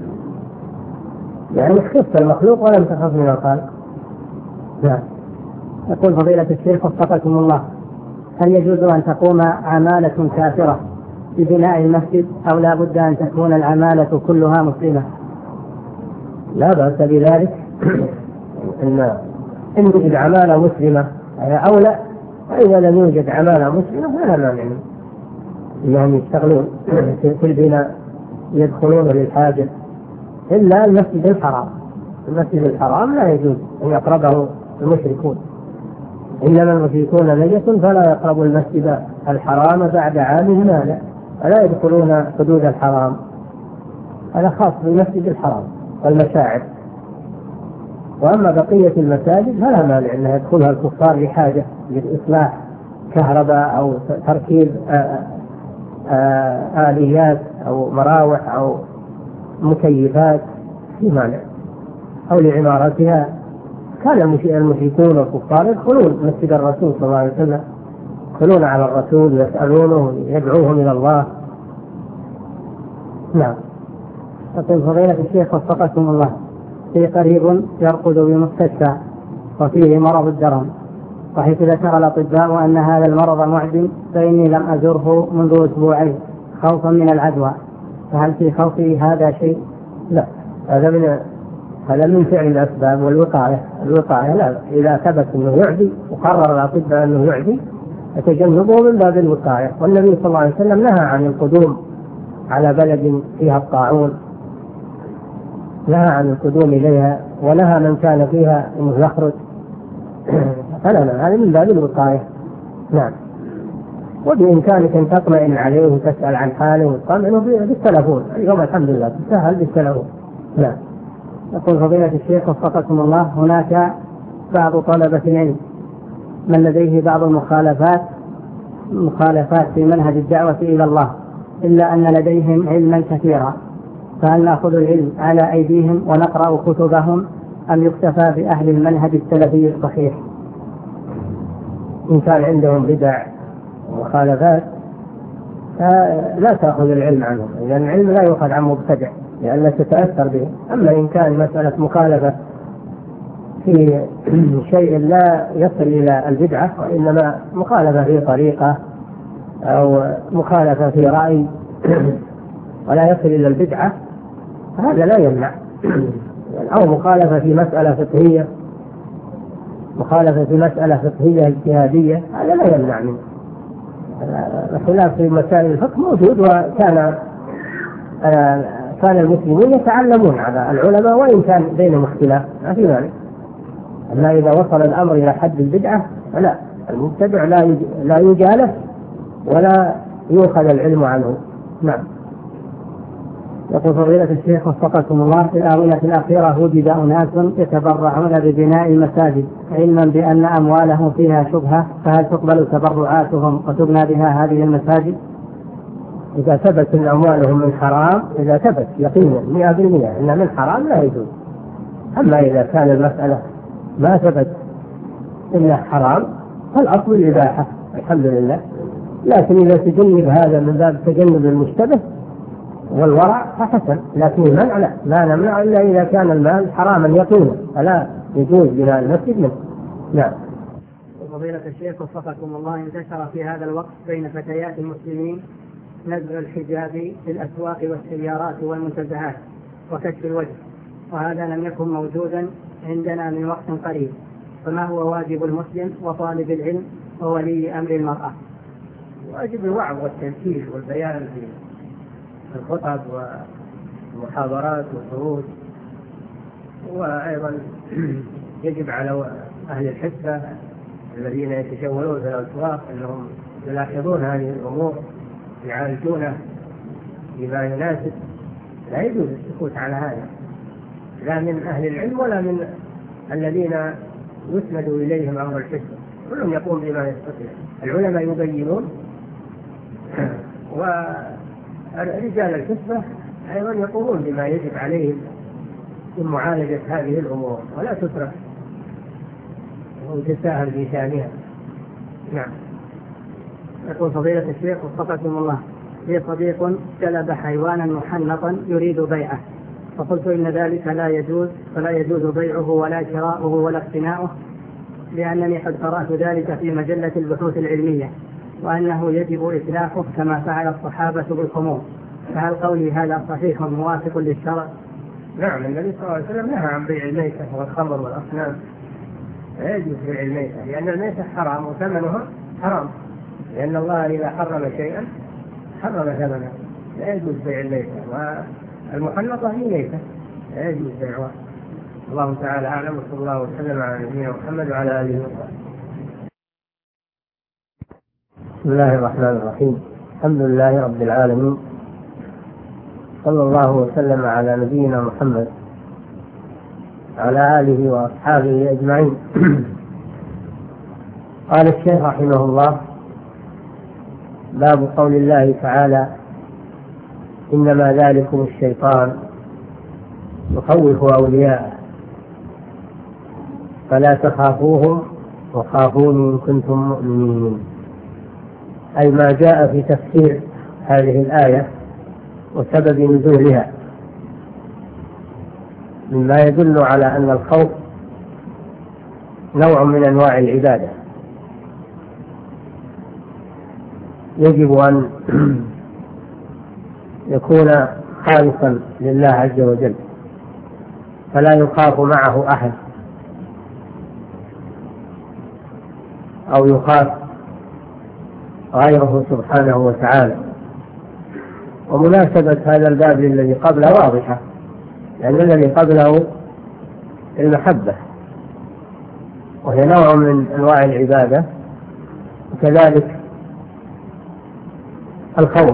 يعني خفت المخلوق ولم تخف من الخالق. نعم. يقول فضيلة الشيخ وفقكم الله، هل يجوز أن تقوم عمالة كافرة ببناء المسجد أو لا بد أن تكون العمالة كلها مسلمة؟ لا بأس بذلك، إن إن وجد عمالة مسلمة أو لا، وإذا لم يوجد عمالة مسلمة فلا مانع أنهم يشتغلون في البناء يدخلون للحاجة، إلا المسجد الحرام. المسجد الحرام لا يجوز أن يقربه المشركون، إنما المشركون نجس فلا يقربوا المسجد الحرام بعد عامهم هذا، ولا يدخلون حدود الحرام، هذا خاص بالمسجد الحرام والمشاعر. وأما بقية المساجد فلا مانع أنها يدخلها الكفار لحاجة لإصلاح كهرباء أو تركيب آليات أو مراوح أو مكيفات في مانع، أو لعمارتها. كان المشركون والكفار يدخلون مسجد الرسول صلى الله عليه وسلم، يدخلون على الرسول ويسألونه يدعوهم إلى الله. نعم. يقول فضيلة الشيخ وفقكم الله، في قريب يرقد بمستشفى وفيه مرض الدرن، وحيث ذكر الأطباء أن هذا المرض معدم، فإني لم أزره منذ أسبوعين خوفا من العدوى، فهل في خوفي هذا شيء؟ لا، هذا من هذا من فعل الأسباب والوقاية. الوقاية لا، إذا ثبت أنه يعدي وقرر الأطباء أنه يعدي فتجنبه من باب الوقاية. والنبي صلى الله عليه وسلم نهى عن القدوم على بلد فيها الطاعون، نهى عن القدوم إليها، ونهى من كان فيها أنه يخرج، فلا، هذا من باب الوقاية. نعم. وبإمكانك أن تطمئن عليه وتسأل عن حاله وتطمئنه بالتلفون، اليوم الحمد لله تسهل بالتلفون. نعم. يقول فضيلة الشيخ وفقكم الله، هناك بعض طلبة العلم من لديه بعض المخالفات مخالفات في منهج الدعوة إلى الله، إلا أن لديهم علما كثيرا، فهل نأخذ العلم على أيديهم ونقرأ كتبهم أم يكتفى بأهل المنهج السلفي الصحيح؟ إن كان عندهم بدع ومخالفات لا تأخذ العلم عنهم، لأن العلم لا يؤخذ عن مبتدع لأنك تتأثر به. أما إن كان مسألة مخالفة في شيء لا يصل إلى البدعة، وإنما مخالفة في طريقة أو مخالفة في رأي ولا يصل إلى البدعة، هذا لا يمنع. أو مخالفة في مسألة فقهية، مخالفة في مسألة فقهية اجتهادية، هذا لا يمنع منه. الخلاف في مسائل الفقه موجود، وكان كان المسلمون يتعلمون على العلماء وإن كان بينهم اختلاف، ما في مانع. أما إذا وصل الأمر إلى حد البدعة فلا، المبتدع لا لا يجالس ولا يؤخذ العلم عنه. نعم. يقول فضيلة الشيخ وفقكم الله، في الآونة الأخيرة وجد أناس يتبرعون ببناء المساجد علما بأن أموالهم فيها شبهة، فهل تقبل تبرعاتهم وتبنى بها هذه المساجد؟ إذا ثبت أن أموالهم من حرام، إذا ثبت يقينا مئة بالمئة أن من حرام لا يجوز. أما إذا كان المسألة ما ثبت إنه حرام فالأصل الإباحة الحمد لله. لكن إذا تجنب هذا من باب تجنب المشتبه والورع فحسن، لكن المنع لا، لا نمنع إلا إذا كان المال حراما يقينا فلا يجوز بناء المسجد منه. نعم. فضيلة الشيخ وفقكم الله، انتشر في هذا الوقت بين فتيات المسلمين نزع الحجاب في الأسواق والسيارات والمنتزهات وكشف الوجه، وهذا لم يكن موجودا عندنا من وقت قريب، فما هو واجب المسلم وطالب العلم وولي أمر المرأة؟ واجب الوعظ والتنفيذ والبيان في الخطب والمحاضرات والدروس، وأيضا يجب على أهل الحسبة الذين يتجولون في الأسواق أنهم يلاحظون هذه الأمور يعالجونه بما يناسب. لا يجوز السكوت على هذا، لا من أهل العلم ولا من الذين يسند إليهم أمر الحسبة، كلهم يقوم بما يستطيع. العلماء يبينون، ورجال الحسبة أيضا يقومون بما يجب عليهم من معالجة هذه الأمور، ولا تترك وتساهل في شأنها. نعم. يقول فضيلة الشيخ وفقكم الله، لي صديق جلب حيوانا محنطا يريد بيعه، فقلت إن ذلك لا يجوز، فلا يجوز بيعه ولا شراؤه ولا اقتناؤه، لأنني قد قرأت ذلك في مجلة البحوث العلمية، وأنه يجب إتلافه كما فعل الصحابة بالخمور، فهل قولي هذا صحيح موافق للشرع؟ نعم، النبي صلى الله عليه وسلم نهى عن بيع الميتة والخمر والأصنام، لا يجوز بيع الميتة، لأن الميتة حرام وثمنها حرام، لأن الله إذا حرم شيئا حرم ثمنه، لا يجوز بيع الميتة، والمحنطة هي ميتة لا يجوز بيعها. الله تعالى أعلم، وصلى الله وسلم على نبينا محمد وعلى آله وصحبه. بسم الله الرحمن الرحيم، الحمد لله رب العالمين، صلى الله وسلم على نبينا محمد وعلى آله وأصحابه أجمعين. قال الشيخ رحمه الله: باب قول الله تعالى: إنما ذلكم الشيطان يخوف أولياءه فلا تخافوهم وخافوني إن كنتم مؤمنين. أي ما جاء في تفسير هذه الآية وسبب نزولها مما يدل على أن الخوف نوع من أنواع العبادة، يجب أن يكون خالصا لله عز وجل، فلا يخاف معه أحد أو يخاف غيره سبحانه وتعالى. ومناسبة هذا الباب للذي قبله واضحة، لأن الذي قبله المحبة وهي نوع من أنواع العبادة، وكذلك الخوف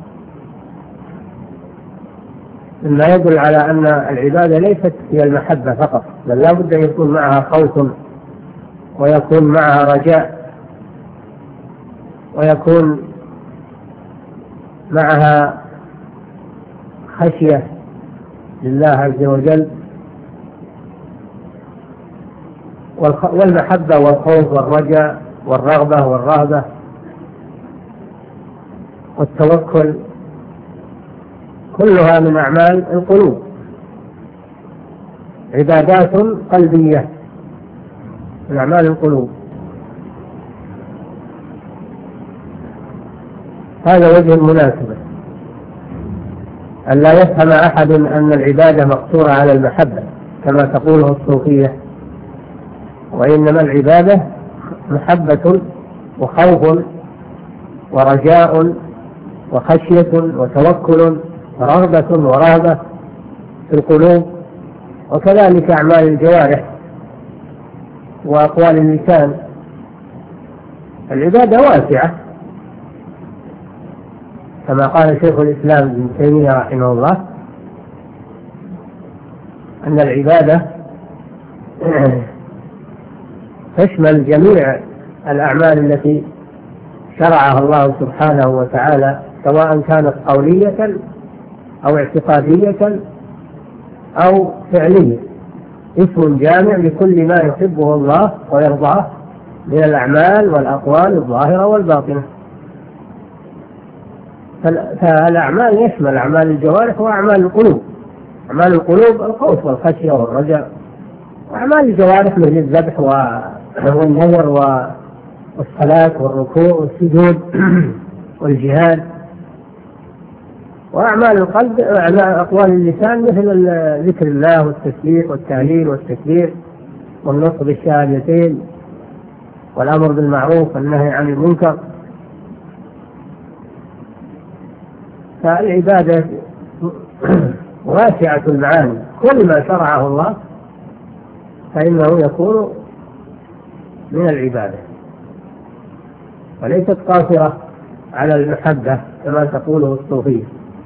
مما يدل على أن العبادة ليست هي المحبة فقط، بل لا بد أن يكون معها خوف ويكون معها رجاء ويكون معها خشية لله عز وجل. والمحبة والخوف والرجاء والرغبة والرهبة والتوكل كلها من أعمال القلوب، عبادات قلبية من أعمال القلوب. هذا وجه المناسبة، أن لا يفهم أحد أن العبادة مقصورة على المحبة كما تقوله الصوفية، وإنما العبادة محبة وخوف ورجاء وخشية وتوكل ورغبة ورهبة في القلوب، وكذلك أعمال الجوارح وأقوال اللسان. العبادة واسعة كما قال شيخ الإسلام ابن تيمية رحمه الله أن العبادة تشمل جميع الأعمال التي شرعها الله سبحانه وتعالى، سواء كانت قولية أو اعتقادية أو فعلية، اسم جامع لكل ما يحبه الله ويرضاه من الأعمال والأقوال الظاهرة والباطنة. فالأعمال يشمل أعمال الجوارح وأعمال القلوب. أعمال القلوب الخوف والخشية والرجاء، وأعمال الجوارح مثل الذبح والنذر والصلاة والركوع والسجود والجهاد. وأعمال القلب أقوال اللسان مثل ذكر الله والتسبيح والتهليل والتكبير والنطق بالشهادتين والأمر بالمعروف والنهي عن المنكر. فالعبادة واسعة المعاني، كل ما شرعه الله فإنه يكون من العبادة، وليست قاصرة على المحبة كما تقوله الصوفية.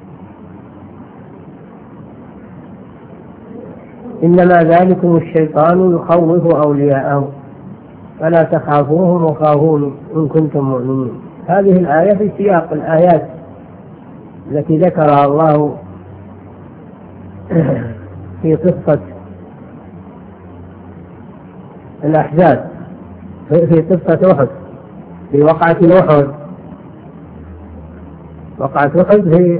إنما ذلكم الشيطان يخوف أولياءه فلا تخافوهم وخافون إن كنتم مؤمنين. هذه الآية في سياق الآيات التي ذكرها الله في قصة الأحزاب، في قصة أحد، في وقعة أحد. وقعة أحد في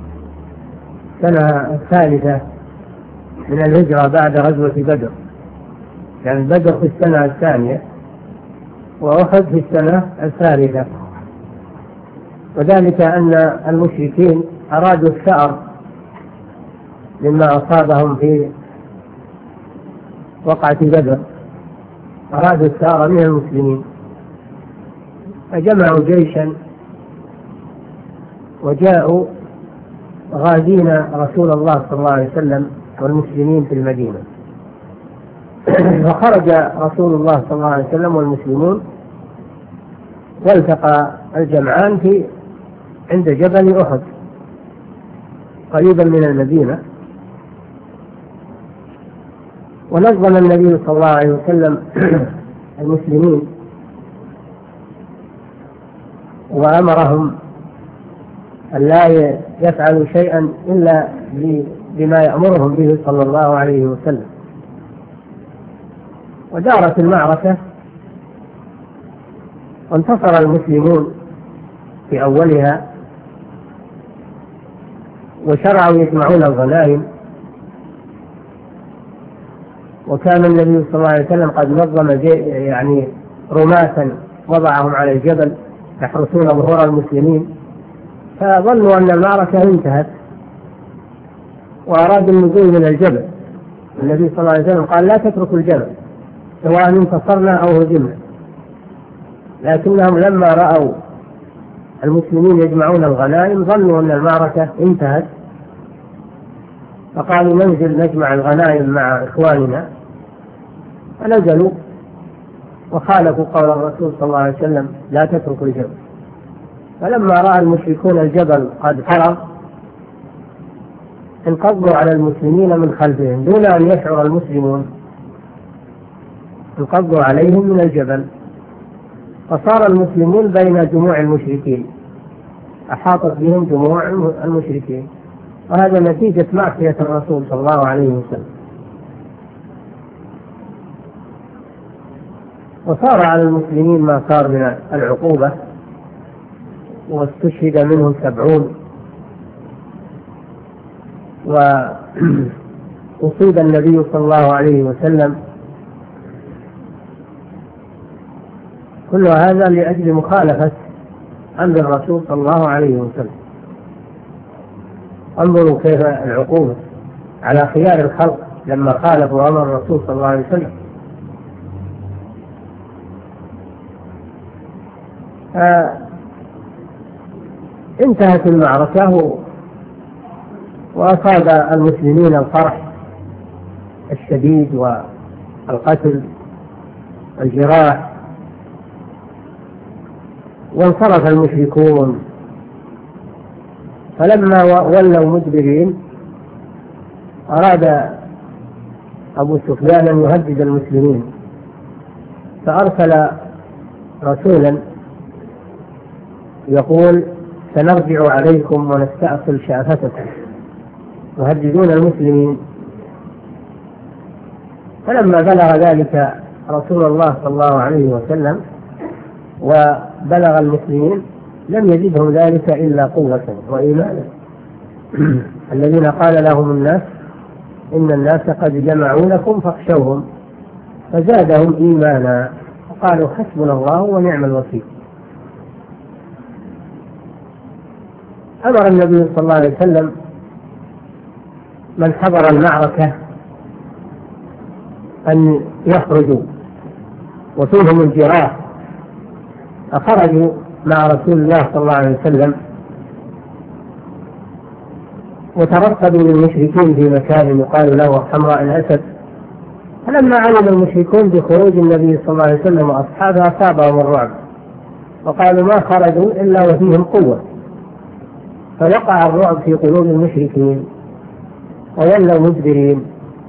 السنة الثالثة من الهجرة بعد غزوة بدر، يعني بدر في السنة الثانية وأحد في السنة الثالثة. وذلك أن المشركين أرادوا الثأر مما أصابهم في وقعة بدر، أرادوا الثأر من المسلمين، فجمعوا جيشا وجاءوا غازين رسول الله صلى الله عليه وسلم والمسلمين في المدينة. فخرج رسول الله صلى الله عليه وسلم والمسلمون، والتقى الجمعان في عند جبل أحد قريبا من المدينة. ونظم النبي صلى الله عليه وسلم المسلمين وأمرهم أن لا يفعلوا شيئا إلا بما يأمرهم به صلى الله عليه وسلم. ودارت المعركة وانتصر المسلمون في أولها، وشرعوا يجمعون الغنائم. وكان النبي صلى الله عليه وسلم قد نظم يعني رماة وضعهم على الجبل يحرسون ظهور المسلمين، فظنوا أن المعركة انتهت وأرادوا النزول من الجبل. النبي صلى الله عليه وسلم قال: لا تتركوا الجبل سواء انتصرنا أو هزمنا. لكنهم لما رأوا المسلمين يجمعون الغنائم ظنوا أن المعركة انتهت، فقالوا: ننزل نجمع الغنائم مع إخواننا. فنزلوا وخالفوا قول الرسول صلى الله عليه وسلم: لا تتركوا الجبل. فلما رأى المشركون الجبل قد فرغ انقضوا على المسلمين من خلفهم دون أن يشعر المسلمون، انقضوا عليهم من الجبل، فصار المسلمون بين جموع المشركين، أحاطت بهم جموع المشركين. وهذا نتيجة معصية الرسول صلى الله عليه وسلم. وصار على المسلمين ما صار من العقوبة، واستشهد منهم سبعون، وأصيب النبي صلى الله عليه وسلم. كل هذا لأجل مخالفة أمر الرسول صلى الله عليه وسلم. انظروا كيف العقوبة على خيار الخلق لما خالفوا أمر الرسول صلى الله عليه وسلم. آه انتهت المعركة وأصاب المسلمين القرح الشديد والقتل والجراح، وانصرف المشركون. فلما ولوا مدبرين أراد أبو سفيان أن يهدد المسلمين، فأرسل رسولا يقول سنرجع عليكم ونستأصل شافتكم، يهددون المسلمين. فلما بلغ ذلك رسول الله صلى الله عليه وسلم وبلغ المسلمين لم يزدهم ذلك إلا قوة وإيمانا. الذين قال لهم الناس إن الناس قد جمعوا لكم فاخشوهم فزادهم إيمانا وقالوا حسبنا الله ونعم الوكيل. أمر النبي صلى الله عليه وسلم من حضر المعركة أن يخرجوا وفيهم الجراح، فخرجوا مع رسول الله صلى الله عليه وسلم وترصدوا للمشركين في مكان يقال له حمراء الأسد. فلما علم المشركون بخروج النبي صلى الله عليه وسلم وأصحابه أصابهم الرعب وقالوا ما خرجوا إلا وفيهم قوة، فوقع الرعب في قلوب المشركين وولوا مدبرين.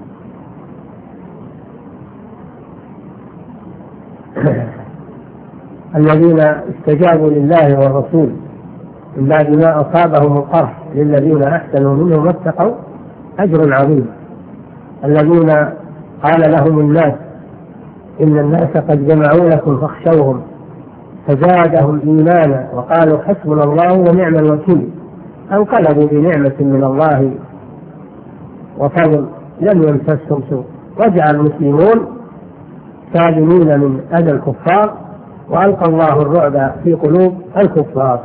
الذين استجابوا لله والرسول من بعد ما أصابهم القرح للذين أحسنوا منهم واتقوا أجر عظيم. الذين قال لهم الناس إن الناس قد جمعوا لكم فاخشوهم فزادهم إيمانا وقالوا حسبنا الله ونعم الوكيل، انقلبوا بنعمة من الله وفضل لم يمسسهم سوء، رجع المسلمون سالمين من أذى الكفار وألقى الله الرعب في قلوب الكفار.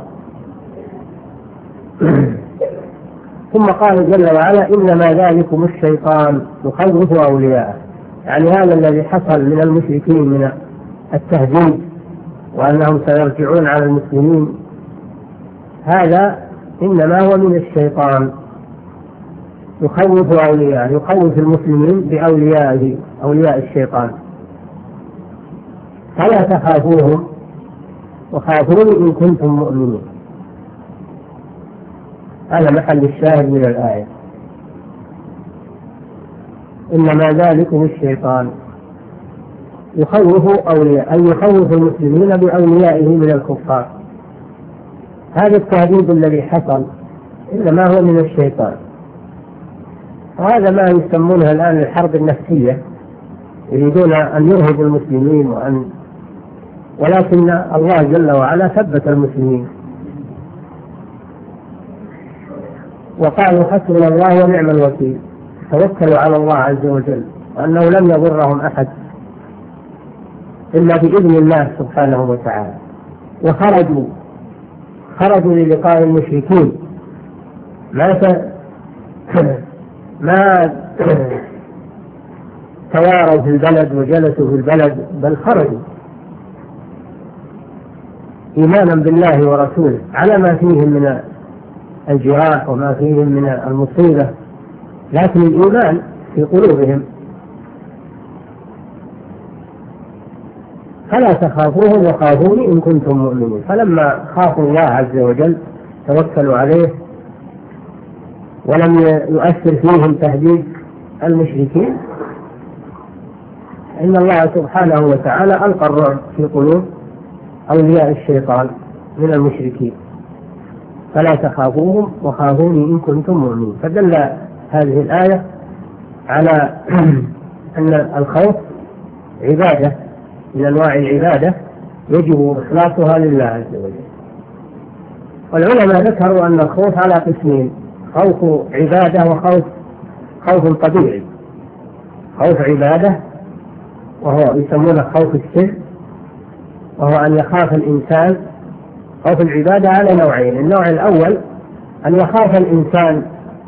ثم قال جل وعلا إنما ذلكم الشيطان يخوف أولياءه، يعني هذا الذي حصل من المشركين من التهديد وأنهم سيرجعون على المسلمين هذا إنما هو من الشيطان يخوف أولياءه، يخوف المسلمين بأوليائه أولياء الشيطان. فلا تخافوهم وخافوني إن كنتم مؤمنين. هذا محل الشاهد من الآية، إنما ذلكم الشيطان يخوف أولياء أي يخوف المسلمين بأوليائه من الكفار. هذا التهديد الذي حصل إنما هو من الشيطان، وهذا ما يسمونها الآن الحرب النفسية، يريدون أن يرهبوا المسلمين وأن ولكن الله جل وعلا ثبت المسلمين وقالوا حسبنا الله ونعم الوكيل، توكلوا على الله عز وجل وأنه لم يضرهم أحد إلا بإذن الله سبحانه وتعالى. وخرجوا خرجوا للقاء المشركين، ما ت... ما تواروا في البلد وجلسوا في البلد، بل خرجوا إيمانا بالله ورسوله على ما فيهم من الجراح وما فيهم من المصيبة، لكن الإيمان في قلوبهم. فلا تخافوهم وخافوني إن كنتم مؤمنين. فلما خافوا الله عز وجل توكلوا عليه ولم يؤثر فيهم تهديد المشركين، إن الله سبحانه وتعالى ألقى الرعب في قلوب أولياء الشيطان من المشركين. فلا تخافوهم وخافوني إن كنتم مؤمنين. فدل هذه الآية على أن الخوف عبادة من أنواع العبادة يجب إخلاصها لله عز وجل. والعلماء ذكروا أن الخوف على قسمين: خوف عبادة وخوف خوف طبيعي. خوف عبادة وهو يسمونه خوف السر، وهو أن يخاف الإنسان. خوف العبادة على نوعين: النوع الأول أن يخاف الإنسان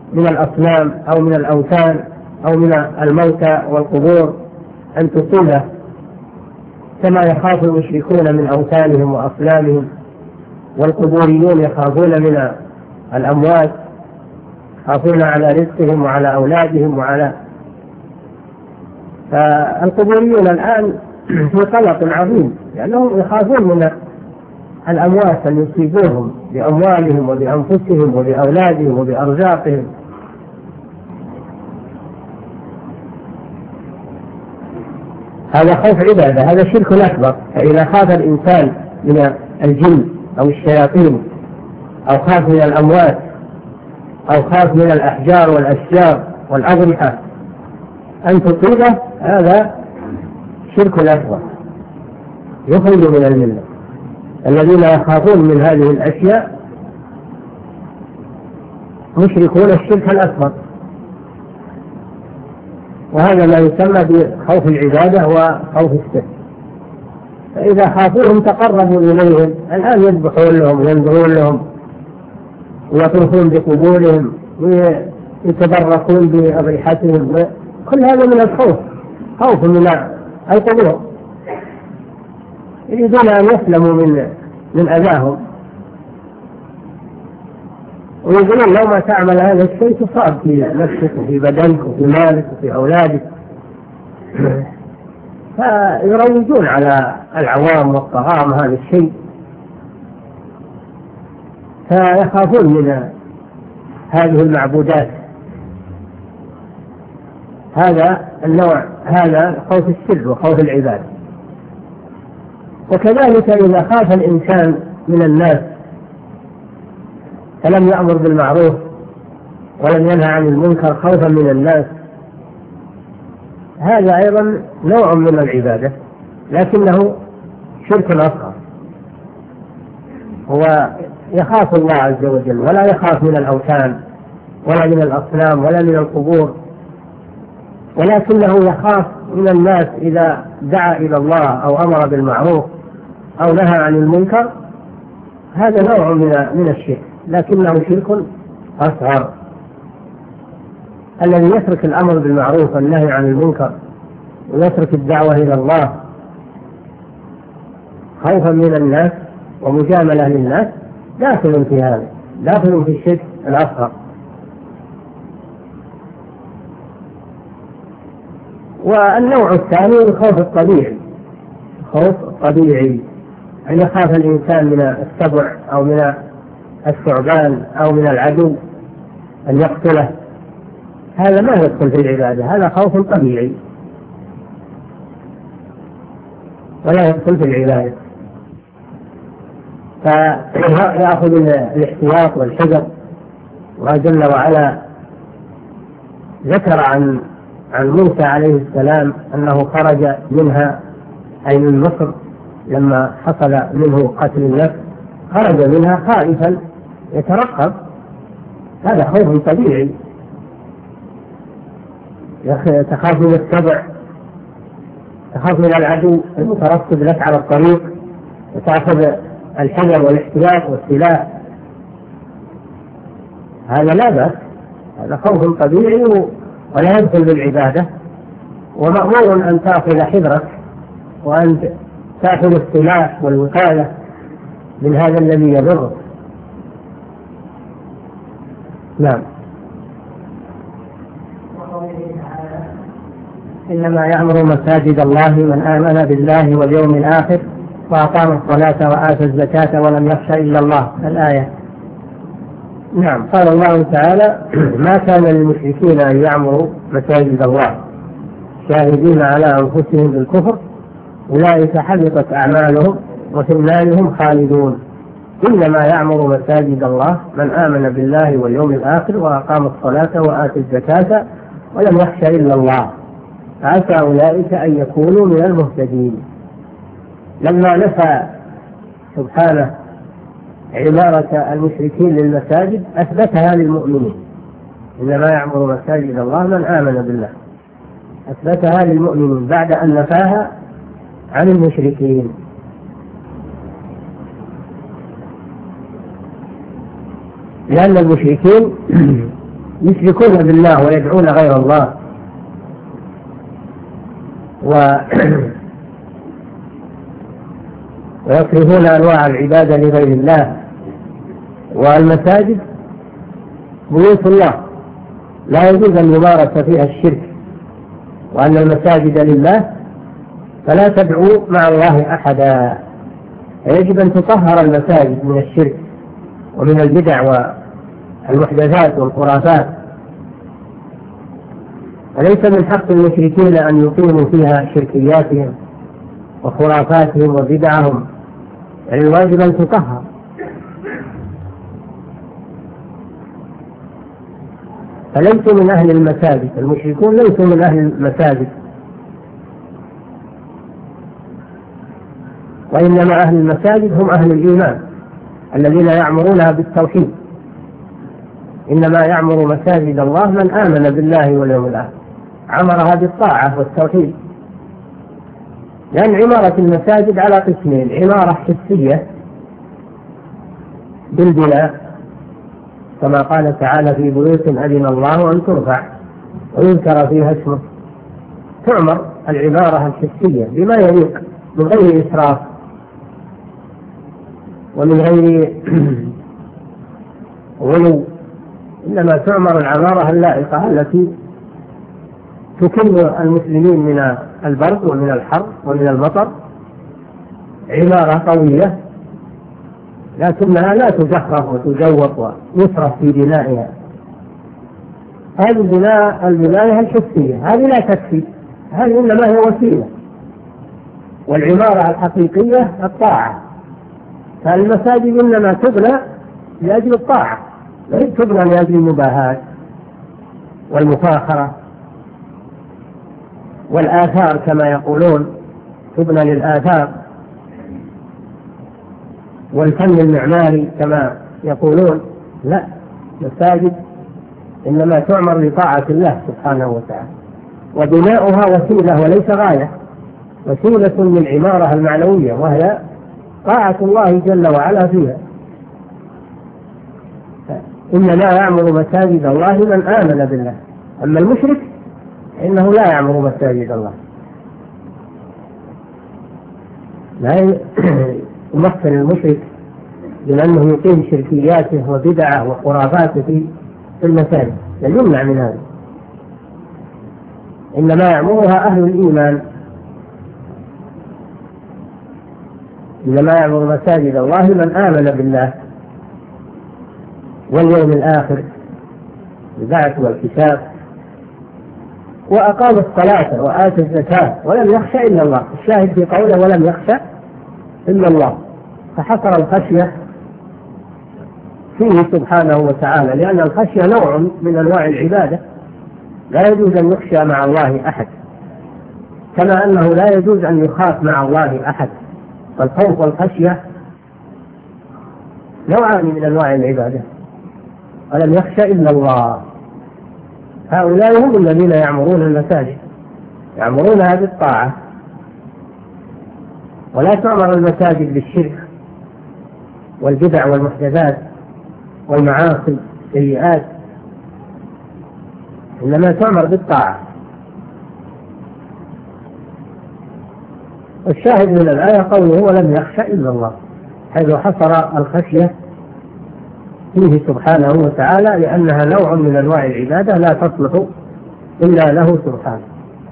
من الأصنام أو من الأوثان أو من الموتى والقبور أن تصيبه، كما يخاف المشركون من أوثانهم وأصنامهم، والقبوريون يخافون من الأموات، يخافون على رزقهم وعلى أولادهم وعلى. فالقبوريون الآن في قلق عظيم لأنهم يخافون من الأموات أن يصيبوهم بأموالهم وبأنفسهم وبأولادهم وبأرزاقهم. هذا خوف عبادة، هذا شرك أكبر. فإذا خاف الإنسان من الجن أو الشياطين أو خاف من الأموات أو خاف من الأحجار والأشجار والأضرحة أن تصيبه، هذا شرك أكبر يخرج من الملة. الذين يخافون من هذه الأشياء مشركون الشرك الأكبر، وهذا ما يسمى بخوف العبادة وخوف الشرك. فإذا خافوهم تقربوا إليهم، الآن يذبحون لهم وينذرون لهم ويطوفون بقبورهم ويتبركون بأضرحتهم، كل هذا من الخوف، خوف من القبور، يريدون أن يسلموا من من أذاهم، ويقولون لو ما تعمل هذا الشيء تصاب في نفسك وفي بدنك وفي مالك وفي أولادك. فيروجون على العوام والطغام هذا الشيء، فيخافون من هذه المعبودات. هذا النوع، هذا خوف السر وخوف العبادة. وكذلك إذا خاف الإنسان من الناس فلم يأمر بالمعروف ولم ينهى عن المنكر خوفا من الناس، هذا أيضا نوع من العبادة لكنه شرك أصغر. هو يخاف الله عز وجل ولا يخاف من الأوثان ولا من الأصنام ولا من القبور، ولكنه يخاف من الناس إذا دعا إلى الله أو أمر بالمعروف أو نهى عن المنكر، هذا نوع من من الشرك لكنه شرك أصغر. الذي يترك الأمر بالمعروف والنهي عن المنكر ويترك الدعوة إلى الله خوفا من الناس ومجاملة للناس داخل في هذا، داخل في الشرك الأصغر. والنوع الثاني الخوف الطبيعي، خوف طبيعي، أن يخاف الإنسان من السبع أو من الثعبان أو من العدو أن يقتله، هذا ما يدخل في العبادة، هذا خوف طبيعي ولا يدخل في العبادة. فيأخذ الاحتياط والحذر. الله جل وعلا ذكر عن عن موسى عليه السلام أنه خرج منها أي من مصر لما حصل منه قتل النفس، خرج منها خائفا يترقب، هذا خوف طبيعي. تخاف من السبع، تخاف من العدو المترصد لك على الطريق، وتأخذ الحذر والاحتياط والسلاح، هذا لا بأس، هذا خوف طبيعي ولا يدخل بالعبادة. ومأمور أن تأخذ حذرك وأن تأخذ السلاح والوقاية من هذا الذي يضرك. نعم. إنما يعمر مساجد الله من آمن بالله واليوم الآخر وأقام الصلاة وآتى الزكاة ولم يخش إلا الله، الآية. نعم. قال الله تعالى: ما كان للمشركين أن يعمروا مساجد الله شاهدين على أنفسهم بالكفر أولئك حبطت أعمالهم وفي النار هم خالدون. إنما يعمر مساجد الله من آمن بالله واليوم الآخر وأقام الصلاة وآتى الزكاة ولم يخش إلا الله عسى أولئك أن يكونوا من المهتدين. لما نفى سبحانه عمارة المشركين للمساجد أثبتها للمؤمنين. إنما يعمر مساجد الله من آمن بالله، أثبتها للمؤمنين بعد أن نفاها عن المشركين. لأن المشركين يشركون بالله ويدعون غير الله و ويصرفون أنواع العبادة لغير الله. والمساجد بيوت الله لا يجوز أن يمارس فيها الشرك، وأن المساجد لله فلا تدعوا مع الله أحدا. يجب أن تطهر المساجد من الشرك ومن البدع والمحدثات والخرافات، وليس من حق المشركين أن يقيموا فيها شركياتهم وخرافاتهم وبدعهم، يعني الواجب أن تطهر. فليسوا من أهل المساجد، المشركون ليسوا من أهل المساجد، وإنما أهل المساجد هم أهل الإيمان الذين يعمرونها بالتوحيد. إنما يعمر مساجد الله من آمن بالله واليوم الآخر، عمرها بالطاعة والتوحيد. لأن عمارة المساجد على قسمين: عمارة حسية بالبناء كما قال تعالى: في بيوت أذن الله أن ترفع ويذكر فيها اسمه، تعمر العمارة الحسية بما يليق من غير إسراف ومن غير غلو، إنما تعمر العمارة اللائقة التي تكن المسلمين من البرد ومن الحر ومن المطر، عمارة قوية لكنها لا تزخرف وتزوق ويصرف في بنائها. هذه البناء البناية الحسية هذه لا تكفي، هذه إنما هي وسيلة، والعمارة الحقيقية الطاعة. فالمساجد إنما تبنى لأجل الطاعة، لا تبنى لأجل المباهات والمفاخرة والآثار كما يقولون، تبنى للآثار والفن المعماري كما يقولون. لا، مساجد إنما تعمر لطاعة الله سبحانه وتعالى، وبناؤها وسيلة وليس غاية، وسيلة للعمارة المعنوية وهي طاعة الله جل وعلا فيها. إنما يعمر مساجد الله من آمن بالله، أما المشرك إنه لا يعمر مساجد الله، لا يمثل المشرك لأنه يقيم شركياته وبدعه وخرافاته في المساجد، لا يمنع من هذا. إنما يعمرها أهل الإيمان، إنما يعمر مساجد الله من آمن بالله واليوم الآخر البعث والكتاب، وأقام الصلاة وآتى الزكاة ولم يخشى إلا الله. الشاهد في قوله ولم يخشى إلا الله، فحصر الخشية فيه سبحانه وتعالى، لأن الخشية نوع من أنواع العبادة، لا يجوز أن يخشى مع الله أحد، كما أنه لا يجوز أن يخاف مع الله أحد. فالخوف والخشية نوعان من أنواع العبادة. ولم يخشى إلا الله، هؤلاء هم الذين يعمرون المساجد، يعمرونها بالطاعة، ولا تعمر المساجد بالشرك والبدع والمحدثات والمعاصي السيئات، إنما تعمر بالطاعة. الشاهد من الآية قوله ولم يخشى إلا الله، حيث حصر الخشية فيه سبحانه وتعالى، لأنها نوع من أنواع العبادة لا تصلح إلا له سبحانه.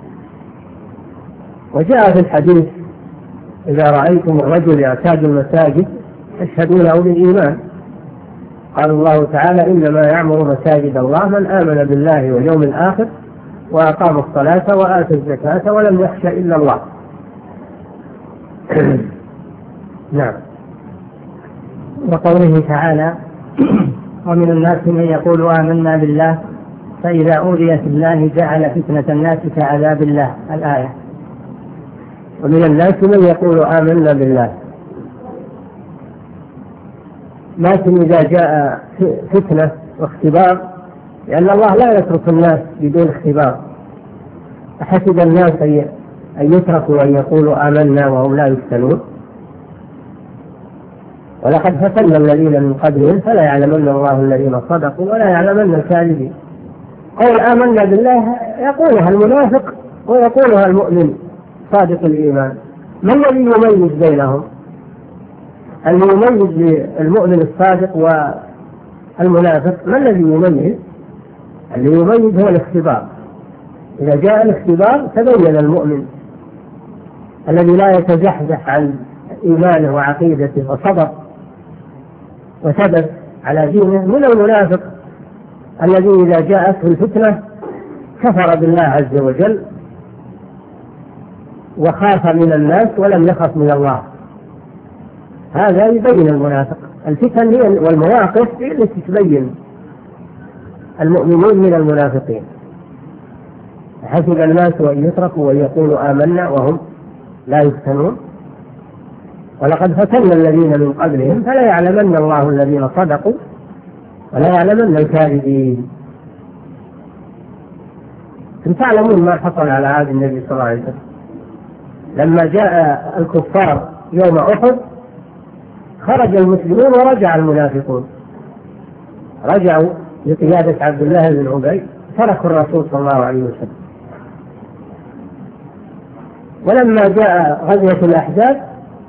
وجاء في الحديث: إذا رأيتم الرجل يعتاد المساجد فاشهدوا له بالإيمان. قال الله تعالى: إنما يعمر مساجد الله من آمن بالله واليوم الآخر وأقام الصلاة وآتى الزكاة ولم يخشى إلا الله. نعم. وقوله تعالى: ومن الناس من يقول آمنا بالله فإذا أوذي في الله جعل فتنة الناس كعذاب الله، الآية. ومن الناس من يقول آمنا بالله، لكن إذا جاء فتنة واختبار، لأن الله لا يترك الناس بدون اختبار. أحسب الناس أن يتركوا أن يقولوا آمنا وهم لا يفتنون؟ ولقد فتنا الذين من قبلهم فلا يعلمن الله الذين صدقوا ولا يعلمن الكاذبين. قول آمنا بالله يقولها المنافق ويقولها المؤمن صادق الإيمان. ما الذي يميز بينهم؟ اللي يميز المؤمن الصادق والمنافق ما الذي يميز؟ اللي يميز هو الاختبار. إذا جاء الاختبار تبين المؤمن الذي لا يتزحزح عن إيمانه وعقيدته وصبر وثبت على دينه من المنافق الذي إذا جاءته الفتنة كفر بالله عز وجل وخاف من الناس ولم يخف من الله. هذا يبين المنافق. الفتن هي والمواقف هي التي تبين المؤمنين من المنافقين. حسب الناس وإن يتركوا وإن يقولوا آمنا وهم لا يفتنون ولقد فتنا الذين من قبلهم فلا يعلمن الله الذين صدقوا ولا يعلمن الكاذبين. أنتم تعلمون ما حصل على عهد النبي صلى الله عليه وسلم لما جاء الكفار يوم أحد خرج المسلمون ورجع المنافقون، رجعوا بقيادة عبد الله بن أبي تركوا الرسول صلى الله عليه وسلم. ولما جاء غزوة الأحزاب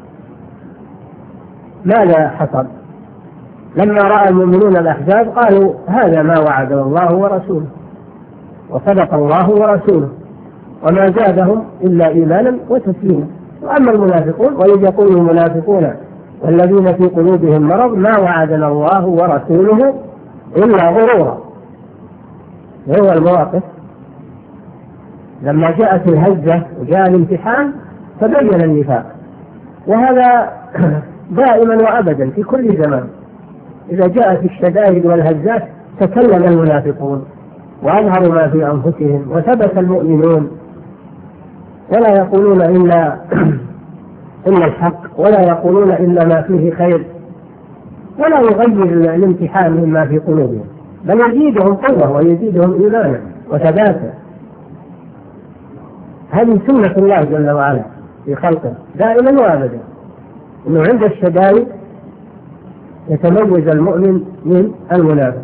ماذا حصل؟ لما رأى المؤمنون الأحزاب قالوا هذا ما وعد الله ورسوله وصدق الله ورسوله وما زادهم إلا إيمانا وتسليما. وأما المنافقون وإذ يقول المنافقون والذين في قلوبهم مرض ما وعدنا الله ورسوله إلا غرورا. هو المواقف لما جاءت الهزة وجاء الامتحان تبين النفاق، وهذا دائما وأبدا في كل زمان. إذا جاءت الشدائد والهزات تكلم المنافقون وأظهروا ما في أنفسهم وثبت المؤمنون ولا يقولون إلا إلا الحق ولا يقولون إلا ما فيه خير ولا يغير الامتحان مما في قلوبهم بل يزيدهم قوة ويزيدهم إيمانا وثباتا. هذه سنة الله جل وعلا في خلقه دائما وأبدا، إنه عند الشدائد يتميز المؤمن من المنافق.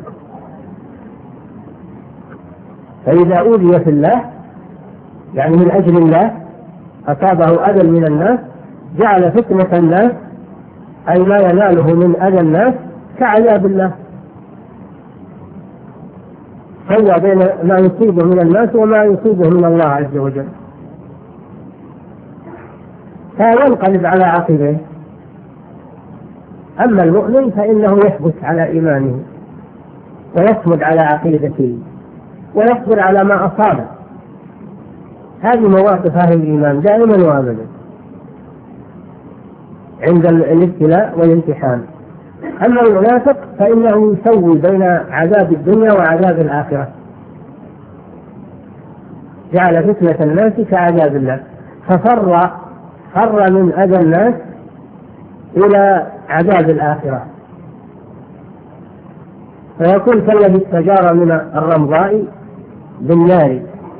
فإذا أوذي في الله يعني من أجل الله أصابه أذى من الناس جعل فتنة الناس أي ما يناله من أذى الناس كعذاب الله، سوى بين ما يصيبه من الناس وما يصيبه من الله عز وجل، فينقلب على عقبه. أما المؤمن فإنه يثبت على إيمانه ويصمد على عقيدته ويصبر على ما أصابه. هذه مواقف أهل الإيمان دائما وأبدا عند الابتلاء والامتحان. أما المنافق فإنه يسوي بين عذاب الدنيا وعذاب الآخرة، جعل فتنة الناس كعذاب الله، ففر فر من أذى الناس إلى عذاب الآخرة، فيكون كالذي استجار من الرمضاء بالنار.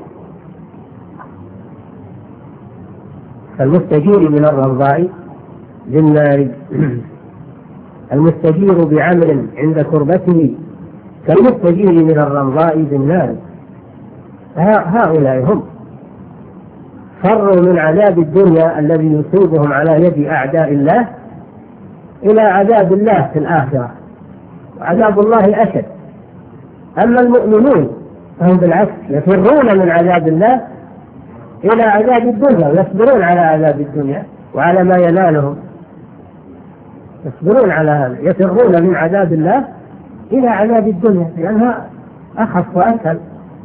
المستجير من الرمضاء بالنار المستجير بعمل عند كربته كالمستجير من الرمضاء بالنار. هؤلاء هم فروا من عذاب الدنيا الذي يصيبهم على يد أعداء الله إلى عذاب الله في الآخرة، وعذاب الله أشد. أما المؤمنون فهم بالعكس يفرون من عذاب الله إلى عذاب الدنيا ويصبرون على عذاب الدنيا وعلى ما ينالهم، يصبرون على هذا، يفرون من عذاب الله إلى عذاب الدنيا لأنها أخف وأسهل،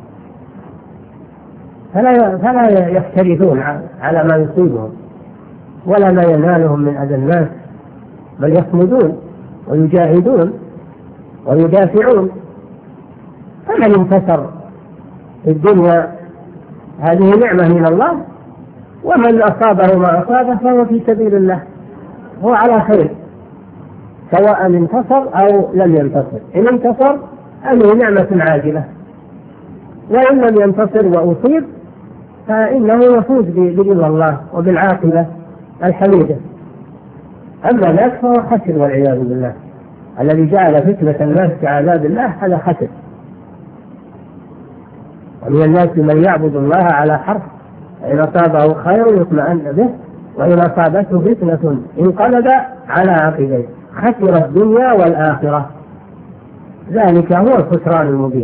فلا فلا يفترثون على ما يصيبهم ولا ما ينالهم من أذى الناس، بل يصمدون ويجاهدون ويدافعون. فمن انتصر في الدنيا هذه نعمة من الله، ومن أصابه ما أصابه فهو في سبيل الله، هو على خير سواء انتصر أو لم ينتصر. إن انتصر هذه نعمة عاجلة، وإن لم ينتصر وأصيب فإنه يفوز برضا الله وبالعاقبة الحميدة. أما ذاك فهو خسر والعياذ بالله، الذي جعل فتنة الناس كعذاب الله هذا خسر. ومن الناس من يعبد الله على حرف، فإن أصابه خير يطمئن به وإن أصابته فتنة انقلب على عقبيه خسر الدنيا والآخرة، ذلك هو الخسران المبين.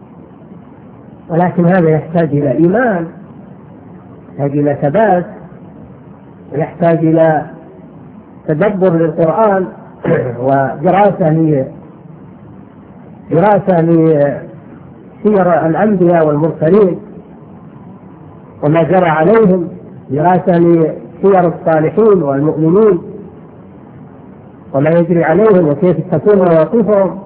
ولكن هذا يحتاج إلى إيمان، يحتاج إلى ثبات، يحتاج إلى تدبر للقرآن ودراسة ل دراسة لسير الأنبياء والمرسلين وما جرى عليهم، دراسة لسير الصالحين والمؤمنين وما يجري عليهم وكيف تكون مواقفهم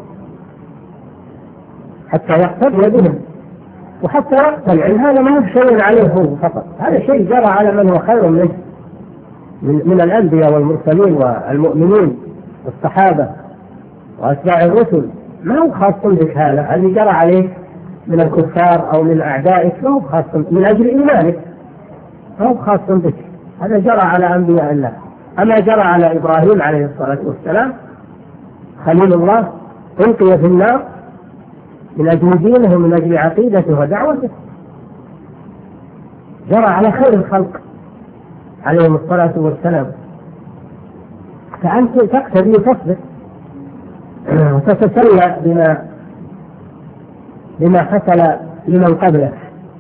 حتى يقتدي بهم وحتى يقتنع. هذا ما هو شيء عليه هو فقط، هذا شيء جرى على من هو خير منه من الأنبياء والمرسلين والمؤمنين والصحابة وأتباع الرسل. ما هو خاص بك، هذا الذي جرى عليك من الكفار أو من أعدائك ما هو خاص من أجل إيمانك، ما هو خاص بك، هذا جرى على أنبياء الله. أما جرى على إبراهيم عليه الصلاة والسلام خليل الله ألقي في النار من أجل دينه ومن أجل عقيدته ودعوته، جرى على خير الخلق عليهم الصلاة والسلام. فأنت تقتدي وتصبر وتتسلى بما بما حصل لمن قبلك.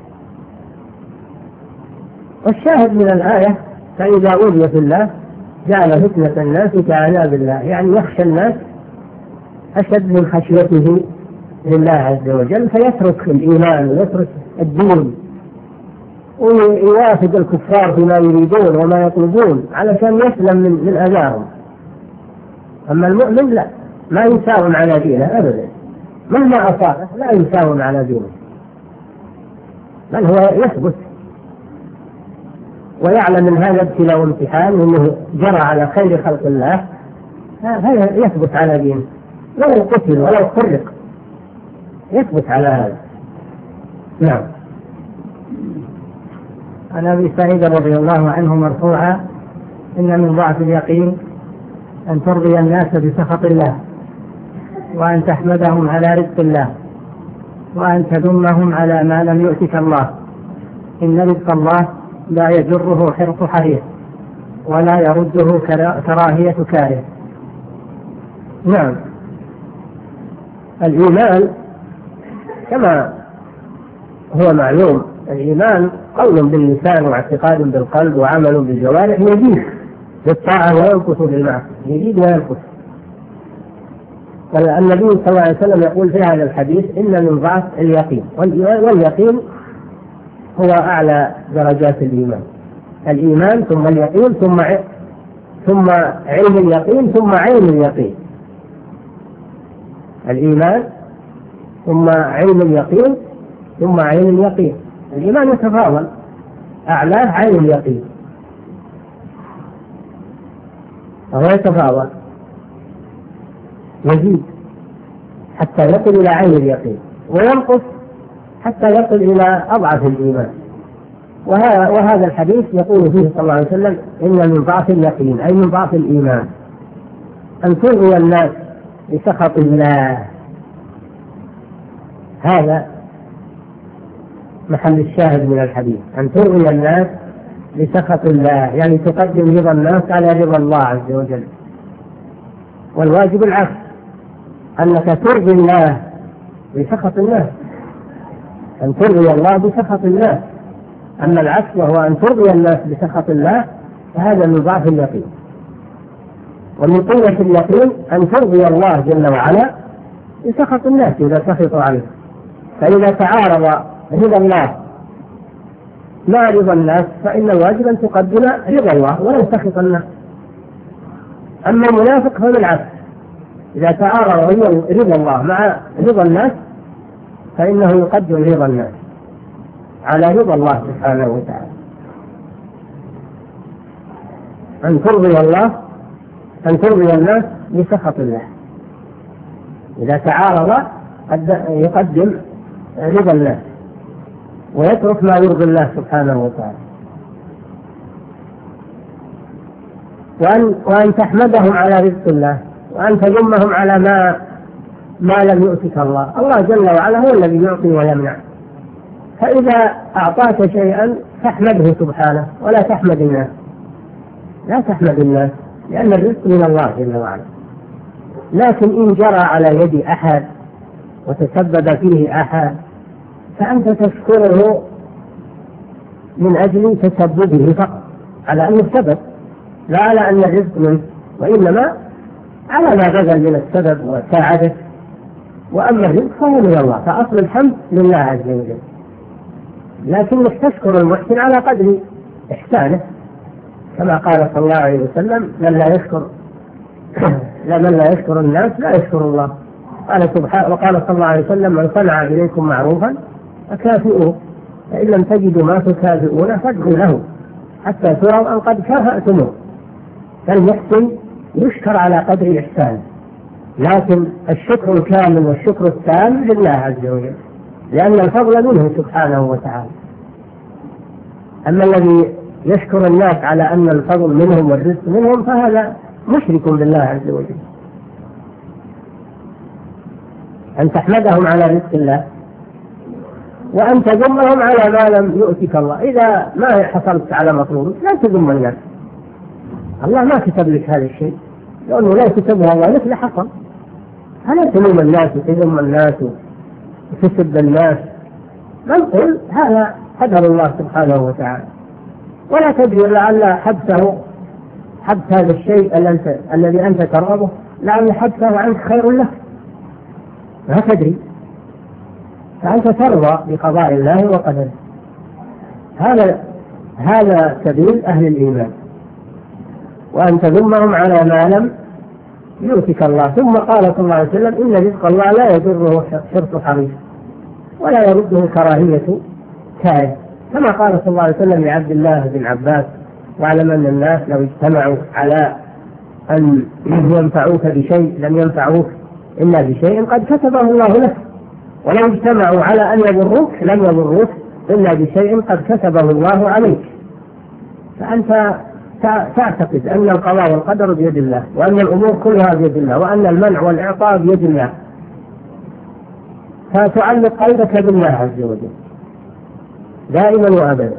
والشاهد من الآية فإذا أوذي في الله جعل فتنة الناس كعذاب الله، يعني يخشى الناس أشد من خشيته لله عز وجل، فيترك الإيمان ويترك الدين ويوافق الكفار فيما يريدون وما يطلبون علشان يسلم من, من أذاهم. أما المؤمن لا، ما يساوم على دينه أبدا، مهما أصابه لا يساوم على دينه، بل هو يثبت ويعلم من هذا ابتلاء وامتحان وأنه جرى على خير خلق الله، هذا يثبت على دينه ولو قتل ولو فرق يثبت على هذا. نعم. عن أبي سعيد رضي الله عنه مرفوعا: إن من ضعف اليقين أن ترضي الناس بسخط الله، وأن تحمدهم على رزق الله، وأن تذمهم على ما لم يؤتك الله. إن رزق الله لا يجره حرص حريص ولا يرده كراهية كاره. نعم. الإيمان كما هو معلوم، الإيمان قول باللسان واعتقاد بالقلب وعمل بالجوارح، يزيد بالطاعة وينقص بالمعصية، يزيد وينقص. والنبي صلى الله عليه وسلم يقول في هذا الحديث: إن من ضعف اليقين، واليقين هو أعلى درجات الإيمان. الإيمان ثم اليقين ثم ثم علم اليقين ثم عين اليقين. الإيمان ثم علم اليقين ثم عين اليقين. الإيمان يتفاضل، أعلاه عين اليقين، وهو يتفاضل يزيد حتى يصل إلى عين اليقين، وينقص حتى يصل إلى أضعف الإيمان. وهذا الحديث يقول فيه صلى الله عليه وسلم: إن من ضعف اليقين، أي من ضعف الإيمان، أن ترضي الناس بسخط الله. هذا محل الشاهد من الحديث، أن ترضي الناس بسخط الله، يعني تقدم رضا الناس على رضا الله عز وجل. والواجب العكس، أنك ترضي الله بسخط الناس، أن ترضي الله بسخط الله. أما العكس وهو أن ترضي الناس بسخط الله، فهذا من ضعف اليقين. ومن قوة اليقين أن ترضي الله جل وعلا بسخط الناس إذا سخطوا عليه. فإذا تعارض رضا الله مع رضا الناس فإن الواجب أن تقدم رضا الله ولو سخط الناس. أما المنافق فبالعكس، إذا تعارض رضا الله مع رضا الناس فإنه يقدم رضا الناس على رضا الله سبحانه وتعالى. أن ترضي الله أن ترضي الناس بسخط الله، إذا تعارض يقدم رضا الناس ويترك ما يرضي الله سبحانه وتعالى. وأن, وأن تحمدهم على رزق الله، وأن تذمهم على ما ما لم يؤتك الله. الله جل وعلا هو الذي يعطي ويمنع، فإذا أعطاك شيئا فاحمده سبحانه ولا تحمد الناس، لا تحمد الناس، لأن الرزق من الله جل وعلا. لكن إن جرى على يد أحد وتسبب فيه أحد فأنت تشكره من أجل تسببه فقط، على أنه سبب، لا على أن الرزق منه، وإنما على ما بذل من السبب وساعده. وأما الرزق فهو من الله، فأصل الحمد لله عز وجل، لكنك تشكر المحسن على قدر إحسانه، كما قال صلى الله عليه وسلم: من لا يشكر لا من لا يشكر الناس لا يشكر الله. قال سبحانه، وقال صلى الله عليه وسلم: من صنع إليكم معروفا فكافئوه، فإن لم تجدوا ما تكافئونه فادعوا له حتى تروا أن قد كافأتموه. فالمحسن يشكر على قدر إحسانه، لكن الشكر الكامل والشكر التام لله عز وجل، لأن الفضل منه سبحانه وتعالى. أما الذي يشكر الناس على أن الفضل منهم والرزق منهم فهذا مشرك بالله عز وجل. أن تحمدهم على رزق الله وأن تذمهم على ما لم يؤتك الله. إذا ما حصلت على مطلوبك لا تذم الناس، الله ما كتب لك هذا الشيء، لأنه لا كتبه الله لك لحصل. فلا تلوم الناس وتذم الناس وتسب الناس، بل قل هذا قدر الله سبحانه وتعالى، ولا تدري لعل حبسه حبس هذا الشيء الذي أنت ترغبه لعل حبسه عنك خير لك، ما تدري، فأنت ترضى بقضاء الله وقدره. هذا هذا سبيل أهل الإيمان، وأن تذمهم على ما لم يؤتك الله. ثم قال صلى الله عليه وسلم: إن رزق الله لا يضره حرص حريص ولا يرده كراهية كاره، كما قال صلى الله عليه وسلم لعبد الله بن عباس: واعلم أن الناس لو اجتمعوا على أن ينفعوك بشيء لم ينفعوك إلا بشيء قد كتبه الله لك، ولو اجتمعوا على أن يضروك لم يضروك إلا بشيء قد كتبه الله عليك. فأنت تعتقد أن القضاء والقدر بيد الله، وأن الأمور كلها بيد الله، وأن المنع والإعطاء بيد الله، فتعلق قلبك بالله عز وجل دائما وأبدا.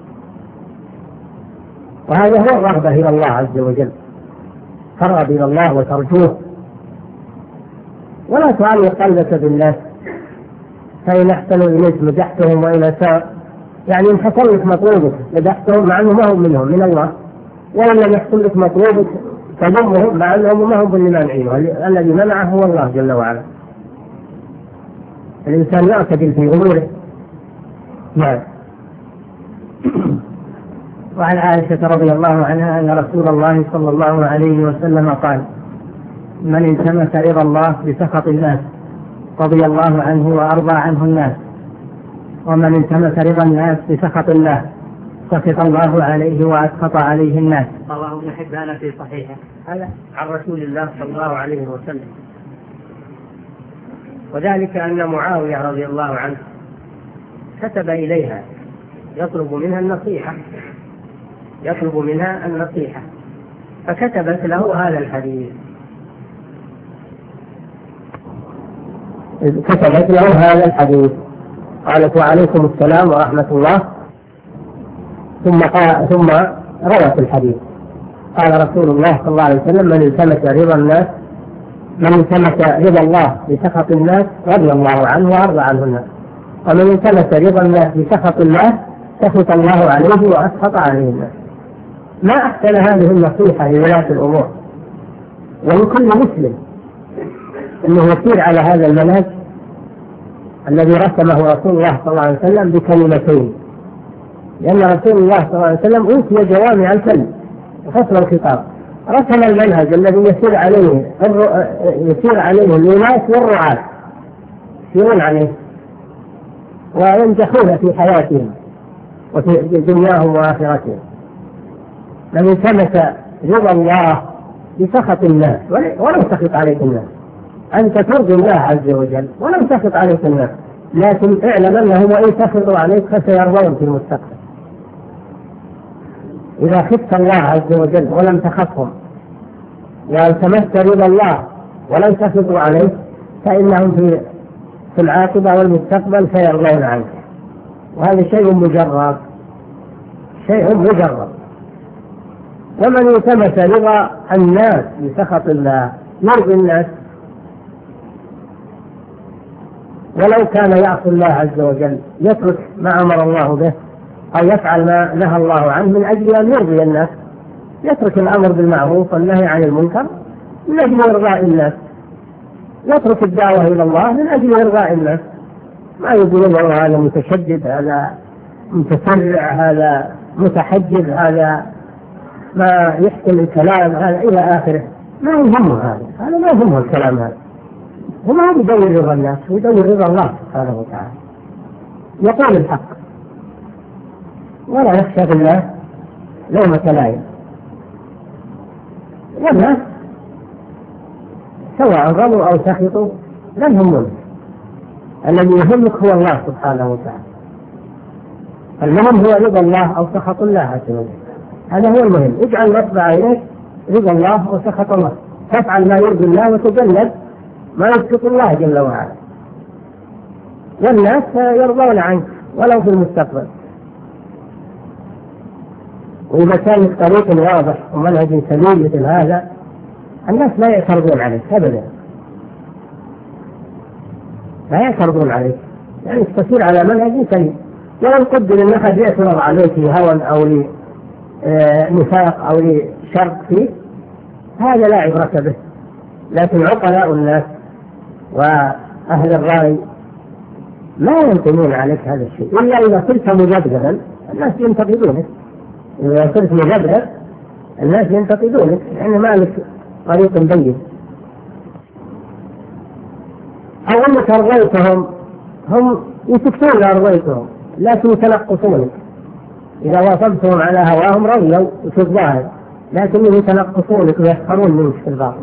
وهذا هو الرغبة إلى الله عز وجل، ترغب إلى الله وترجوه، ولا تعلق قلبك بالناس. فإن أحسنوا إليك مدحتهم وإن أساءوا، يعني إن حصل لك مطلوبك مدحتهم مع أنه ما هم منهم من الله، وإن لم يحصل لك مطلوبك تذمهم مع أنهم ما هم باللي مانعينه، الذي منعه هو الله جل وعلا. الإنسان يعتدل في أموره. نعم. وعن عائشة رضي الله عنها أن رسول الله صلى الله عليه وسلم قال: من التمس رضا الله بسخط الناس رضي الله عنه وأرضى عنه الناس، ومن التمس رضا الناس بسخط الله سخط الله عليه وأسخط عليه الناس. رواه ابن حبان في صحيحه. هذا عن رسول الله صلى الله عليه وسلم. وذلك أن معاوية رضي الله عنه كتب إليها يطلب منها النصيحة يطلب منها النصيحة فكتبت له هذا الحديث كتبت له هذا الحديث قالت: وعليكم السلام ورحمة الله، ثم قال ثم روت الحديث. قال رسول الله صلى الله عليه وسلم: من التمس رضا الناس من التمس رضا الله بسخط الناس رضي الله عنه وأرضى عنه الناس، ومن التمس رضا الناس بسخط الله سخط الله عليه وأسخط عليه الناس. ما أحسن هذه النصيحة لولاة الأمور ولكل مسلم أنه يسير على هذا المنهج الذي رسمه رسول الله صلى الله عليه وسلم بكلمتين، لأن رسول الله صلى الله عليه وسلم أوتي جوامع الكلم وفصل الخطاب. رسم المنهج الذي يسير عليه يسير عليه الولاة والرعاة، يسيرون عليه وينجحون في حياتهم وفي دنياهم وآخرتهم. من التمس رضا الله بسخط الناس ولم تسخط عليك الناس، أنت ترضي الله عز وجل ولم تسخط عليك الناس، لكن اعلم أنهم وإن سخطوا عليك فسيرضون في المستقبل. إذا خفت الله عز وجل ولم تخفهم والتمست رضا الله ولم تسخطوا عليك فإنهم في في العاقبة والمستقبل سيرضون عنك. وهذا شيء مجرب، شيء مجرب. ومن التمس رضا الناس بسخط الله يرضي الناس ولو كان يعصي الله عز وجل، يترك ما أمر الله به أو يفعل ما نهى الله عنه من أجل أن يرضي الناس، يترك الأمر بالمعروف والنهي عن المنكر من أجل إرضاء الناس، يترك الدعوة إلى الله من أجل إرضاء الناس، ما يقولون هذا متشدد، هذا متسرع، هذا متحجر، هذا ما يحكم الكلام، هذا إلى آخره. ما يهمه هذا، هذا ما يهمه الكلام هذا، هو ما يدور رضا الناس، هو يدور رضا الله سبحانه وتعالى، يقول الحق ولا يخشى بالله لومة لائم. والناس سواء رضوا أو سخطوا لا يهمك، الذي يهمك هو الله سبحانه وتعالى. المهم هو رضا الله أو سخط الله عز وجل، هذا هو المهم. اجعل نصب عينيك رضا الله وسخط الله، تفعل ما يرضي الله وتجنب ما يسخط الله جل وعلا، والناس يرضون عنك ولو في المستقبل. وإذا كان طريق واضح ومنهج سليم مثل هذا الناس لا يعترضون عليك أبدا، لا يعترضون عليك، يعني تسير على منهج سليم. ولو قدر أن أحد يعترض عليك لهوى أو لنفاق أو لشر فيه هذا لا عبرة به، لكن عقلاء الناس وأهل الرأي لا ينقلون عليك هذا الشيء إلا إذا صرت مجددا الناس ينتقدونك. إذا صرت مجددا الناس ينتقدونك يعني ما لك طريق بين، أو أنك أرضيتهم، هم يسكتون أرضيتهم لكن يتنقصونك. إذا وافقتهم على هواهم رضيوا في الظاهر لكن يتنقصونك ويسخرون منك في الباطن،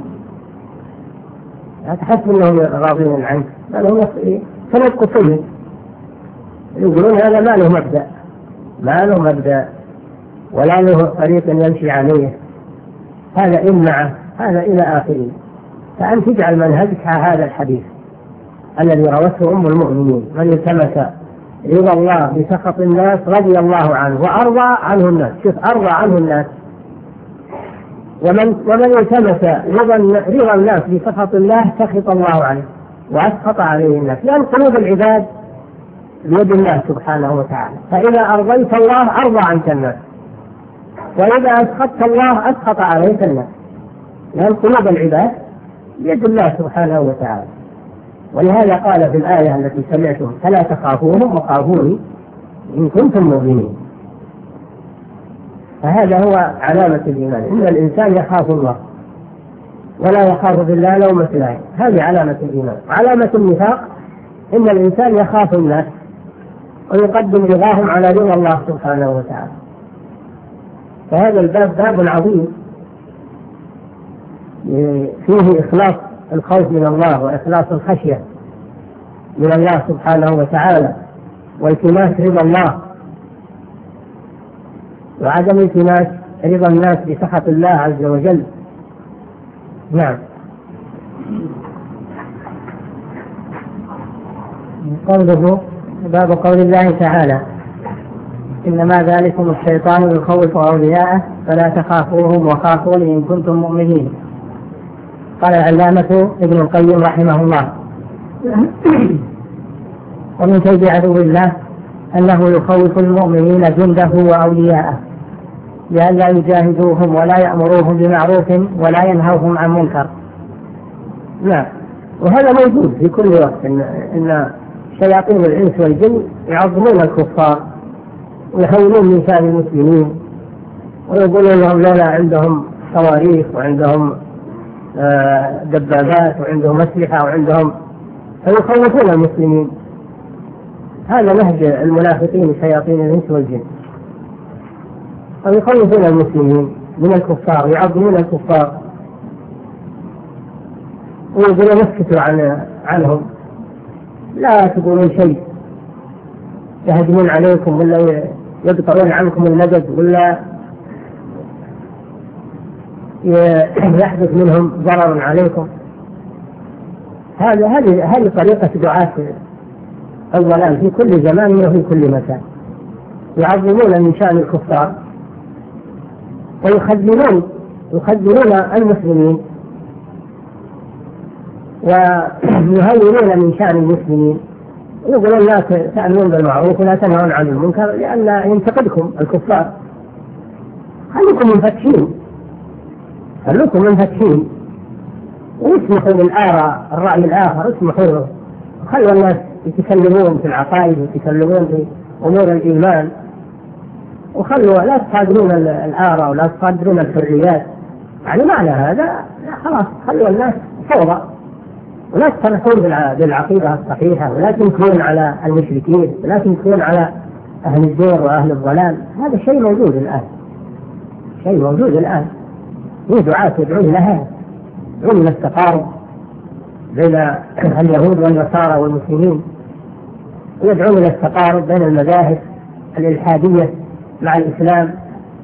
لا تحس أنهم راضين عنك بل هم يتنقصونك، يقولون هذا ما له مبدأ، ما له مبدأ ولا له طريق يمشي عليه، هذا إمعة، هذا إلى آخره. فأنت تجعل منهجك هذا الحديث الذي روته أم المؤمنين: من التمس رضا الله بسخط الناس رضي الله عنه وأرضى عنه الناس. شوف، أرضى عنه الناس. ومن ومن التمس رضا رضا الناس بسخط الله سخط الله عنه وأسخط عليه الناس، لأن قلوب العباد بيد الله سبحانه وتعالى. فإذا أرضيت الله أرضى عنك الناس، وإذا أسخطت الله أسخط عليك الناس، لأن قلوب العباد بيد الله سبحانه وتعالى. ولهذا قال في الآية التي سمعتم: فلا تخافوهم وخافوني إن كنتم مؤمنين. فهذا هو علامة الإيمان، إن الإنسان يخاف الله ولا يخاف بالله لومة لائم، هذه علامة الإيمان. علامة النفاق إن الإنسان يخاف الناس ويقدم رضاهم على رضا الله سبحانه وتعالى. فهذا الباب باب عظيم فيه إخلاص الخوف من الله وإخلاص الخشية من الله سبحانه وتعالى، والتماس رضا الله وعدم التماس رضا الناس بسخط الله عز وجل. نعم. قوله باب قول الله تعالى: إنما ذلكم الشيطان يخوف أولياءه فلا تخافوهم وخافوني إن كنتم مؤمنين. قال العلامة ابن القيم رحمه الله: ومن كيد عدو الله أنه يخوف المؤمنين جنده وأولياءه لئلا يجاهدوهم ولا يأمروهم بمعروف ولا ينهوهم عن منكر. نعم، وهذا موجود في كل وقت، إن, إن شياطين الإنس والجن يعظمون الكفار ويحولون من شأن المسلمين ويقولون لهم لولا عندهم صواريخ وعندهم آه دبابات وعندهم أسلحة وعندهم، فيخوفون المسلمين. هذا نهج المنافقين شياطين الإنس والجن، ويخوفون المسلمين من الكفار، يعظمون الكفار ويقولون اسكتوا عن عنهم، لا تقولون شيء، يهجمون عليكم ولا يقطعون عنكم المدد ولا يحدث منهم ضرر عليكم. هذه هذه هذه طريقة دعاة الضلال في كل زمان وفي كل مكان، يعظمون من شأن الكفار ويخذلون يخذلون المسلمين ويهونون من شأن المسلمين، يقولون لا تأمرون بالمعروف ولا تنهون عن المنكر لأن ينتقدكم الكفار. خليكم منفتحين خليكم منفتحين واسمحوا للآراء الرأي الآخر، اسمحوا خلوا الناس يتكلمون في العقائد ويتكلمون في أمور الإيمان، وخلوا لا تصادرون الآراء ولا تصادرون الحريات. يعني معنى هذا خلاص خلوا الناس فوضى ولا تصرحون بالعقيدة الصحيحة ولا تنكرون على المشركين ولا تنكرون على أهل الزور وأهل الضلال. هذا شيء موجود الآن، شيء موجود الآن. في دعاة يدعون لها، يدعون إلى التقارب بين اليهود والنصارى والمسلمين، ويدعون إلى التقارب بين المذاهب الإلحادية مع الإسلام،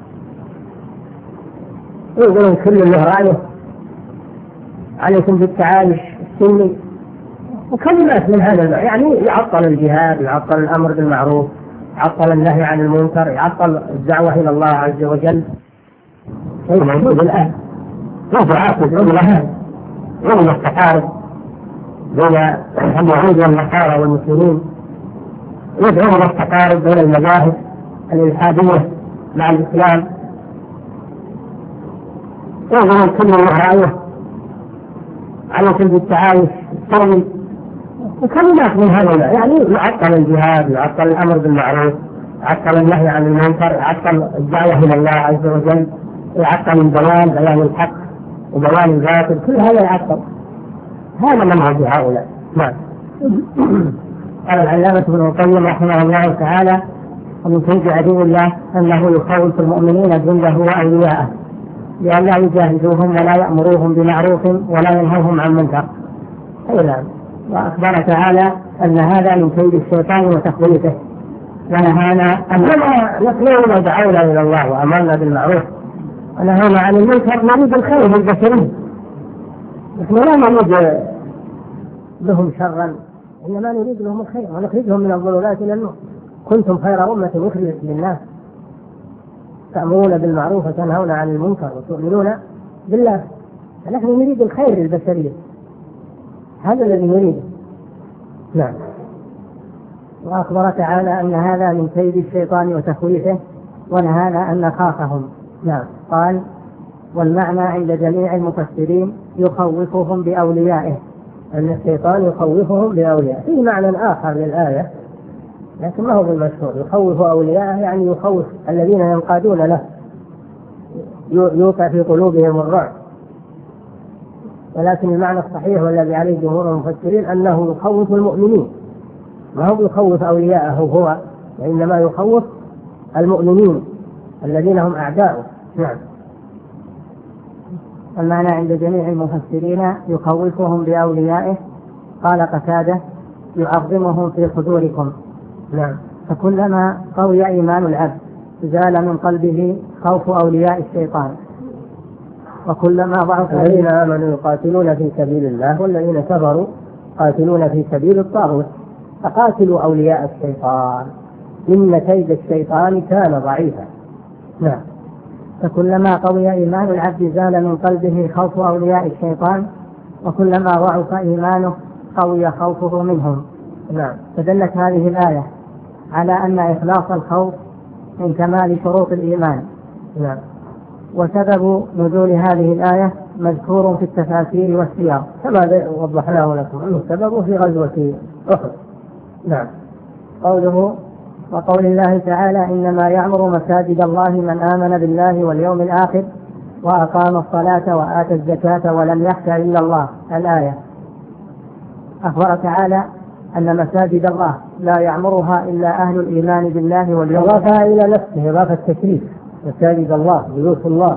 ويقولون كل له رأيه، عليكم بالتعايش السني وكلمات من هذا النوع. يعني يعطل الجهاد، يعطل الأمر بالمعروف، يعطل النهي عن المنكر، يعطل الدعوة إلى الله عز وجل. شيء موجود الآن. دعاة يدعون لها، يدعون التقارب بين اليهود والنصارى والمسلمين، يدعون التقارب بين المذاهب الإلحادية مع الإسلام، يظهر كل له رأيه، عليكم بالتعايش السلمي وكلمات من هذا. يعني يعطل الجهاد، يعطل الأمر بالمعروف، يعطل النهي عن المنكر، يعطل الدعوة إلى الله عز وجل، يعطل البيان، بيان الحق وبيان الباطل، كل هذا يعطل. هذا منهج هؤلاء. نعم. قال العلامة ابن القيم رحمه الله تعالى: ومن كيد عدو الله أنه يخوف المؤمنين جنده وأولياءه لأن لا يجاهدوهم ولا يأمروهم بمعروف ولا ينهوهم عن منكر. أيضا وأخبر تعالى أن هذا من كيد الشيطان وتخويفه، ونهانا أننا نحن ودعونا إلى الله وأمرنا بالمعروف ونهانا عن المنكر نريد الخير للبشرين. نحن لا نريد لهم شرا، إنما نريد لهم الخير ونخرجهم من الظلمات إلى النور. كنتم خير أمة أخرجت للناس تأمرون بالمعروف وتنهون عن المنكر وتؤمنون بالله. فنحن نريد الخير للبشرية، هذا الذي نريده. نعم. وأخبر تعالى أن هذا من كيد الشيطان وتخويفه ونهانا أن نخافهم. نعم. قال: والمعنى عند جميع المفسرين يخوفهم بأوليائه، أن الشيطان يخوفهم بأوليائه. في معنى آخر للآية لكن ما هو بالمشهور. يخوف أوليائه يعني يخوف الذين ينقادون له، يوقع في قلوبهم الرعب. ولكن المعنى الصحيح والذي عليه جمهور المفسرين أنه يخوف المؤمنين، ما هو يخوف أولياءه هو، وإنما يخوف المؤمنين الذين هم أعداؤه. نعم. المعنى عند جميع المفسرين يخوفهم بأوليائه. قال قتادة: يعظمهم في صدوركم. نعم. فكلما قوي إيمان العبد زال من قلبه خوف أولياء الشيطان، وكلما ضعف الذين آمنوا يقاتلون في سبيل الله والذين كفروا قاتلون في سبيل الطاغوت فقاتلوا أولياء الشيطان إن كيد الشيطان كان ضعيفا. نعم. فكلما قوي إيمان العبد زال من قلبه خوف أولياء الشيطان، وكلما ضعف إيمانه قوي خوفه منهم. نعم. فدلت هذه الآية على أن إخلاص الخوف من كمال شروط الإيمان. نعم. وسبب نزول هذه الآية مذكور في التفاسير والسياق كما وضحناه لكم، أنه سببه في غزوة أحد. نعم. قوله: وقول الله تعالى: إنما يعمر مساجد الله من آمن بالله واليوم الآخر وأقام الصلاة وآتى الزكاة ولم يخش إلا الله. الآية. أخبر تعالى أن مساجد الله لا يعمرها إلا أهل الإيمان بالله واليوم الآخر. إضافة إلى نفسه، إضافة التشريف. مساجد الله بيوت الله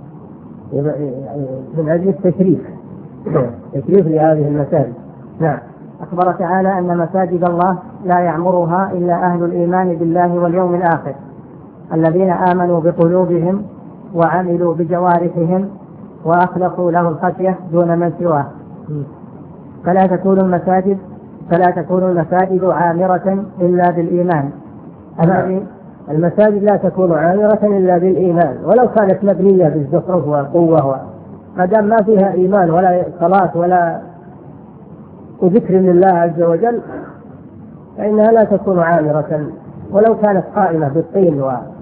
من أجل التشريف، تشريف لهذه المساجد. نعم. أخبر تعالى أن مساجد الله لا يعمرها إلا أهل الإيمان بالله واليوم الآخر الذين آمنوا بقلوبهم وعملوا بجوارحهم وأخلصوا له الخشية دون من سواه. فلا تكون المساجد فلا تكون المساجد عامرة إلا بالإيمان. الذي المساجد لا تكون عامرة إلا بالإيمان، ولو كانت مبنية بالزخرف والقوة، ما دام ما فيها إيمان ولا صلاة ولا وذكر لله عز وجل فإنها لا تكون عامرة، ولو كانت قائمة بالطين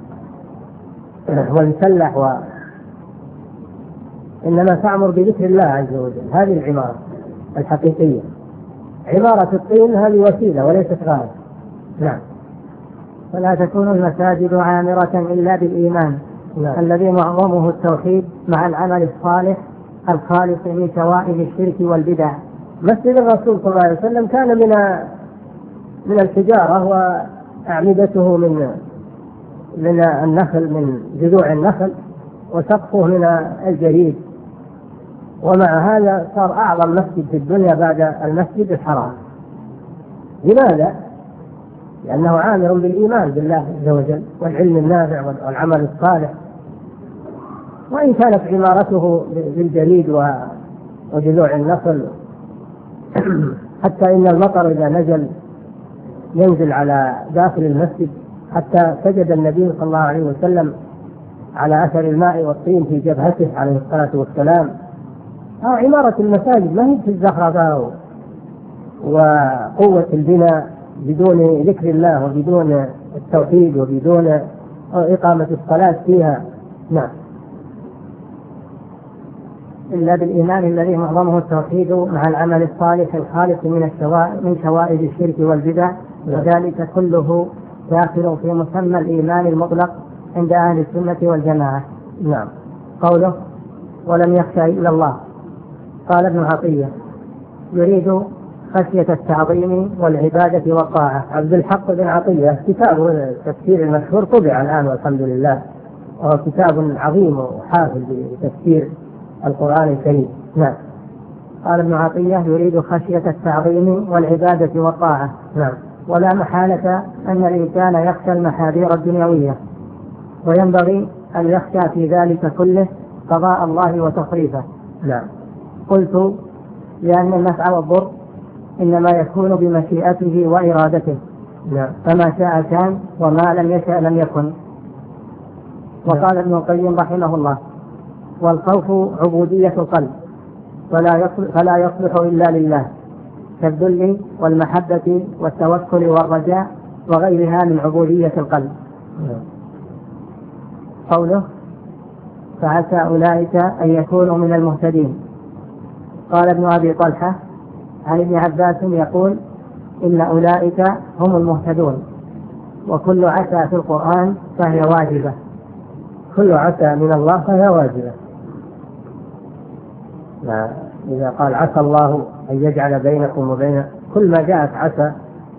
والمسلح و... إنما تعمر بذكر الله عز وجل. هذه العمارة الحقيقية. عمارة الطين هذه وسيلة وليست غاية. نعم. فلا تكون المساجد عامرة إلا بالإيمان. نعم. الذي معظمه التوحيد مع العمل الصالح الخالص من شوائب الشرك والبدع. مسجد الرسول صلى الله عليه وسلم كان من من الحجارة وأعمدته من من النخل، من جذوع النخل، وسقفه من الجريد، ومع هذا صار أعظم مسجد في الدنيا بعد المسجد الحرام. لماذا؟ لأنه عامر بالإيمان بالله عز وجل والعلم النافع والعمل الصالح. وإن كانت عمارته بالجريد وجذوع النخل حتى إن المطر إذا نزل ينزل على داخل المسجد، حتى سجد النبي صلى الله عليه وسلم على أثر الماء والطين في جبهته عليه الصلاة والسلام. أو عمارة المساجد ما هي في الزخرفة وقوة البناء بدون ذكر الله وبدون التوحيد وبدون إقامة الصلاة فيها. نعم. إلا بالإيمان الذي معظمه التوحيد مع العمل الصالح الخالص من الشوائب من شوائب الشرك والبدع، وذلك كله داخل في مسمى الإيمان المطلق عند أهل السنة والجماعة. نعم. قوله ولم يخشى إلا الله. قال ابن عطية يريد خشية التعظيم والعبادة والطاعة. عبد الحق بن عطية كتابه التفسير المشهور طبع الآن والحمد لله، وهو كتاب عظيم وحافل بتفسير القرآن الكريم. نعم. قال ابن عطية يريد خشية التعظيم والعبادة والطاعة. نعم. ولا محالة أن الإنسان يخشى المحاذير الدنيوية، وينبغي أن يخشى في ذلك كله قضاء الله وتصريفه. نعم. قلت لأن النفع والضر إنما يكون بمشيئته وإرادته. نعم. فما شاء كان وما لم يشاء لم يكن. وقال ابن القيم رحمه الله والخوف عبودية القلب فلا يصلح, فلا يصلح إلا لله، كالذل والمحبة والتوكل والرجاء وغيرها من عبودية القلب. قوله فعسى أولئك أن يكونوا من المهتدين. قال ابن أبي طلحة عن ابن عباس يقول إن أولئك هم المهتدون، وكل عسى في القرآن فهي واجبة. كل عسى من الله فهي واجبة. إذا قال عسى الله أن يجعل بينكم وبين كل ما جاءت عسى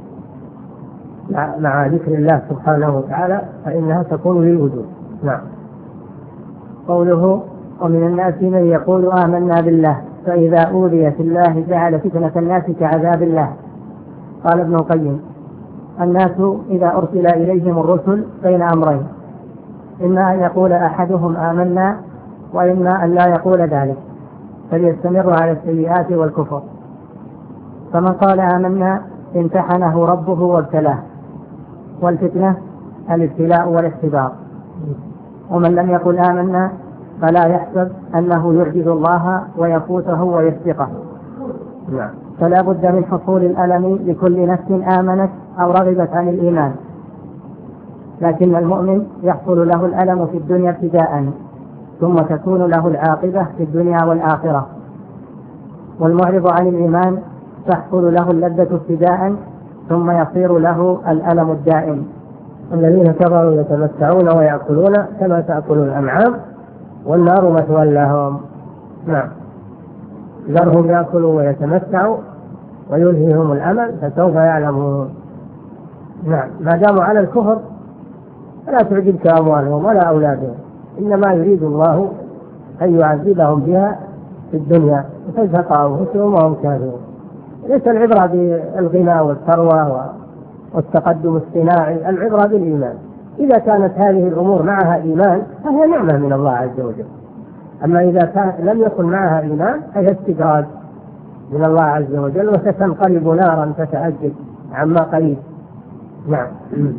مع ذكر الله سبحانه وتعالى فإنها تكون للوجود. نعم. قوله ومن الناس من يقول آمنا بالله فإذا أوذي في الله جعل فتنة الناس كعذاب الله. قال ابن القيم الناس إذا أرسل إليهم الرسل بين أمرين، إما أن يقول أحدهم آمنا وإما أن لا يقول ذلك فليستمر على السيئات والكفر. فمن قال آمنا امتحنه ربه وابتلاه، والفتنة الابتلاء والاختبار. ومن لم يقل آمنا فلا يحسب أنه يعجز الله ويفوته ويسبقه. نعم. فلا بد من حصول الألم لكل نفس آمنت أو رغبت عن الإيمان، لكن المؤمن يحصل له الألم في الدنيا ابتداء، ثم تكون له العاقبة في الدنيا والآخرة. والمعرض عن الإيمان تحصل له اللذة ابتداء، ثم يصير له الألم الدائم. الذين كفروا يتمتعون ويأكلون كما تأكل الأنعام والنار مثوى لهم. نعم. ذرهم يأكلوا ويتمتعوا ويلهيهم الأمل فسوف يعلمون. نعم. ما داموا على الكفر فلا تعجبك أموالهم ولا أولادهم، إنما يريد الله أن يعذبهم بها في الدنيا وتزهق أنفسهم وهم كافرون. ليس العبرة بالغنى والثروة والتقدم الصناعي، العبرة بالإيمان. إذا كانت هذه الأمور معها إيمان فهي نعمة من الله عز وجل، أما إذا كان لم يكن معها إيمان فهي استدراج من الله عز وجل، وستنقلب نارا تتأجج عما قريب. نعم.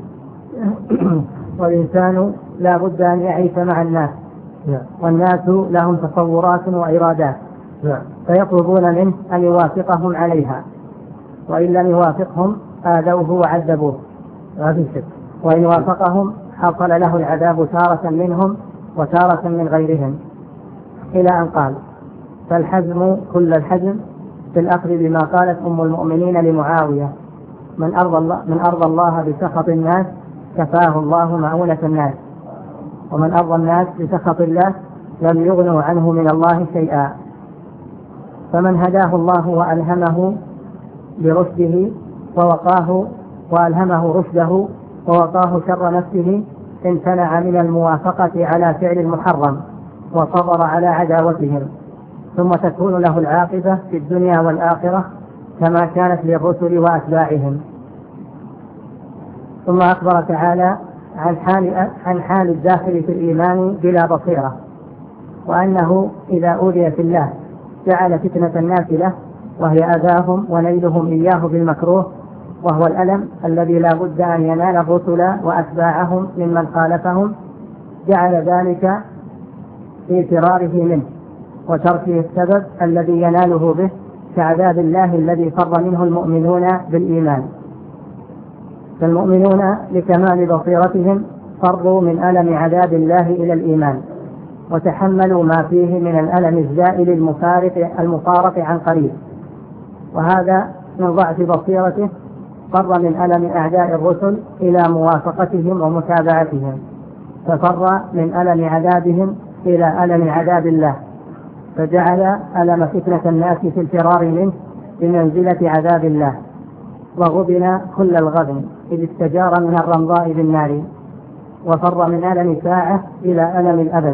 والإنسان لا بد أن يعيش مع الناس، نعم. والناس لهم تصورات وإرادات، نعم. فيطلبون منه أن يوافقهم عليها، وإن لم يوافقهم آذوه وعذبوه، ما في شك. وإن وافقهم حصل له العذاب تارة منهم وتارة من غيرهم، إلى أن قال: فالحزم كل الحزم في الأخذ بما قالت أم المؤمنين لمعاوية: من أرضى الله, من أرضى الله بسخط الناس كفاه الله مؤونة الناس، ومن أرضى الناس بسخط الله لم يغنوا عنه من الله شيئا. فمن هداه الله وألهمه برشده ووقاه وألهمه رشده ووقاه شر نفسه امتنع من الموافقة على فعل المحرم وصبر على عداوتهم، ثم تكون له العاقبة في الدنيا والآخرة كما كانت للرسل وأتباعهم. ثم أخبر تعالى عن حال, عن حال الداخل في الإيمان بلا بصيرة، وأنه إذا أوذي في الله جعل فتنة الناس له، وهي أذاهم ونيلهم إياه بالمكروه، وهو الألم الذي لا بد أن ينال الرسل وأتباعهم ممن خالفهم، جعل ذلك في فراره منه وتركه السبب الذي يناله به، كعذاب الله الذي فر منه المؤمنون بالإيمان. فالمؤمنون لكمال بصيرتهم فروا من ألم عذاب الله إلى الإيمان، وتحملوا ما فيه من الألم الزائل المفارق المفارق عن قريب، وهذا من ضعف بصيرته فر من ألم أعداء الرسل إلى موافقتهم ومتابعتهم، ففر من ألم عذابهم إلى ألم عذاب الله، فجعل ألم فتنة الناس في الفرار منه بمنزلة عذاب الله، وغبن كل الغبن إذ استجار من الرمضاء بالنار، وفر من ألم ساعة إلى ألم الأبد.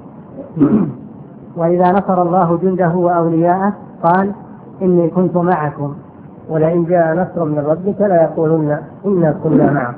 وإذا نصر الله جنده وأولياءه قال: إني كنت معكم، ولئن جاء نصر من ربك لا يقولن إنا كنا معكم.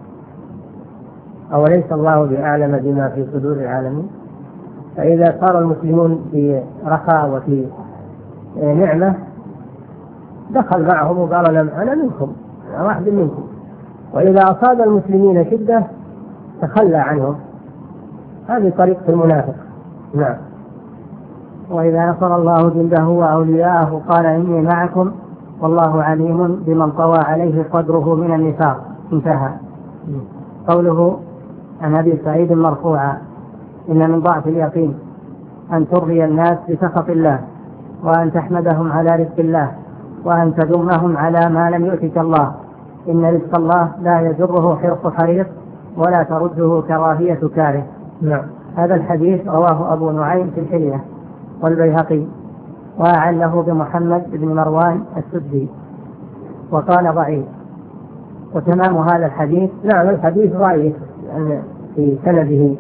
أوليس الله بأعلم بما في صدور العالمين؟ فإذا صار المسلمون في رخاء وفي نعمة دخل معهم وقال: أنا منكم، أنا واحد منكم. وإذا أصاب المسلمين شدة تخلى عنهم. هذه طريقة المنافق. نعم. وإذا نصر الله جنده وأولياءه قال: إني معكم والله عليم بمن طوى عليه قدره من النفاق. انتهى. قوله عن أبي سعيد مرفوعا: إن من ضعف اليقين أن ترضي الناس بسخط الله، وأن تحمدهم على رزق الله، وأن تذمهم على ما لم يؤتك الله. إن رزق الله لا يجره حرص حريص ولا ترده كراهية كاره. نعم. هذا الحديث رواه أبو نعيم في الحلية والبيهقي، وأعله بمحمد بن مروان السدي، وقال ضعيف. وتمام هذا الحديث: نعم، الحديث ضعيف في سنده،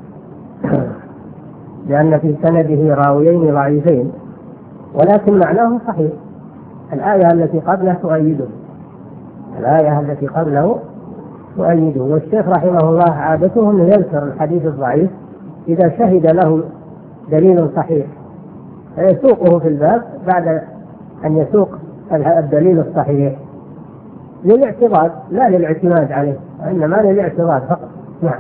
لأن في سنده راويين ضعيفين، ولكن معناه صحيح. الآية التي قبله تؤيده، الآية التي قبله تؤيده. والشيخ رحمه الله عادته أن يذكر الحديث الضعيف إذا شهد له دليل صحيح، فيسوقه في الباب بعد أن يسوق الدليل الصحيح للاعتراض لا للاعتماد عليه، وإنما للاعتراض فقط. نعم.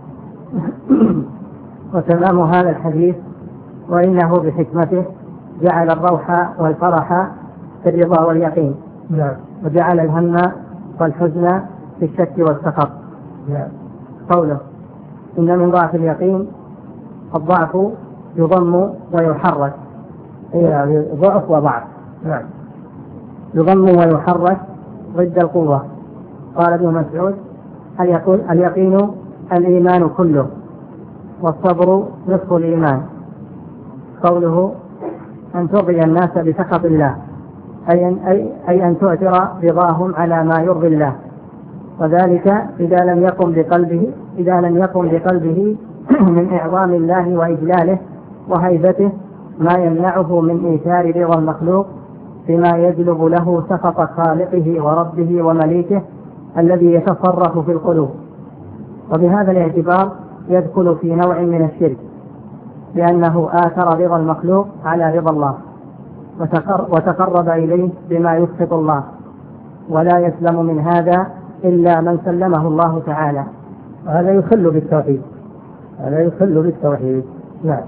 وتمام هذا الحديث: وإنه بحكمته جعل الروح والفرح في الرضا واليقين. نعم. وجعل الهم والحزن في الشك والسخط. نعم. قوله: إن من ضعف اليقين الضعف يضم ويحرك. يعني ضعف وضعف. نعم. يضم ويحرك ضد القوة. قال ابن مسعود: اليقين الإيمان كله، والصبر نصف الإيمان. قوله: أن ترضي الناس بسخط الله، أي أن, أي, أي أن تؤثر رضاهم على ما يرضي الله، وذلك إذا لم يقم بقلبه إذا لم يقم بقلبه من إعظام الله وإجلاله وهيبته ما يمنعه من إيثار رضا المخلوق بما يجلب له سخط خالقه وربه ومليكه الذي يتصرف في القلوب. وبهذا الاعتبار يدخل في نوع من الشرك، لأنه آثر رضا المخلوق على رضا الله، وتقرب إليه بما يسخط الله، ولا يسلم من هذا إلا من سلمه الله تعالى. هذا يخل بالتوحيد، هذا يخل بالتوحيد. نعم.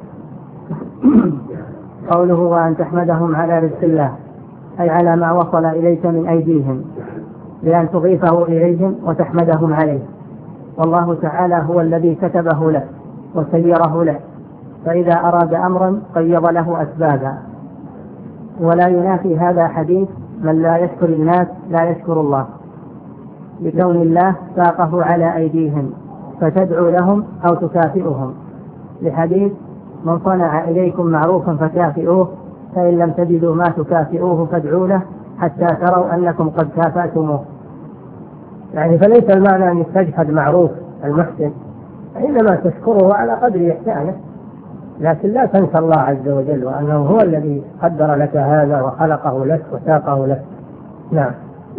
قوله وأن تحمدهم على رزق الله، أي على ما وصل إليك من أيديهم، بأن تضيفه إليهم وتحمدهم عليه. والله تعالى هو الذي كتبه لك وسيره لك، فإذا أراد أمرا قيض له أسبابا. ولا ينافي هذا حديث من لا يشكر الناس لا يشكر الله، لكون الله ساقه على أيديهم فتدعو لهم أو تكافئهم، لحديث من صنع إليكم معروفا فكافئوه، فإن لم تجدوا ما تكافئوه فادعوا له حتى تروا أنكم قد كافأتموه. يعني فليس المعنى أن تجحد معروف المحسن، إنما تشكره على قدر إحسانه، لكن لا تنسى الله عز وجل وأنه هو الذي قدر لك هذا وخلقه لك وساقه لك. نعم.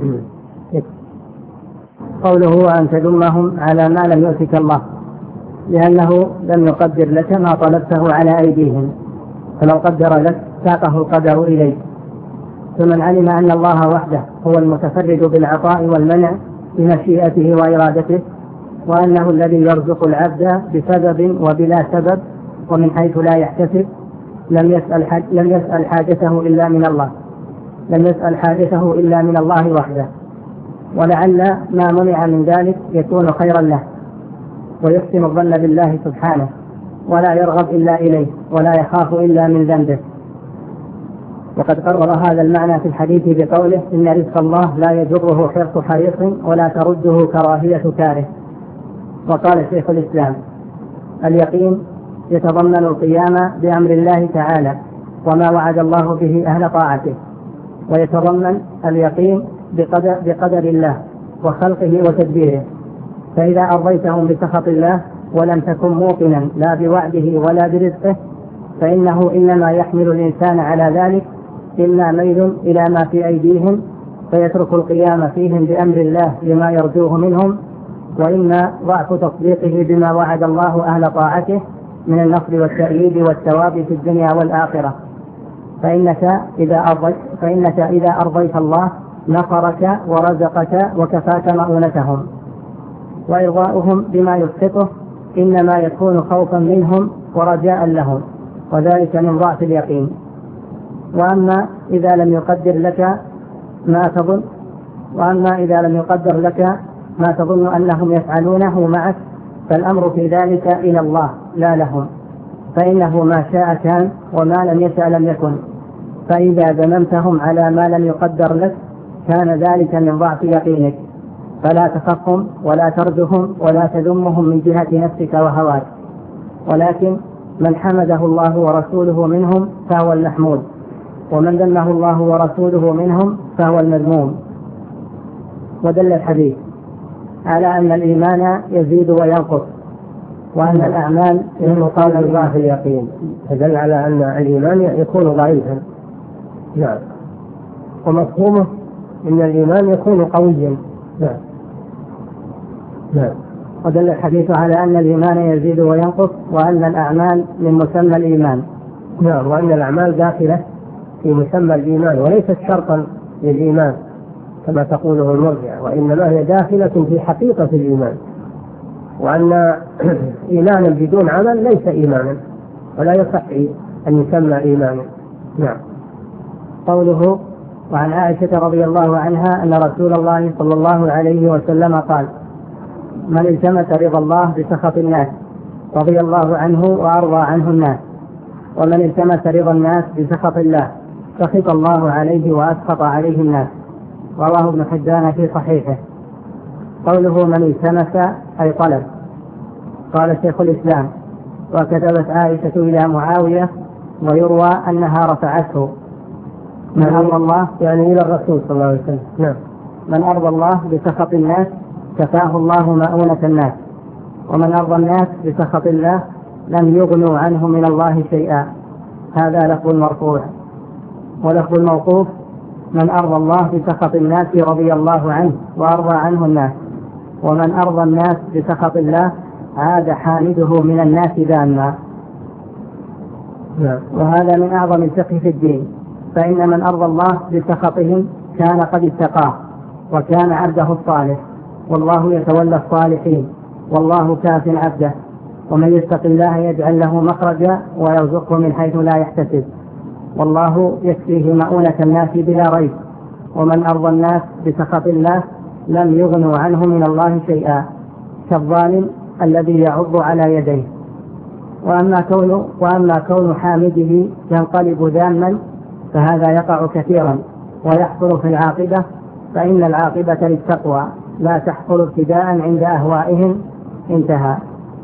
قوله وأن تدمهم على ما لم يؤتك الله، لأنه لم يقدر لك ما طلبته على أيديهم، فلو قدر لك ساقه القدر إليك. فمن علم أن الله وحده هو المتفرد بالعطاء والمنع بمشيئته وإرادته، وأنه الذي يرزق العبد بسبب وبلا سبب ومن حيث لا يحتسب، لم يسأل حاج لم يسأل حاجته إلا من الله لم يسأل حاجته إلا من الله وحده. ولعل ما منع من ذلك يكون خيرا له، ويحسن الظن بالله سبحانه، ولا يرغب إلا إليه، ولا يخاف إلا من ذنبه. وقد قرر هذا المعنى في الحديث بقوله إن رزق الله لا يجره حرص حريص ولا ترده كراهية كاره. وقال شيخ الإسلام اليقين يتضمن القيام بأمر الله تعالى وما وعد الله به أهل طاعته، ويتضمن اليقين بقدر, بقدر الله وخلقه وتدبيره. فإذا أرضيتهم بسخط الله ولم تكن موقنا لا بوعده ولا برزقه، فإنه إنما يحمل الإنسان على ذلك إلا ميل إلى ما في أيديهم، فيترك القيام فيهم بأمر الله لما يرجوه منهم، وإما ضعف تصديقه بما وعد الله أهل طاعته من النصر والتأييد والثواب في الدنيا والآخرة. فإنك إذا أرضيت, فإنك إذا أرضيت الله نصرك ورزقك وكفاك مؤونتهم. وإرضاؤهم بما يسخطه إنما يكون خوفا منهم ورجاء لهم، وذلك من ضعف اليقين. وأما إذا لم يقدر لك ما تظن وأما إذا لم يقدر لك ما تظن أنهم يفعلونه معك، فالأمر في ذلك إلى الله لا لهم، فإنه ما شاء كان وما لم يشاء لم يكن. فإذا ذممتهم على ما لم يقدر لك كان ذلك من ضعف يقينك، فلا تخفهم ولا ترجهم ولا تذمهم من جهة نفسك وهواك، ولكن من حمده الله ورسوله منهم فهو المحمود، ومن ذمه الله ورسوله منهم فهو المذموم. ودل الحديث على أن الإيمان يزيد وينقص، وأن الأعمال يقال ضعف اليقين، فدل على أن الإيمان يكون ضعيفا. نعم. ومفهومه أن الإيمان يكون قويا. نعم. نعم. ودل الحديث على أن الإيمان يزيد وينقص، وأن الأعمال من مسمى الإيمان. نعم. وأن الأعمال داخلة في مسمى الإيمان وليست شرطا للإيمان كما تقوله المرجئة، وإنما هي داخلة في حقيقة الإيمان، وأن إيمانا بدون عمل ليس إيمانا ولا يصح أن يسمى إيمانا. نعم. قوله وعن عائشة رضي الله عنها أن رسول الله صلى الله عليه وسلم قال من التمس رضا الله بسخط الناس رضي الله عنه وأرضى عنه الناس، ومن التمس رضا الناس بسخط الله سخط الله عليه وأسخط عليه الناس. رواه ابن حبان في صحيحه. قوله من التمس أي طلب. قال شيخ الإسلام وكتبت عائشة إلى معاوية ويروى أنها رفعته من أرضى الله يعني إلى الرسول صلى الله عليه وسلم. نعم. من أرضى الله بسخط الناس كفاه الله مؤونة الناس، ومن أرضى الناس بسخط الله لم يغنوا عنه من الله شيئا. هذا لفظ المرفوع. ولفظ الموقوف من أرضى الله بسخط الناس رضي الله عنه وأرضى عنه الناس، ومن أرضى الناس بسخط الله عاد حامده من الناس ذاما. وهذا من أعظم الفقه في الدين، فإن من أرضى الله بسخطهم كان قد اتقاه وكان عبده الصالح، والله يتولى الصالحين والله كاف عبده، ومن يتق الله يجعل له مخرجا ويرزقه من حيث لا يحتسب، والله يكفيه مؤونة الناس بلا ريب، ومن أرضى الناس بسخط الله لم يغنوا عنه من الله شيئا كالظالم الذي يعض على يديه. وأما كون, وأما كون حامده ينقلب ذاما فهذا يقع كثيرا ويحصل في العاقبة، فإن العاقبة للتقوى لا تحصل ابتداء عند أهوائهم. انتهى.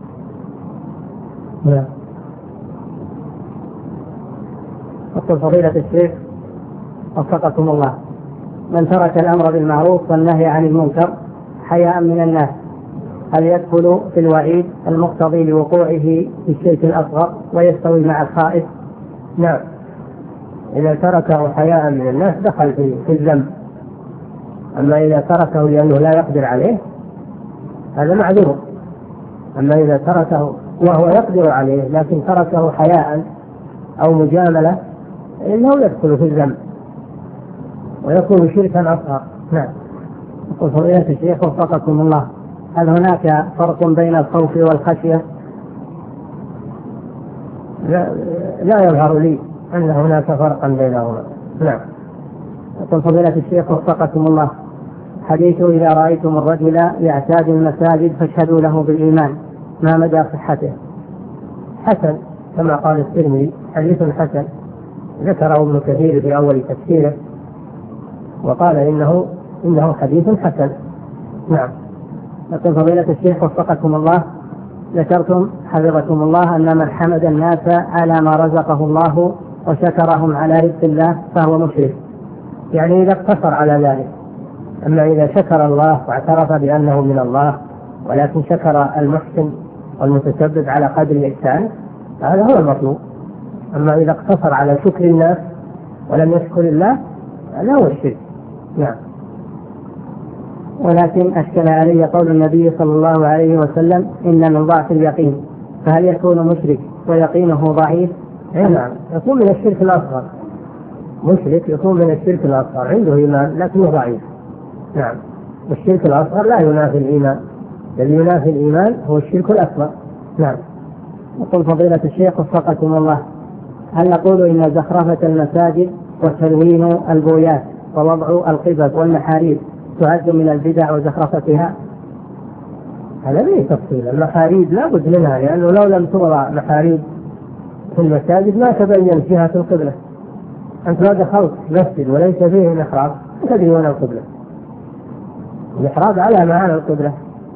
يقول فضيلة الشيخ وفقكم الله: من ترك الأمر بالمعروف والنهي عن المنكر حياء من الناس هل يدخل في الوعيد المقتضي لوقوعه في الشرك الأصغر ويستوي مع الخائف؟ نعم، إذا تركه حياء من الناس دخل في, في الذنب. أما إذا تركه لأنه لا يقدر عليه هذا معذور. أما إذا تركه وهو يقدر عليه لكن تركه حياء أو مجاملة إنه يدخل في الذنب ويكون شركا أصغر. نعم. يقول فضيلة الشيخ وفقكم الله: هل هناك فرق بين الخوف والخشية؟ لا, لا يظهر لي أن هناك فرقا بينهما. نعم. يقول فضيلة الشيخ وفقكم الله: حديث إذا رأيتم الرجل يعتاد المساجد فاشهدوا له بالإيمان، ما مدى صحته؟ حسن، كما قال الترمذي حديث حسن، ذكره ابن كثير في أول تفسيره وقال إنه إنه حديث حسن. نعم. يقول فضيلة الشيخ وفقكم الله: ذكرتم حفظكم الله أن من حمد الناس على ما رزقه الله وشكرهم على رزق الله فهو مشرك، يعني إذا اقتصر على ذلك. أما إذا شكر الله واعترف بأنه من الله ولكن شكر المحسن والمتسبب على قدر إحسانه هذا هو المطلوب. أما إذا اقتصر على شكر الناس ولم يشكر الله هذا هو الشرك. نعم. ولكن أشكل علي قول النبي صلى الله عليه وسلم: إن من ضعف اليقين، فهل يكون مشرك ويقينه ضعيف؟ نعم، يكون من الشرك الأصغر. مشرك يكون من الشرك الأصغر، عنده إيمان لكنه ضعيف. نعم. والشرك الأصغر لا ينافي الإيمان، الذي ينافي الإيمان هو الشرك الأكبر. نعم. يقول فضيلة الشيخ وفقكم الله: هل نقول إن زخرفة المساجد وتلوين البويات ووضع القبب والمحاريب تعد من البدع وزخرفتها؟ هذا ليه تفصيل. المحاريب لا بد منها، لأنه لو لم توضع محاريب في المساجد ما تبين جهة القبلة. أنت لو دخلت مسجد وليس فيه محراب تدري وين القبلة. المحراب على معنى القبلة،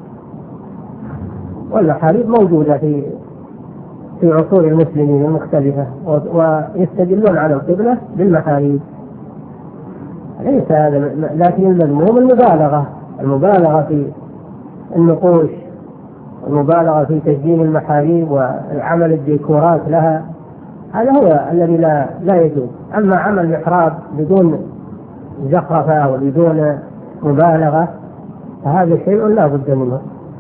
والمحاريب موجودة في في عصور المسلمين المختلفة ويستدلون على القبلة بالمحاريب. ليس هذا، لكن المذموم المبالغة المبالغة في النقوش، المبالغة في تزيين المحاريب والعمل الديكورات لها، هذا هو الذي لا لا يجوز. أما عمل محراب بدون زخرفة وبدون مبالغة فهذا شيء لا بد منه.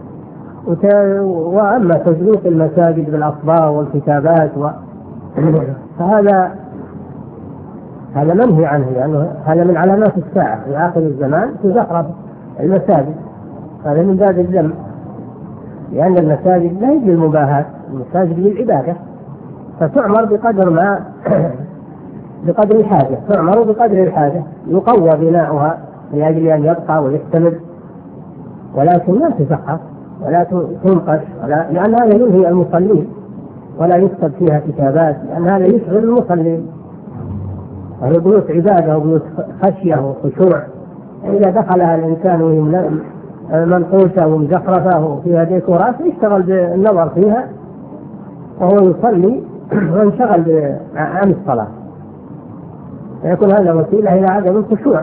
وأما تزلوق المساجد بالأصباغ والكتابات و... فهذا هذا منهي عنه، لأنه يعني هذا من علامات الساعة في آخر الزمان تزخرف المساجد. هذا من باب الذم، لأن المساجد لا هي للمباهاة، المساجد للعبادة، فتعمر بقدر ما بقدر الحاجة، تعمر بقدر الحاجة، يقوى بناؤها لأجل أن يبقى ويستمر، ولكن لا تزخرف ولا تنقش، لأن هذا يلهي المصلين ولا يكتب فيها كتابات، لأن هذا يشغل المصلين. وهي بيوت عبادة وبيوت خشية وخشوع، إذا دخلها الإنسان وهي منقوشة ومزخرفة وفيها ديكورات يشتغل بالنظر فيها وهو يصلي وينشغل عن الصلاة، فيكون هذا وسيلة إلى عدم الخشوع.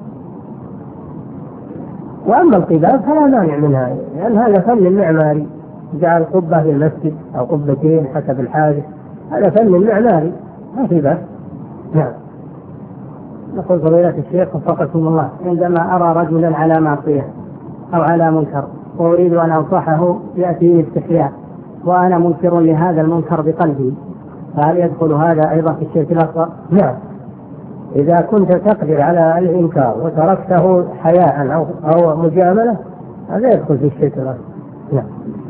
وأما القباب فلا مانع منها، لأن هذا فن معماري، جعل قبة في المسجد أو قبتين حسب الحاجة، هذا فن معماري ما في بأس. نعم. نقول فضيلة الشيخ وفقكم الله: عندما أرى رجلا على معصية أو على منكر وأريد أن أنصحه يأتي باستحياء وأنا منكر لهذا المنكر بقلبي، فهل يدخل هذا أيضا في الشرك الأصغر؟ نعم، إذا كنت تقدر على الإنكار وتركته حياء أو أو مجاملة هذا يدخل في الشرك الأصغر. نعم.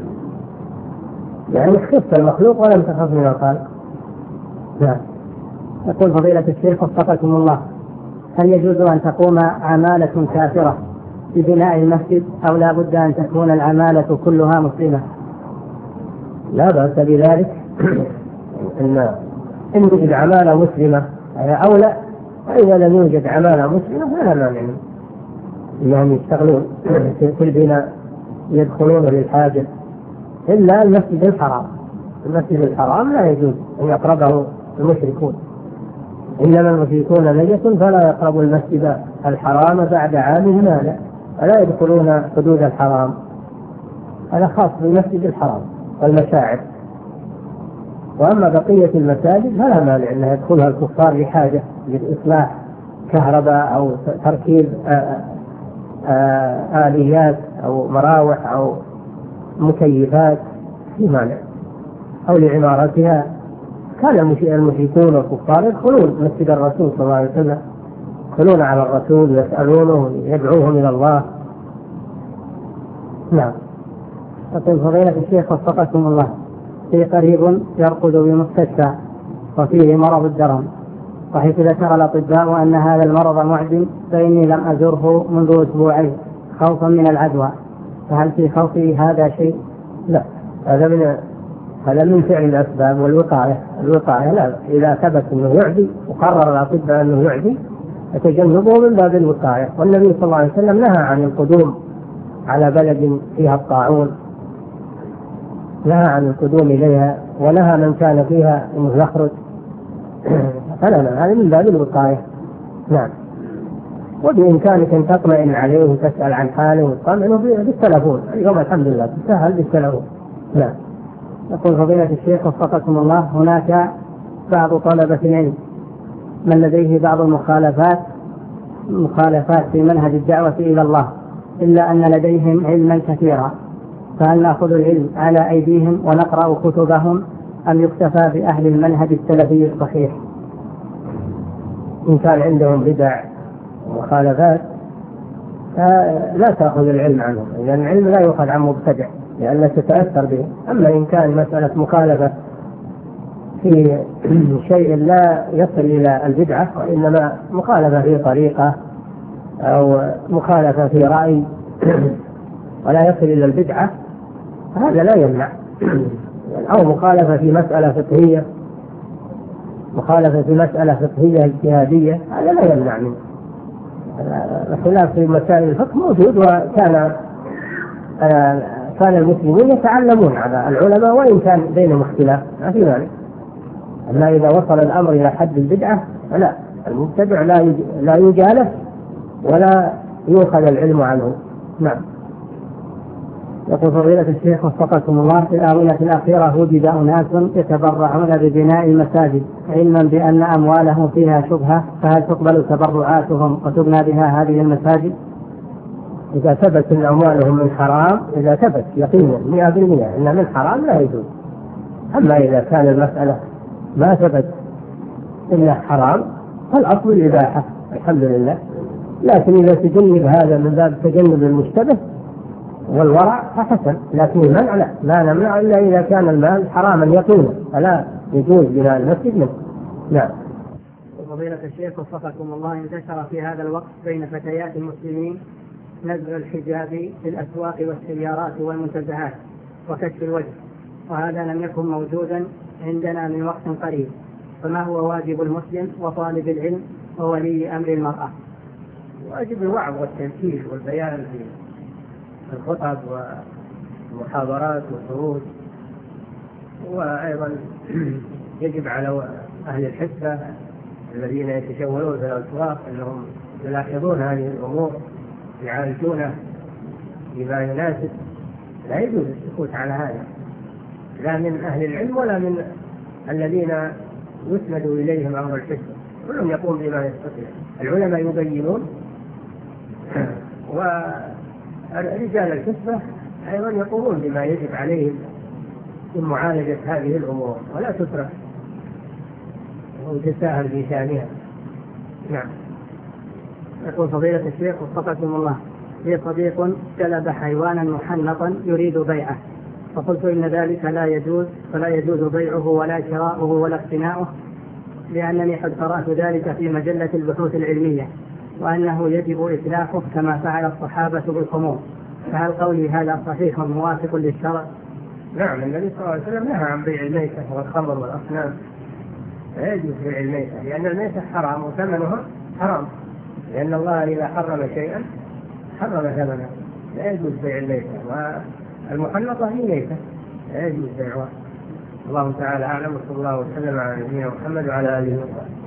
يعني خفت المخلوق ولم تخف من الخالق. نعم. يقول فضيلة الشيخ وفقكم الله، هل يجوز أن تقوم عمالة كافرة ببناء المسجد أو لا بد أن تكون العمالة كلها مسلمة؟ لا بأس بذلك. إن إن وجد عمالة مسلمة أولى، وإذا لم يوجد عمالة مسلمة فلا مانع إنهم يشتغلون في البناء يدخلون للحاجة، إلا المسجد الحرام. المسجد الحرام لا يجوز أن يقربه المشركون، إنما المشركون نجس فلا يقربوا المسجد الحرام بعد عامهم هذا، فلا يدخلون حدود الحرام. هذا خاص بالمسجد الحرام والمشاعر. وأما بقية المساجد فلا مانع أن يدخلها الكفار لحاجة لإصلاح كهرباء أو تركيب آليات أو مراوح أو مكيفات في مانع، أو لعمارتها. كان المشركون والكفار يدخلون مسجد الرسول صلى الله عليه وسلم، يدخلون على الرسول يسألونه يدعوهم إلى الله. نعم. يقول فضيلة الشيخ وفقكم الله، في قريب يرقد بمستشفى وفيه مرض الدرن، وحيث ذكر الأطباء أن هذا المرض معدي، فإني لم أزره منذ أسبوعين خوفا من العدوى، فهل في خوفي هذا شيء؟ لا، هذا من هذا من فعل الأسباب والوقاية. الوقاية لا، إذا ثبت أنه يعدي وقرر الأطباء أنه يعدي يتجنبه من باب الوقاية. والنبي صلى الله عليه وسلم نهى عن القدوم على بلد فيها الطاعون، نهى عن القدوم إليها، ونهى من كان فيها أنه يخرج. فلا، هذا من باب الوقاية. نعم. وبإمكانك أن تطمئن عليه وتسأل عن حاله وتطمئنه بالتلفون. اليوم الحمد لله تسهل بالتلفون. نعم. يقول فضيلة الشيخ وفقكم الله، هناك بعض طلبة العلم من لديه بعض المخالفات مخالفات في منهج الدعوة إلى الله، إلا أن لديهم علما كثيرا، فهل نأخذ العلم على أيديهم ونقرأ كتبهم أم يكتفى بأهل المنهج السلفي الصحيح؟ إن كان عندهم بدع ومخالفات لا تأخذ العلم عنهم، لأن العلم لا يؤخذ عن مبتدع لأنك تتأثر به. أما إن كان مسألة مخالفة في شيء لا يصل إلى البدعة، وإنما مخالفة في طريقة أو مخالفة في رأي ولا يصل إلى البدعة، هذا لا يمنع. أو مخالفة في مسألة فقهية مخالفة في مسألة فقهية اجتهادية، هذا لا يمنع منه. الخلاف في مسائل الفقه موجود، وكان كان المسلمون يتعلمون على العلماء وإن كان بينهم اختلاف ما في ذلك. أما إذا وصل الأمر إلى حد البدعة فلا، المبتدع لا لا يجالس ولا يؤخذ العلم عنه. نعم. يقول فضيلة الشيخ وفقكم الله، في الآونة الأخيرة وجد أناس يتبرعون ببناء المساجد علما بأن أموالهم فيها شبهة، فهل تقبل تبرعاتهم وتبنى بها هذه المساجد؟ إذا ثبت أن أموالهم من حرام، إذا ثبت يقينا مئة بالمئة أنها من حرام لا يجوز. أما إذا كان المسألة ما ثبت إنها حرام فالأصل الإباحة الحمد لله. لكن إذا تجنب هذا من باب تجنب المشتبه والورع فحسن، لكن المنع لا، لا نمنع إلا إذا كان المال حراما يقينا، فلا يجوز بناء المسجد منه. نعم. فضيلة الشيخ وفقكم الله، انتشر في هذا الوقت بين فتيات المسلمين نزع الحجاب في الأسواق والسيارات والمنتزهات وكشف الوجه، وهذا لم يكن موجودا عندنا من وقت قريب، فما هو واجب المسلم وطالب العلم وولي أمر المرأة؟ واجب الوعظ والتنفيذ والبيان في الخطب والمحاضرات والدروس، وأيضا يجب على أهل الحسبة الذين يتجولون في الأسواق أنهم يلاحظون هذه الأمور يعالجونه بما يناسب. لا يجوز السكوت على هذا، لا من أهل العلم ولا من الذين يسند إليهم أمر الحسبة، كلهم يقوم بما يستطيع. العلماء يبينون، ورجال الحسبة أيضا يقومون بما يجب عليهم من معالجة هذه الأمور، ولا تترك وتساهل في شأنها. نعم. يقول فضيلة الشيخ وفقكم الله، لي صديق جلب حيوانا محنطا يريد بيعه، فقلت إن ذلك لا يجوز، فلا يجوز بيعه ولا شراؤه ولا اقتناؤه، لأنني قد قرأت ذلك في مجلة البحوث العلمية، وأنه يجب إتلافه كما فعل الصحابة بالخمور، فهل قولي هذا صحيح موافق للشرع؟ نعم، النبي صلى الله عليه وسلم نهى عن بيع الميتة والخمر والأصنام، لا يجوز بيع الميتة، لأن الميتة حرام وثمنها حرام، لأن الله إذا حرم شيئا حرم ثمنه، لا يجوز بيع الميتة، والمحنطة هي ميتة لا يجوز بيعها. الله تعالى أعلم، وصلى الله وسلم على نبينا محمد وعلى آله وصحبه.